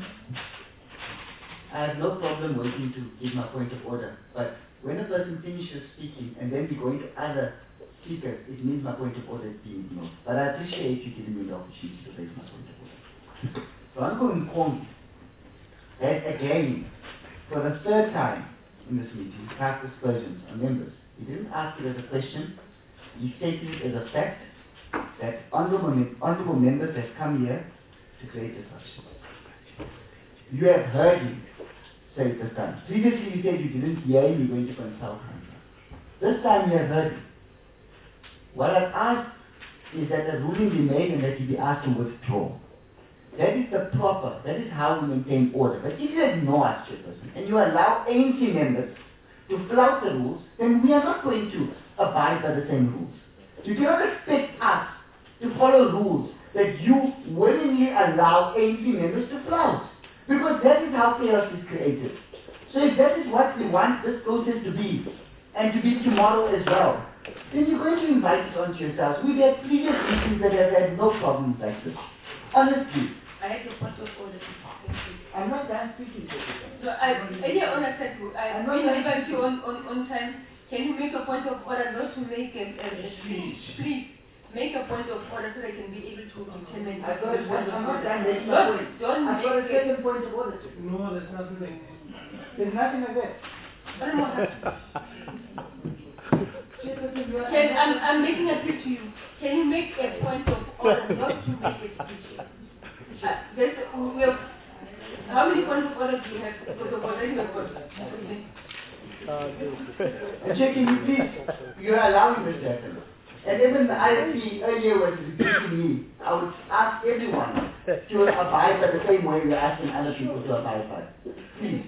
I have no problem waiting to give my point of order, but when a person finishes speaking and then we go into other speakers, it means my point of order is being ignored. But I appreciate you giving me the opportunity to raise my point of order. So I'm going to inform you that again, for the third time in this meeting, cast aspersions on members. He didn't ask it as a question, he stated it as a fact that honorable members have come here to create disruption. You have heard him say it this time. Previously you said you didn't hear him, you're going to consult him. This time you have heard him. What I've asked is that a ruling be made and that he be asked to withdraw. That is the proper, that is how we maintain order. But if you ignore us, Chairperson, and you allow ANC members to flout the rules, then we are not going to abide by the same rules. You cannot expect us to follow rules that you willingly allow ANC members to flout. Because that is how chaos is created. So if that is what we want this process to be, and to be tomorrow as well, then you're going to invite us onto yourselves. We've had previous meetings that have had no problems like this. Honestly. I had a point of order. I'm not done speaking. No, earlier on I said, I'm not invite you on time. Can you make a point of order not to make a speech? Please. Make a point of order so that I can be able to determine. I'm not done making my point. I've got a second point of order. No, there's nothing like that. There's nothing like that. I'm making a pitch to you. Can you make a point of order not to make a speech? How many points of order do you have? Because of already have got. Checking you please, you're allowing this to happen. And even the IFP earlier was repeating me. I would ask everyone to abide by the same way we're asking other people to abide by. Please.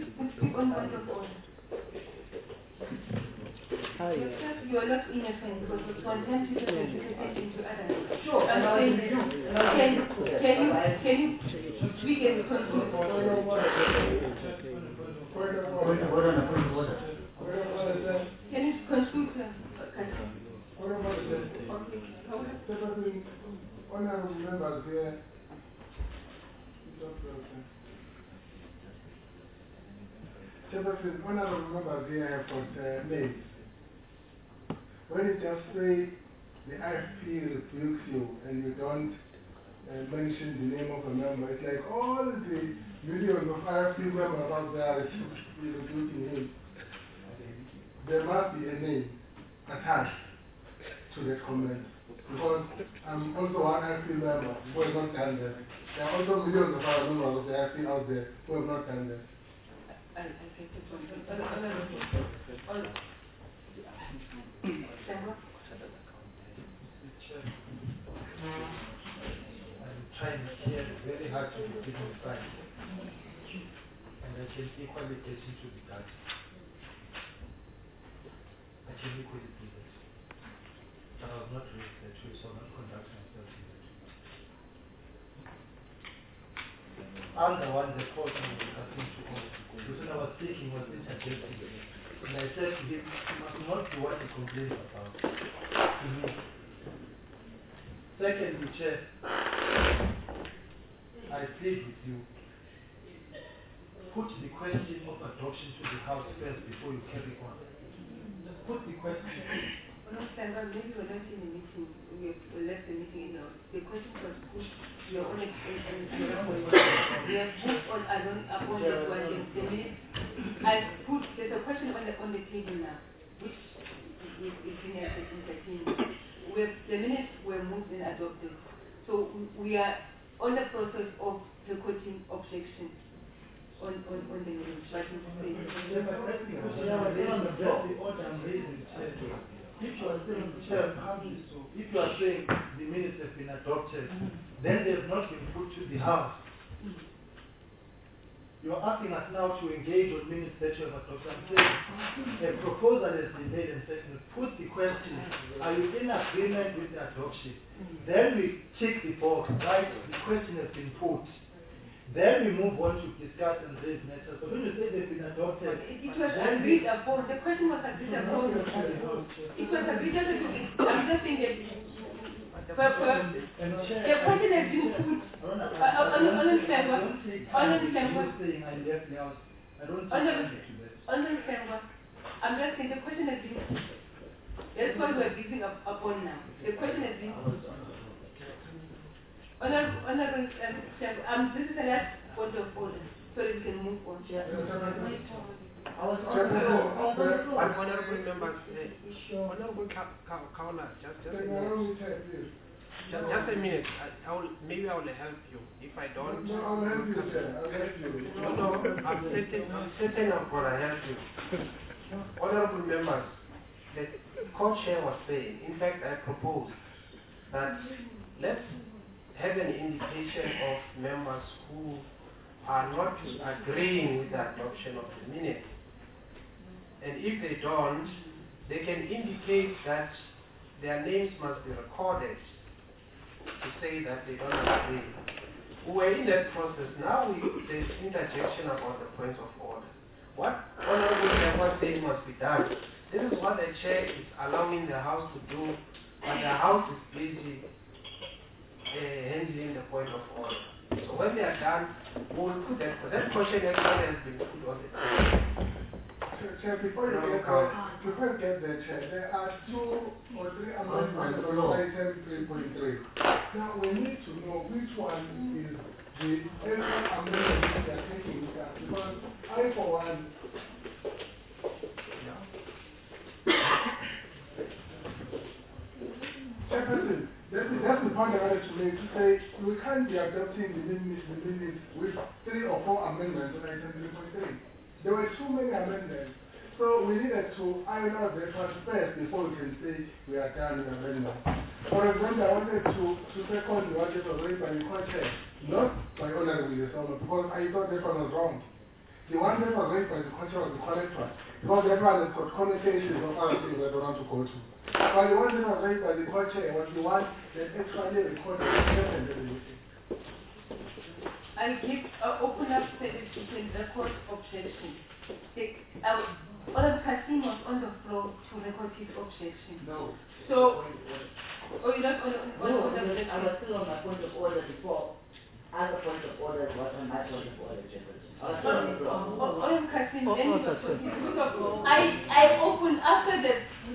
You are not innocent because you content to into others. Sure. Can you speak and conclude? Can you conclude? Honorable members here, Chairperson, honorable members here have got names. When you just say the IFP rebukes you and you don't mention the name of a member, it's like all the millions of IFP members out there are rebuking him. There must be a name attached to that comment. Because I'm also one IFP member who has not done that. There are also millions of other members of the IFP out there who have not done that. trying here very hard to be dignified. And I can equally get into the gut. I can equally do that. But I was not raised that way, so I'm not conducting myself in that way. I'm the one that forced me to come into court. Because when I was speaking, was interjecting. And I said to him, you must not be what he complains about. To me. Secondly, Chair, I plead with you. Put the question of adoption to the House first before you carry on. Just put the question. Maybe we're not in a meeting. We left the meeting in. The question was put. You're on a we have put on upon this one. The minute I put there's a question on the table now, which is being entertained. The minutes were moved and adopted. So we are on the process of recording objections on the minutes. But yeah, but that's because that's the order I'm raising. If you are saying, Chair, if you are saying the minutes have been adopted, then they have not been put to the House. You are asking us now to engage on minutes that you have adopted. I'm saying a proposal has been made and seconded. Put the question, are you in agreement with the adoption? Then we tick the box, right? The question has been put. Then we move on to discuss and raise matters. But when you say they've been adopted, it was agreed upon. The question was agreed upon. It was agreed upon. I'm just saying that the question has been put. I'm just saying the question has been put. That's what we're giving upon now. The question has been put. Honorable this is the last point of order, so we can move on. Honorable members, Honorable Kaula, just a minute. Just a minute. Maybe I will help you. If I don't, no, I'll help you, sir. I'll help you. No, I'm certain I'm gonna help you. Honorable members, the co-chair was saying, in fact, I propose that let's have an indication of members who are not agreeing with the adoption of the minutes. And if they don't, they can indicate that their names must be recorded to say that they don't agree. We're in that process. Now there's interjection about the points of order. What Honorable Chair was saying must be done. This is what the Chair is allowing the House to do, but the House is busy handling the point of order. So when they are done, we will put that. But that question actually has been put on the table. Chair, before you get there, Chair, there are 2 or 3 amendments on item 3.3. Now we need to know which one is the actual amendment we are taking with us, because I, for one, Chairperson, that's the point I wanted to make, to say we can't be adopting the minutes with 3 or 4 amendments on item 3.3. There were too many amendments, so we needed to iron out the first before we can say we are done with amendments. For example, I wanted to second what was raised by the co-chair, not by Honorable Yesoma, because I thought that one was wrong. The one that was raised by the co-chair was the correct one, because that one has got connotations of other things I don't want to go to. But the one that was raised by the co-chair was the one that actually recorded the sentence of the meeting. I open up the court objection. Honorable Kasim was on the floor to record his objection. No. So, you're not on the objection? I was still on my point of order before. Other point of order was on my point of order, Honorable Kasim, I opened after the...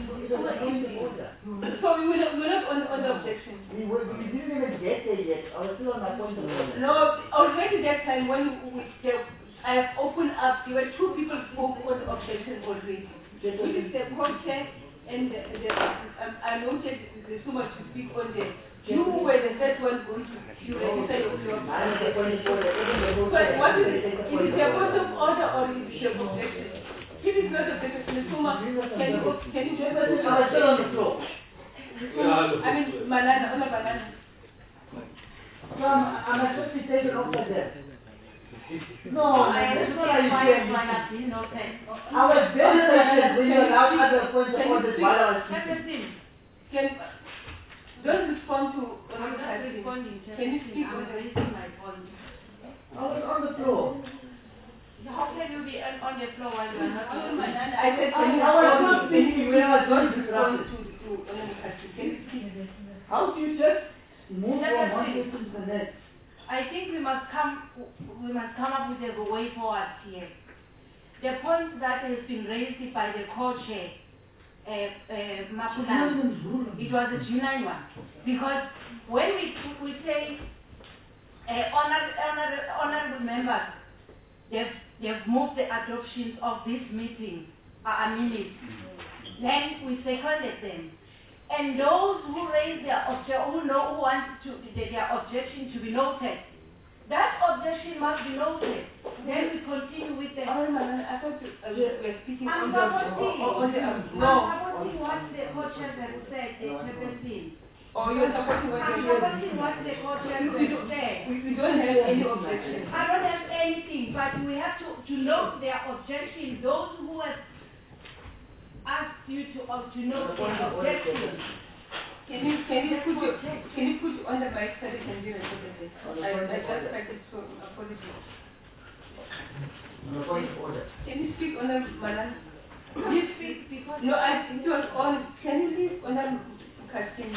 So we were not on the objection. We didn't even get there yet. I was still on my point of order. No, already that time when I have opened up, there were 2 people who spoke on the objection already. Which is the co-chair and I noted there's so much to speak on there. You were the first one going to register your But what is it? Is it a point of order or is it a objection? If it's not a objection, can you just on the floor? I mean, banana, on a banana. So I'm supposed to be taken off like that. No, I that's have what to I get said. one of these notes. I was very patient when you allowed other points of order while I was speaking. Don't respond to I'm not responding. Can you speak I'm on the raising my point. I was on the floor. How can you be on the floor while you are not on my land? I said, can you I was respond not to- speaking when I was don't being respond interrupted. to Can you speak? How do you just move Let from us one see. person to the next? I think we must come up with a way forward here. The point that has been raised by the co-chair, Mapulan, it was a genuine one. Because when we say honorable members, they've moved the adoption of this meeting, minutes, then we seconded them. And those who raise their objection, who want their objection to be noted, that objection must be noted. Then we continue with the... I thought we're speaking I'm supporting what the co-chairs have said, Chairperson. Oh, you're supporting what I'm supporting what the co-chairs have said. We don't have any objection. I don't have anything, but we have to note their objection. Those who have asked you to note their objection. Can you put on the mic so they can hear it? I just tried it, so apologies. On the point of order. Can you speak on the Malan? You speak because... No, it was on. Can you leave on the casting?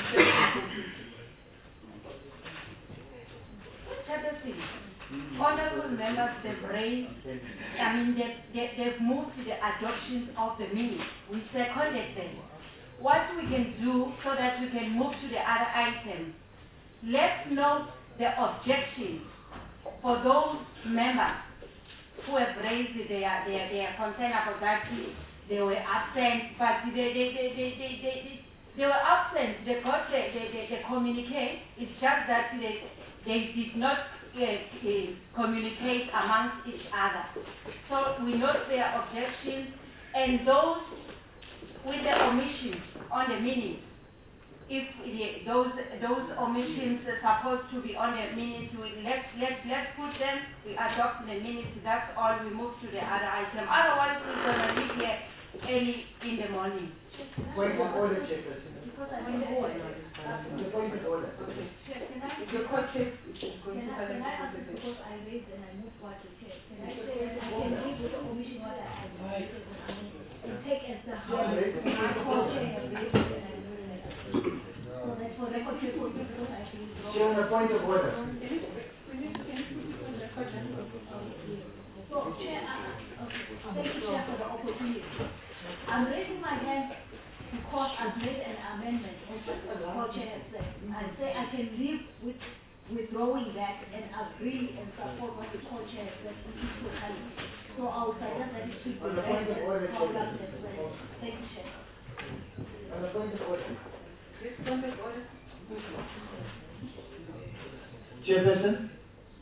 Honorable members, they've raised, they've moved to the adoption of the minutes. We seconded them. What we can do so that we can move to the other items, let's note the objections for those members who have raised their concern about that they were absent, but they were absent. They communicate. It's just that they did not communicate amongst each other. So we note their objections, and those with the omissions on the minutes. If those omissions are supposed to be on the minutes, let's put them. We adopt the minutes. That's all. We move to the other item. Otherwise, we're gonna leave here early in the morning. Point of order, Chairperson. Because I want to order. The point of order. Can I Your co-chair is going to can I ask because I raised and I moved what to chair? Can I say that I can leave with the omission what I had and take as the house my co-chair has raised and I moved it. So that for record purposes, because I think it's wrong. Chair, on the point of order. So, Chair, thank you, Chair, for the opportunity. I'm raising my hand because I've made an amendment, as the co-chair has said. I say I can live with withdrawing that and agree and support what the co-chair has said in its totality. So I will suggest that it should be read as Paula has said. Thank you, Chair. On the point of order. Chairperson,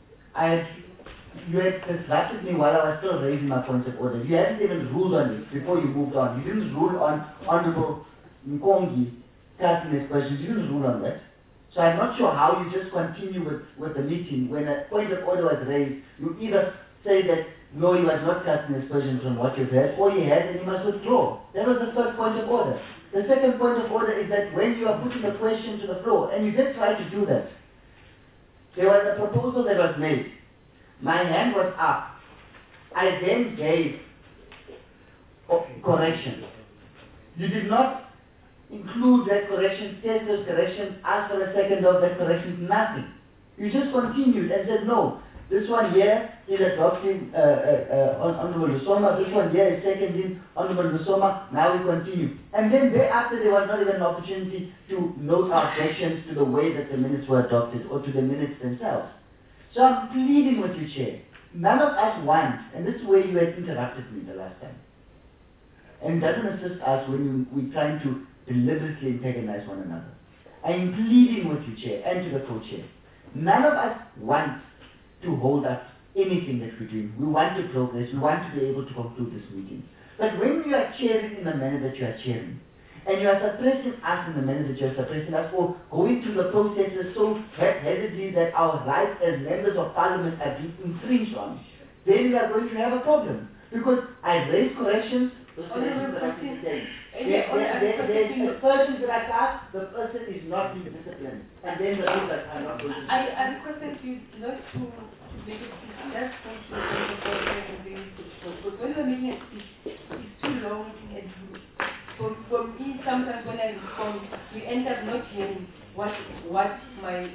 you had disrupted me while I was still raising my points of order. You hadn't even ruled on it before you moved on. You didn't rule on Honorable Nkongi casting his questions. You didn't rule on that. So I'm not sure how you just continue with the meeting. When a point of order was raised, you either say that no, he was not casting his questions from what you've heard, or he had and he must withdraw. That was the first point of order. The second point of order is that when you are putting a question to the floor, and you did try to do that, there was a proposal that was made. My hand was up. I then gave corrections. You did not include that correction, test those corrections, ask for a second of that correction, nothing. You just continued and said, no, this one here is adopting Honorable Lusoma, this one here is seconding Honorable Lusoma, now we continue. And then thereafter there was not even an opportunity to note our objections to the way that the minutes were adopted or to the minutes themselves. So I'm pleading with you, Chair. None of us want, and this is where you had interrupted me the last time. And it doesn't assist us when we're trying to deliberately antagonize one another. I'm pleading with you, Chair, and to the co-chair. None of us want to hold up anything that we're doing. We want to progress. We want to be able to conclude this meeting. But when you are chairing in the manner that you are chairing, And you are suppressing us in the manner that you are suppressing us, or going through the processes so hastily that our rights as members of parliament are being infringed on, then we are going to have a problem. Because I raise corrections, those corrections that I can say. There's aspersions that I cast, the person is not being disciplined. And then the others are not going to I requested you not to make it just go to the but when you're making a speech, it's too long and for me, sometimes when I respond, we end up not hearing what my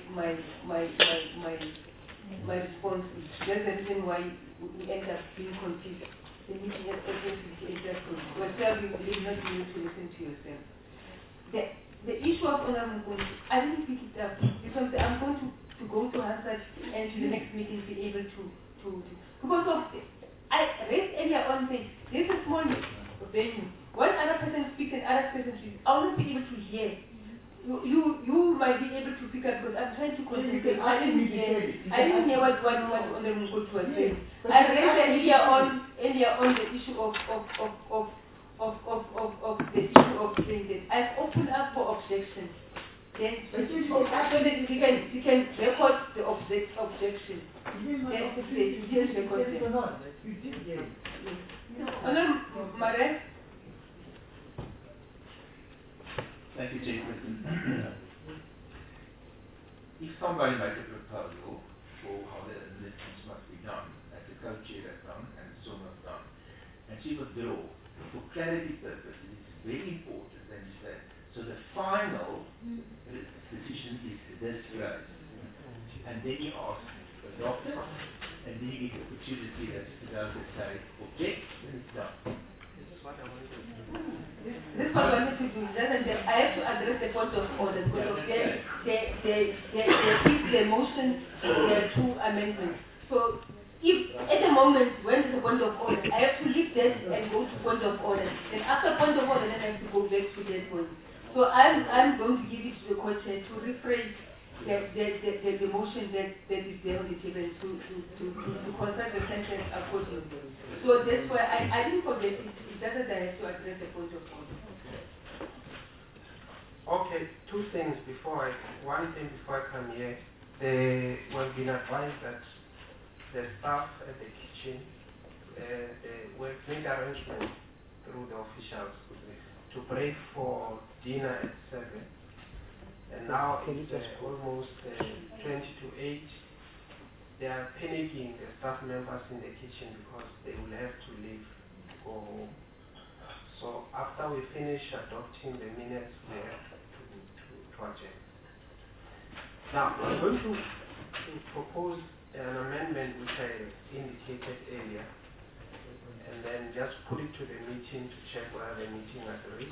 response is. That's the reason why we end up being confused. The meeting has obviously yourself, you believe not you need to listen to yourself. The issue of Honorable Mukunzi, I didn't pick it up because I'm going to go to Hansard and to the next meeting be able to because of I raised earlier on saying this is small venue. When other person speaks and other person speaks, I will not be able to hear. You might be able to pick up because I'm trying to concentrate. I didn't hear what Honorable Mukunzi was saying. I raised earlier on the issue of the issue of saying that I've opened up for objection. Then so that you can record the objection. Then you didn't record them. You did hear it. Honorable Mare. Thank you, Chairperson. If somebody makes a proposal for how the elections must be done, as the co-chair has done and so has done, and she withdraw, for clarity purposes, it's very important that you say, so the final decision is this phrase. And then you ask, adopt it, and then you get the opportunity as to those that say, object, and it's done. This is what I wanted to do. This is what I wanted to do. I have to address the point of order because the motion, there are two amendments. So if at the moment when there's a point of order, I have to leave that and go to point of order. And after point of order, then I have to go back to that point. So I'm going to give it to the co-chair to rephrase the motion that is there on the table to consult the sentence accordingly. So that's why I didn't forget it. It's better that I have to address the point of order. Okay, one thing before I come here, we've been advised that the staff at the kitchen, we've made arrangements through the officials to break for dinner at 7. And now it's almost 20 to 8. They are panicking, the staff members in the kitchen, because they will have to leave, go home. So after we finish adopting the minutes, we have to adjourn. Now, I'm going to propose an amendment which I indicated earlier, and then just put it to the meeting to check whether the meeting agrees.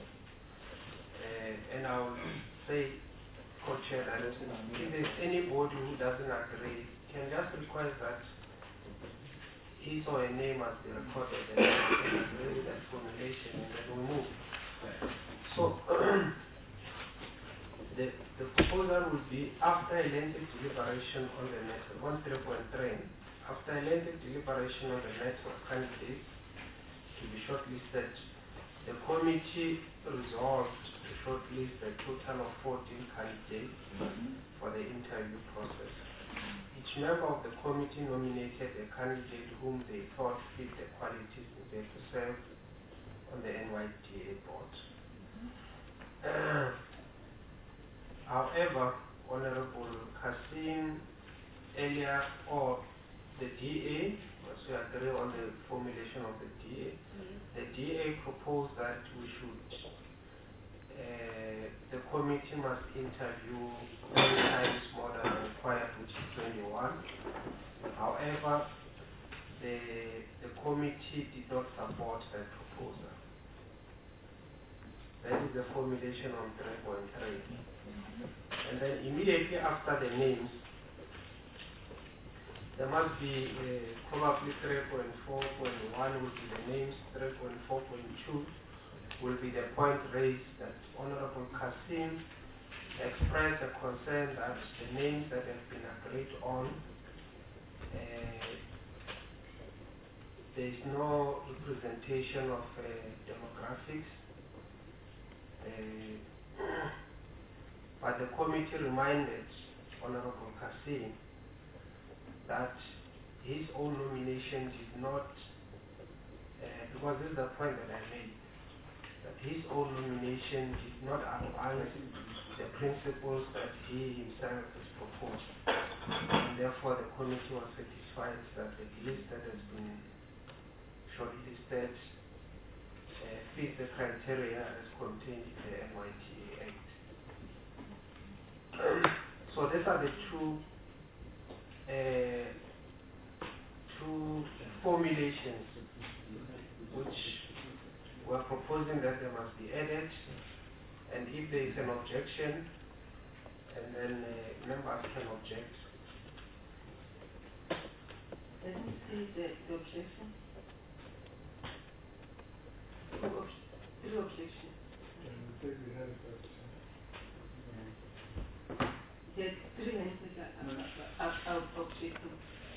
And I'll say, co-chair, that if there's anybody who doesn't agree, can just request that his or her name must be recorded and agree with that formulation, and then we move. So the proposal would be after a lengthy deliberation on the matter, 1.3.3, after a lengthy deliberation on the matter of candidates to be shortlisted, the committee resolved to shortlist a total of 14 candidates for the interview process. Each member of the committee nominated a candidate whom they thought fit the qualities needed to serve on the NYDA board. However, Honorable Kassim earlier, or the DA, once we agree on the formulation of the DA, the DA proposed that we should, the committee must interview 3 times more than required, which is 21. However, the committee did not support that proposal. That is the formulation on 3.3. And then immediately after the names, there must be probably 3.4.1 will be the names, 3.4.2 will be the point raised that Honorable Kassim expressed a concern that the names that have been agreed on, there is no representation of demographics. But the committee reminded Honorable Kassim that his own nomination did not, because this is the point that I made, that his own nomination did not advance the principles that he himself has proposed. And therefore the committee was satisfied that the list that has been shortlisted fits the criteria as contained in the MYTA Act. So these are the two formulations which we're proposing that they must be added, and if there is an objection, and then members can object. Let me see the objection. Three objections. Yes, three hands are objecting.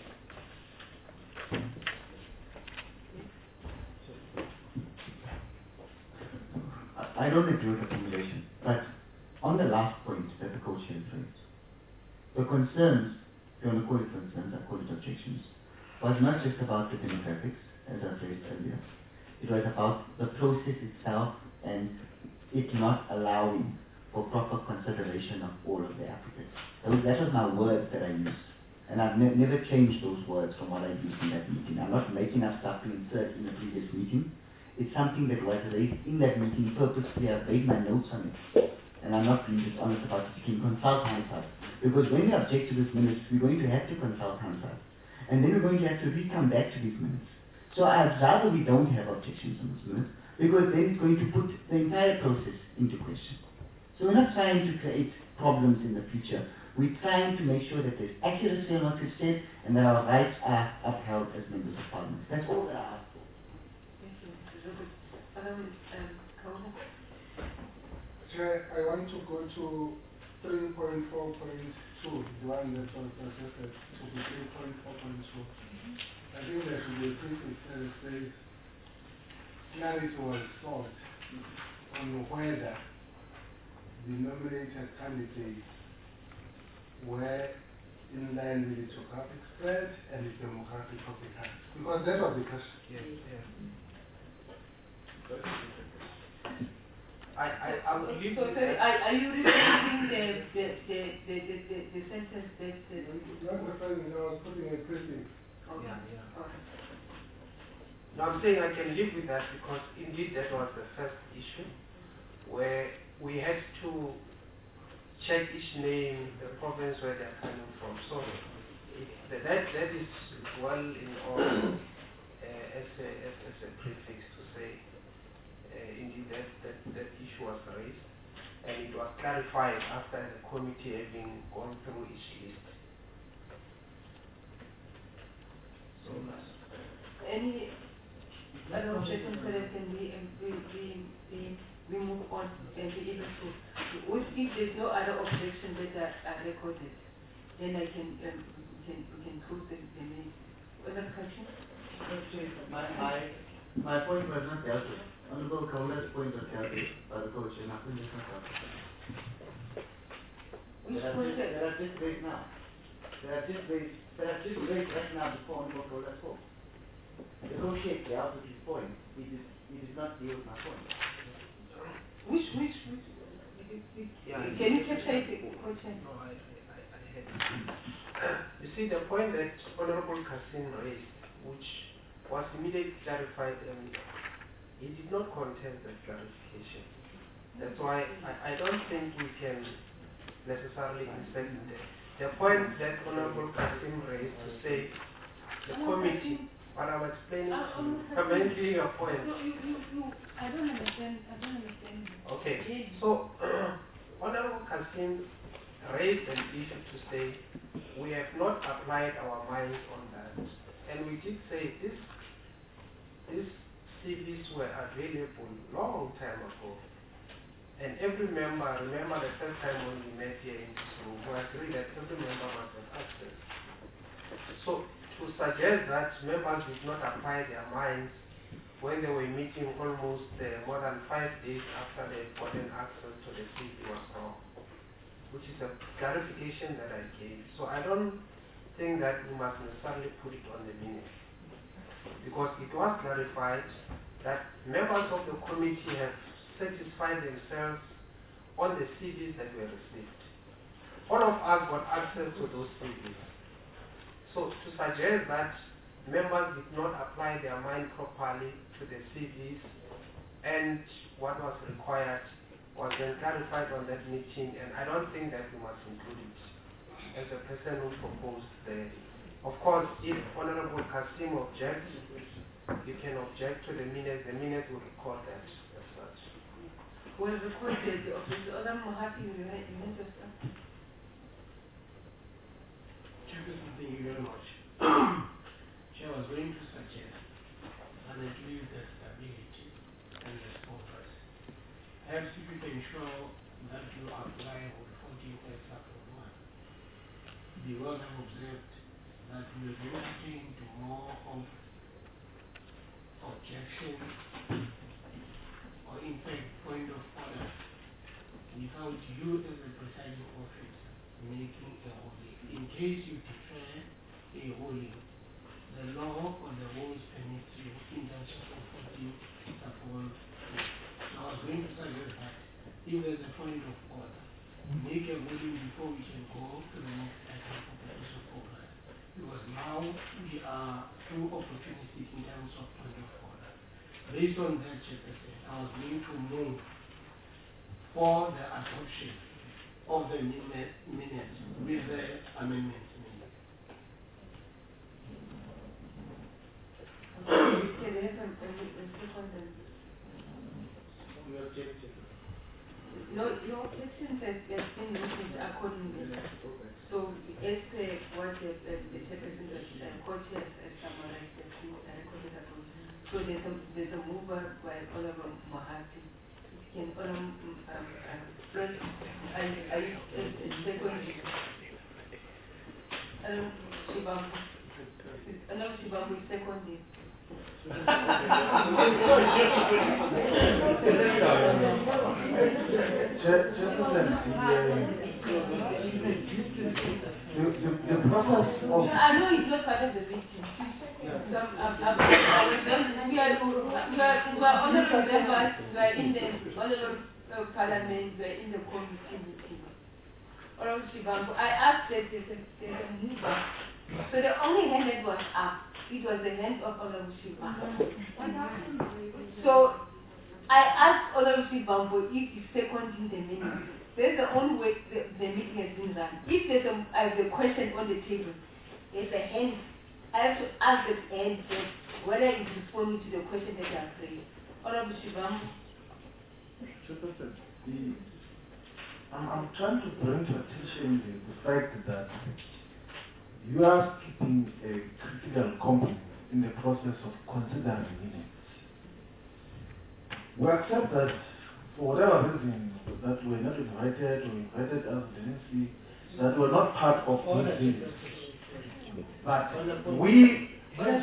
I don't agree with the formulation, but on the last point that the co-chair raised, the concerns, if you want to call it concerns, I call it objections, was not just about the demographics, as I raised earlier. It was about the process itself and it not allowing for proper consideration of all of the applicants. That was my words that I used. And I've never changed those words from what I used in that meeting. I'm not making up stuff to insert in the previous meeting. It's something that was raised in that meeting purposely. I've made my notes on it. And I'm not being dishonest about it. You can consult Hansard. Because when we object to these minutes, we're going to have to consult Hansard. And then we're going to have to come back to these minutes. So I'd rather we don't have objections on these minutes, because then it's going to put the entire process into question. So we're not trying to create problems in the future. We're trying to make sure that there's accuracy in what we've said and that our rights are upheld as members of parliament. That's all that I ask for. Thank you, Mr. Robert. Chair, I want to go to 3.4.2, the one that was suggested to be 3.4.2. I think there should be a prefix that says clarity was sought on whether the nominated candidates were in line with the geographic spread and the demographic of the country. Because that was the question. Yes, yes. I would leave so sorry, are you repeating the sentence that said? Not referring, I was putting a prefix. Okay. Yeah. Okay. Now I'm saying I can live with that because indeed that was the first issue where we had to check each name, the province where they're coming from. So that is well in all as a prefix to say indeed that issue was raised and it was clarified after the committee having gone through each list. So any other objections so that can we move on and be able to, if there's no other objections that are recorded, then I can close the meeting. Other questions? My point was not dealt with. Honorable Kaula's point was dealt with by the coach, and nothing is not dealt with. Which point? That I've just raised now. That I've just raised right now before Honorable Kaula spoke. The coach dealt with his point. He did not deal with my point. Which? Yeah, can you capture it? No, I had it. You see the point that Honorable Kassim raised, which was immediately clarified, and he did not contest that clarification. That's why I don't think we can necessarily insert the point that Honorable Kassim raised to say the committee. But I'm explaining to you. I'm making a point. I don't understand. Okay. So, Honorable Kassim raised an issue to say we have not applied our minds on that. And we did say these CVs were available long time ago. And every member, remember the first time when we met here in this room, we agreed that every member must have access. So, to suggest that members did not apply their minds when they were meeting almost more than 5 days after they gotten access to the CV was wrong, which is a clarification that I gave. So I don't think that we must necessarily put it on the minutes, because it was clarified that members of the committee have satisfied themselves on the CVs that were received. All of us got access to those CVs. So to suggest that members did not apply their mind properly to the CVs and what was required was then clarified on that meeting, and I don't think that we must include it as a person who proposed the. Of course, if Honorable Kasim objects, you can object to the minutes will record that as such. Well recorded, Honorable Mohapi, you meant to start. Chairperson, thank you very much. Chair, I was going to suggest that at least the stability and the focus. Perhaps if you can show that you apply with 14 support 1, because I've observed that we are going to more of objection or in fact point of order without you as a presiding officer making a ruling. In case you declare a ruling, the law or the rules permit you in terms of 14 support. So I was going to suggest that if there's a point of order, make a ruling before we can go to the next item of the issue of order. Because now we are too opportunistic in terms of point of order. Based on that, I was going to move for the adoption of the minutes with the amendments. No, your questions have been noted accordingly. So, as what the chairperson has summarized, recorded accordingly. So there's a mover by Honorable Mohapi. Can first, second, Shibamu is seconding. The process of... I know it's not part of the meeting. We are honorable members, we are in the honorable parliament, we are in the committee meeting. Honorable Shibambu, I asked that there's a mover. So the only hand that was up, it was the hand of Honorable Shibambu. So I asked Honorable Shibambu if he's seconding the minute. That's the only way the meeting has been run. If there's a question on the table, there's a hand. I have to ask the hand whether it's responding to the question that I have raised. Honorable Shibambu. I'm trying to bring to attention the fact that you are keeping a critical component in the process of considering minutes. We accept that for whatever reason that we're not invited or invited us, didn't see, that we're not part of these things. But we...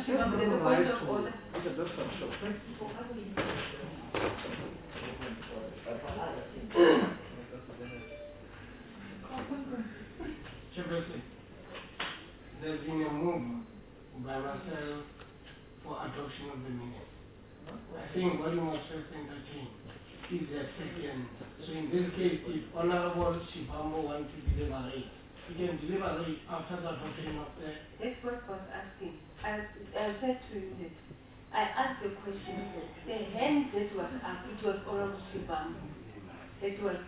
Chairperson, there's been a move by myself for adoption of the minutes. I think what you must first entertain is the second. So in this case, if Honorable Shibambu wants to deliberate, he can deliberate after the adoption of the... That's what I was asking. I said to you that I asked the question, the hand that was up, it was Honorable Shibambu. It was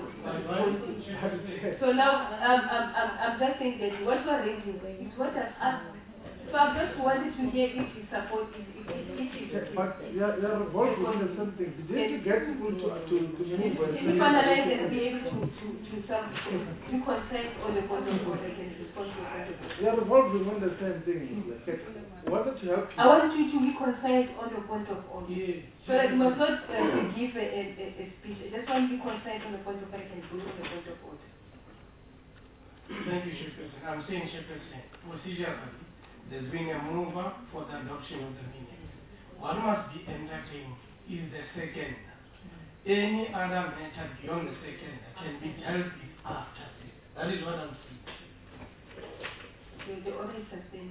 so now I'm just saying that what you are raising is what I've asked. So I just wanted to hear if you support it. But you're involved in something. Did you get people to move? If analyze and be able to consent on the point of order and respond to the You're involved in the same thing. Why don't you help me? I want you to be concerned on the point of order. Yeah. So that you must not give a speech. I just want to be concerned on the point of order and go to the point of order. Thank you, Chairperson. I'm saying, Chairperson, procedurally, there's been a mover for the adoption of the minutes. What must be entertained is the second. Any other matter beyond the second can be dealt with after this. That is what I'm saying. So the order is sustained.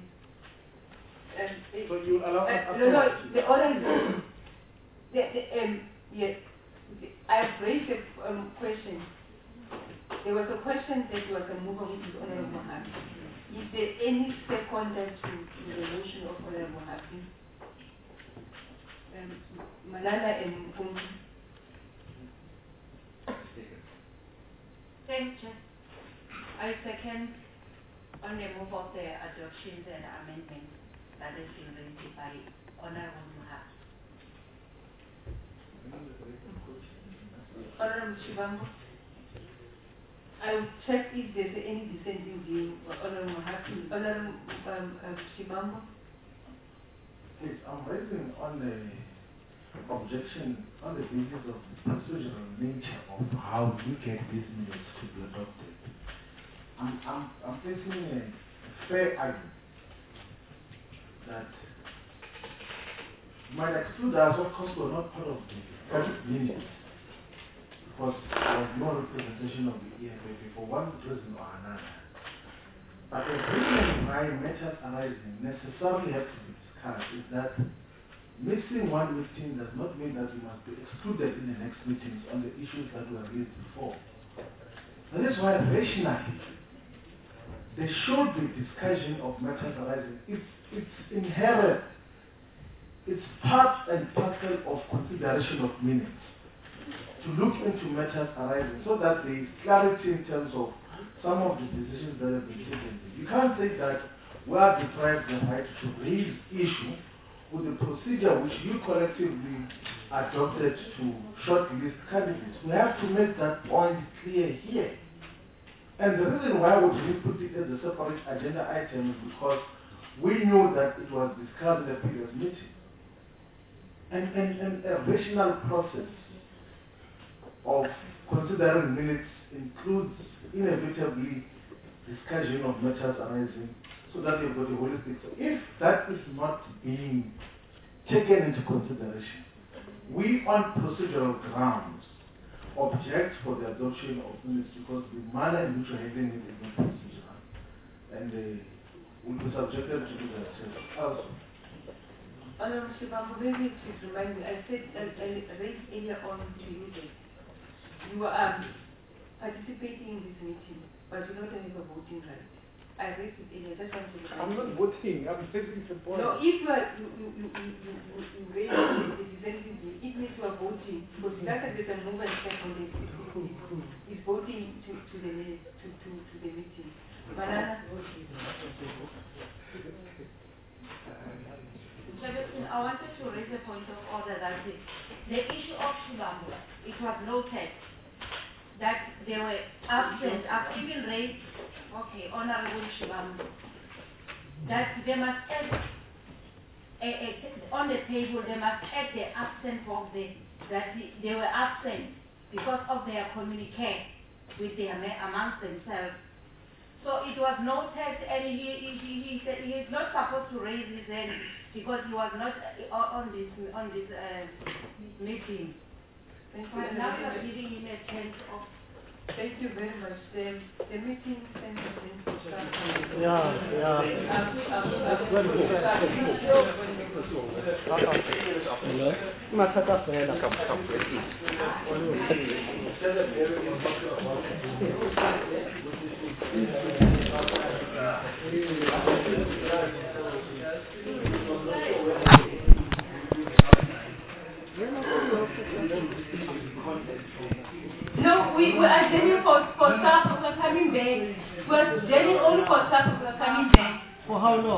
So you allow us no, the order is yes. I've raised a question. There was a question that was a move of Honorable Mohamed. Is there any seconder to the motion of Honorable Mohamed? Malala and Mpungu. Thank you. I second on the move of the adoptions and amendments that has been raised by Honorable Mohamed. Honorable Shivambu, I will check if there's any dissenting view for Honorable Mohamed. Honorable Shivambu. Yes, I'm raising on the objection on the basis of the procedural nature of how you get these minutes to be adopted. I'm facing a fair argument that might exclude us, of course, we're not part of the minutes because there was no representation of the EFF for one reason or another. But the reason why matters arising necessarily have to be discussed is that missing one meeting does not mean that we must be excluded in the next meetings on the issues that were raised before. That is why rationally, there should be discussion of matters arising. It's inherent. It's part and parcel of consideration of minutes to look into matters arising so that there is clarity in terms of some of the decisions that have been taken. You can't say that we are deprived the right to raise issue with the procedure which you collectively adopted to shortlist candidates. We have to make that point clear here. And the reason why we didn't put it as a separate agenda item is because we knew that it was discussed in the previous meeting. And a rational process of considering minutes includes inevitably discussion of matters arising so that you've got a holistic. So if that is not being taken into consideration, we on procedural grounds object for the adoption of minutes because the manner in which we're handling it is not procedural. And we were subjected to do that also. Honorable Shivambu, maybe to remind me, I said I raised earlier on to you that you are participating in this meeting, but you don't have a voting right. I raised it earlier, just want to remind you. I'm not voting, I'm facing support. No, if you are, you raise the dissenting view, it means you are voting, because that is a move and second is voting to the meeting. Banana. I wanted to raise a point of order that the issue of Shivambu, it was noted that they were absent. I've even raised, Honorable Shivambu, that they must add, on the table, they must add the absence of that they were absent because of their communique with them amongst themselves. So it was noted, and he said he is not supposed to raise his hand because he was not on this meeting. But now you are giving him a chance of. Thank you very much. The meeting stands to start. No, we are getting for staff who are coming back. We are getting only for staff who are coming back. For how long?